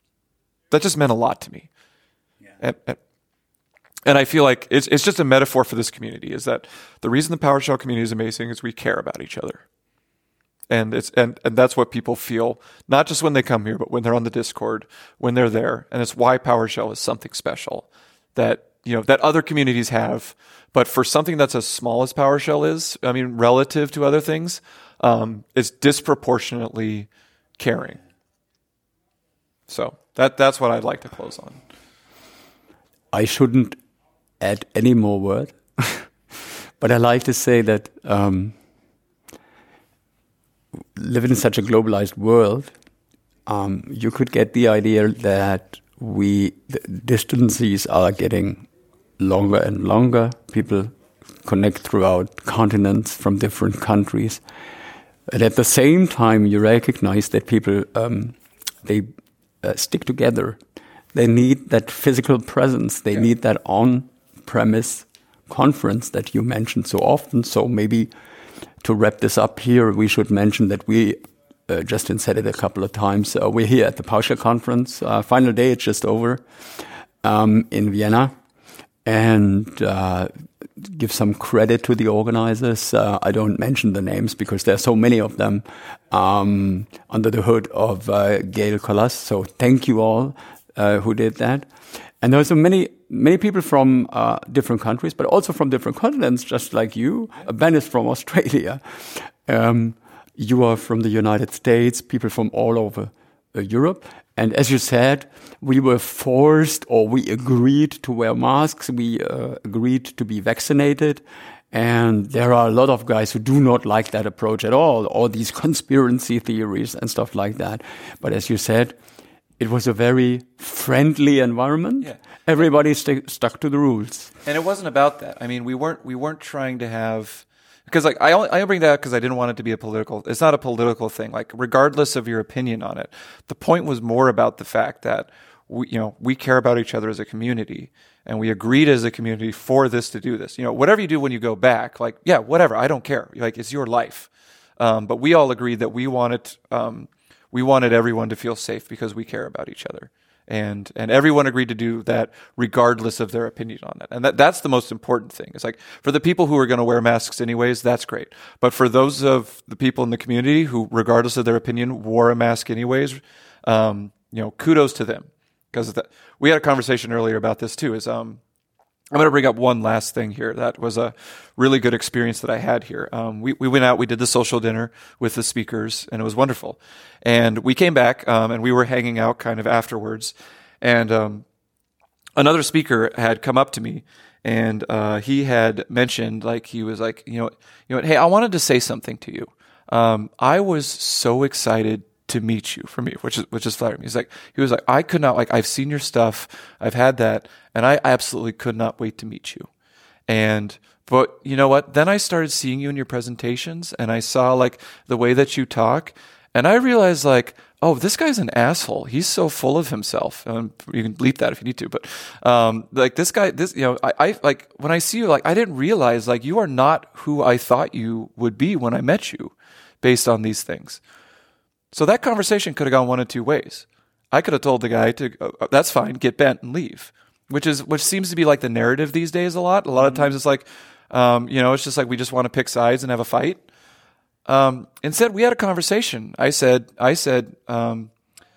that just meant a lot to me. Yeah. And, and, and I feel like it's, it's just a metaphor for this community is that the reason the PowerShell community is amazing is we care about each other. And it's and, and that's what people feel, not just when they come here, but when they're on the Discord, when they're there. And it's why PowerShell is something special that, you know, that other communities have. But for something that's as small as PowerShell is, I mean, relative to other things, um, it's disproportionately caring. So that that's what I'd like to close on. I shouldn't add any more word, but I like to say that um, living in such a globalized world, um, you could get the idea that we the distances are getting longer and longer. People connect throughout continents from different countries. And at the same time, you recognize that people, um, they uh, stick together. They need that physical presence. They yeah. need that on-premise conference that you mentioned so often. So maybe to wrap this up here, we should mention that we, uh, Justin said it a couple of times, uh, we're here at the PowerShell conference. Uh, final day, it's just over um, in Vienna. And uh, give some credit to the organizers. Uh, I don't mention the names because there are so many of them um, under the hood of uh, Gail Collas. So thank you all uh, who did that. And there are so many many people from uh, different countries, but also from different continents, just like you. Ben is from Australia. Um, you are from the United States, people from all over uh, Europe. And as you said, we were forced or we agreed to wear masks. We uh, agreed to be vaccinated. And there are a lot of guys who do not like that approach at all, all these conspiracy theories and stuff like that. But as you said, it was a very friendly environment. Yeah. Everybody st- stuck to the rules. And it wasn't about that. I mean, we weren't we weren't trying to have... Because like I only I bring that up because I didn't want it to be a political. It's not a political thing. Like regardless of your opinion on it, the point was more about the fact that we you know we care about each other as a community, and we agreed as a community for this to do this. You know, whatever you do when you go back, like yeah, whatever, I don't care. Like it's your life. Um, but we all agreed that we wanted um, we wanted everyone to feel safe because we care about each other. And and everyone agreed to do that regardless of their opinion on it. And that, that's the most important thing. It's like, for the people who are going to wear masks anyways, that's great. But for those of the people in the community who, regardless of their opinion, wore a mask anyways, um, you know, kudos to them. Because we had a conversation earlier about this too, is um, I'm going to bring up one last thing here. That was a really good experience that I had here. Um, we, we went out, we did the social dinner with the speakers, and it was wonderful. And we came back, um, and we were hanging out kind of afterwards. And um, another speaker had come up to me, and uh, he had mentioned, like, he was like, you know, you know, hey, I wanted to say something to you. Um, I was so excited to meet you for me, which is, which is flattering. He's like, he was like, I could not, like, I've seen your stuff, I've had that, and I absolutely could not wait to meet you. And, but you know what? Then I started seeing you in your presentations, and I saw, like, the way that you talk, and I realized, like, oh, this guy's an asshole. He's so full of himself. Um, you can bleep that if you need to, but, um, like, this guy, this, you know, I, I, like, when I see you, like, I didn't realize, like, you are not who I thought you would be when I met you based on these things. So that conversation could have gone one of two ways. I could have told the guy to, uh, that's fine, get bent and leave, which is, which seems to be like the narrative these days a lot. A lot of times it's like, um, you know, it's just like we just want to pick sides and have a fight. Um, instead, we had a conversation. I said, I said, um,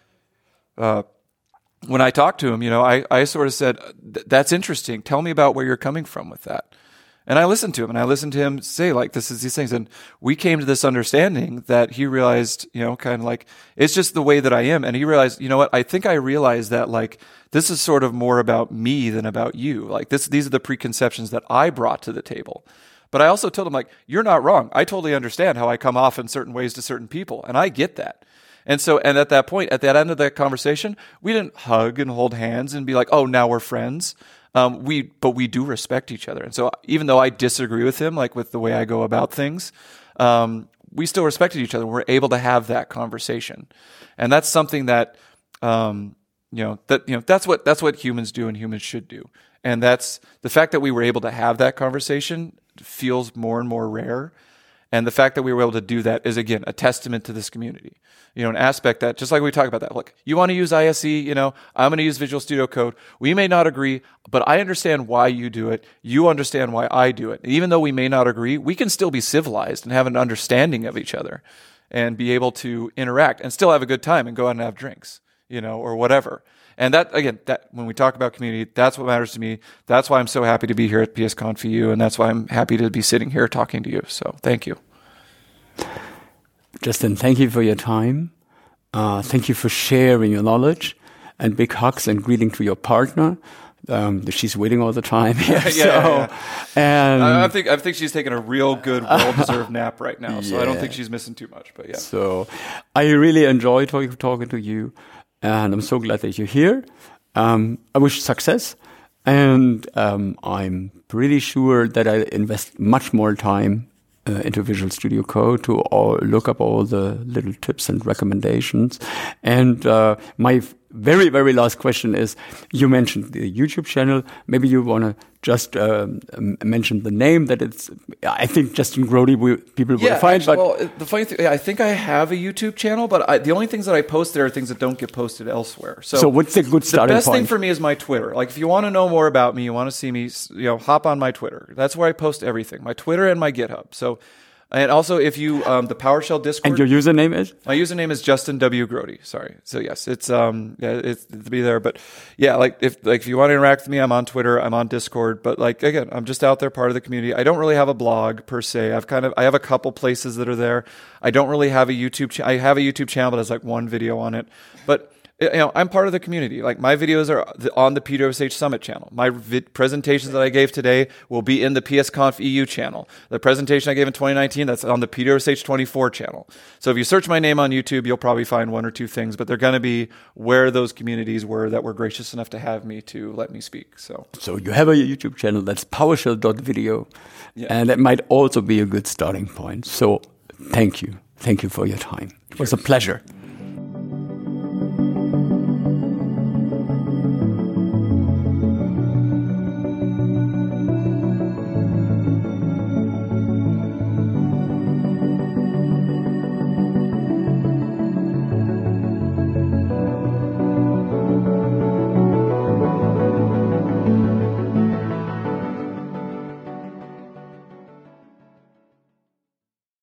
uh, when I talked to him, you know, I, I sort of said, that's interesting. Tell me about where you're coming from with that. And I listened to him, and I listened to him say, like, this is these things. And we came to this understanding that he realized, you know, kind of like, it's just the way that I am. And he realized, you know what, I think I realized that, like, this is sort of more about me than about you. Like, this, these are the preconceptions that I brought to the table. But I also told him, like, you're not wrong. I totally understand how I come off in certain ways to certain people, and I get that. And so, and at that point, at that end of that conversation, we didn't hug and hold hands and be like, oh, now we're friends. Um, we, but we do respect each other. And so even though I disagree with him, like with the way I go about things, um, we still respected each other. We're able to have that conversation. And that's something that, um, you know, that, you know, that's what, that's what humans do and humans should do. And that's the fact that we were able to have that conversation feels more and more rare. And the fact that we were able to do that is, again, a testament to this community. You know, an aspect that, just like we talk about that, look, you want to use I S E, you know, I'm going to use Visual Studio Code. We may not agree, but I understand why you do it. You understand why I do it. And even though we may not agree, we can still be civilized and have an understanding of each other and be able to interact and still have a good time and go out and have drinks, you know, or whatever. And that, again, that when we talk about community, that's what matters to me. That's why I'm so happy to be here at PSConf E U, and that's why I'm happy to be sitting here talking to you. So thank you. Justin, thank you for your time. Uh, thank you for sharing your knowledge, and big hugs and greeting to your partner. Um, she's waiting all the time. yeah, yeah, so, yeah. And I, I think I think she's taking a real good, well-deserved nap right now. So yeah. I don't think she's missing too much. But yeah. So I really enjoy talking talking to you, and I'm so glad that you're here. Um, I wish success, and um, I'm pretty sure that I invest much more time Uh, into Visual Studio Code to all, look up all the little tips and recommendations. And uh, my very, very last question is, you mentioned the YouTube channel. Maybe you want to just um, mention the name that it's, I think Justin Grody, we, people yeah, will find. Actually, but well, the funny thing, I think I have a YouTube channel, but I, the only things that I post there are things that don't get posted elsewhere. So, so what's a good starting point? The best point? thing for me is my Twitter. Like, if you want to know more about me, you want to see me, you know, hop on my Twitter. That's where I post everything. My Twitter and my GitHub. So, and also, if you, um, the PowerShell Discord. And your username is? My username is Justin W. Grody. Sorry. So yes, it's, um, yeah, it's to be there. But yeah, like if, like if you want to interact with me, I'm on Twitter, I'm on Discord. But like, again, I'm just out there, part of the community. I don't really have a blog per se. I've kind of, I have a couple places that are there. I don't really have a YouTube, cha- I have a YouTube channel, but there's like one video on it. But you know, I'm part of the community. Like, my videos are on the P W S H Summit channel. My vid- presentations that I gave today will be in the PSConf E U channel. The presentation I gave in twenty nineteen, that's on the P W S H twenty-four channel. So if you search my name on YouTube, you'll probably find one or two things, but they're going to be where those communities were that were gracious enough to have me to let me speak. So, so you have a YouTube channel that's PowerShell dot video, yeah. And that might also be a good starting point. So thank you. Thank you for your time. It was a pleasure.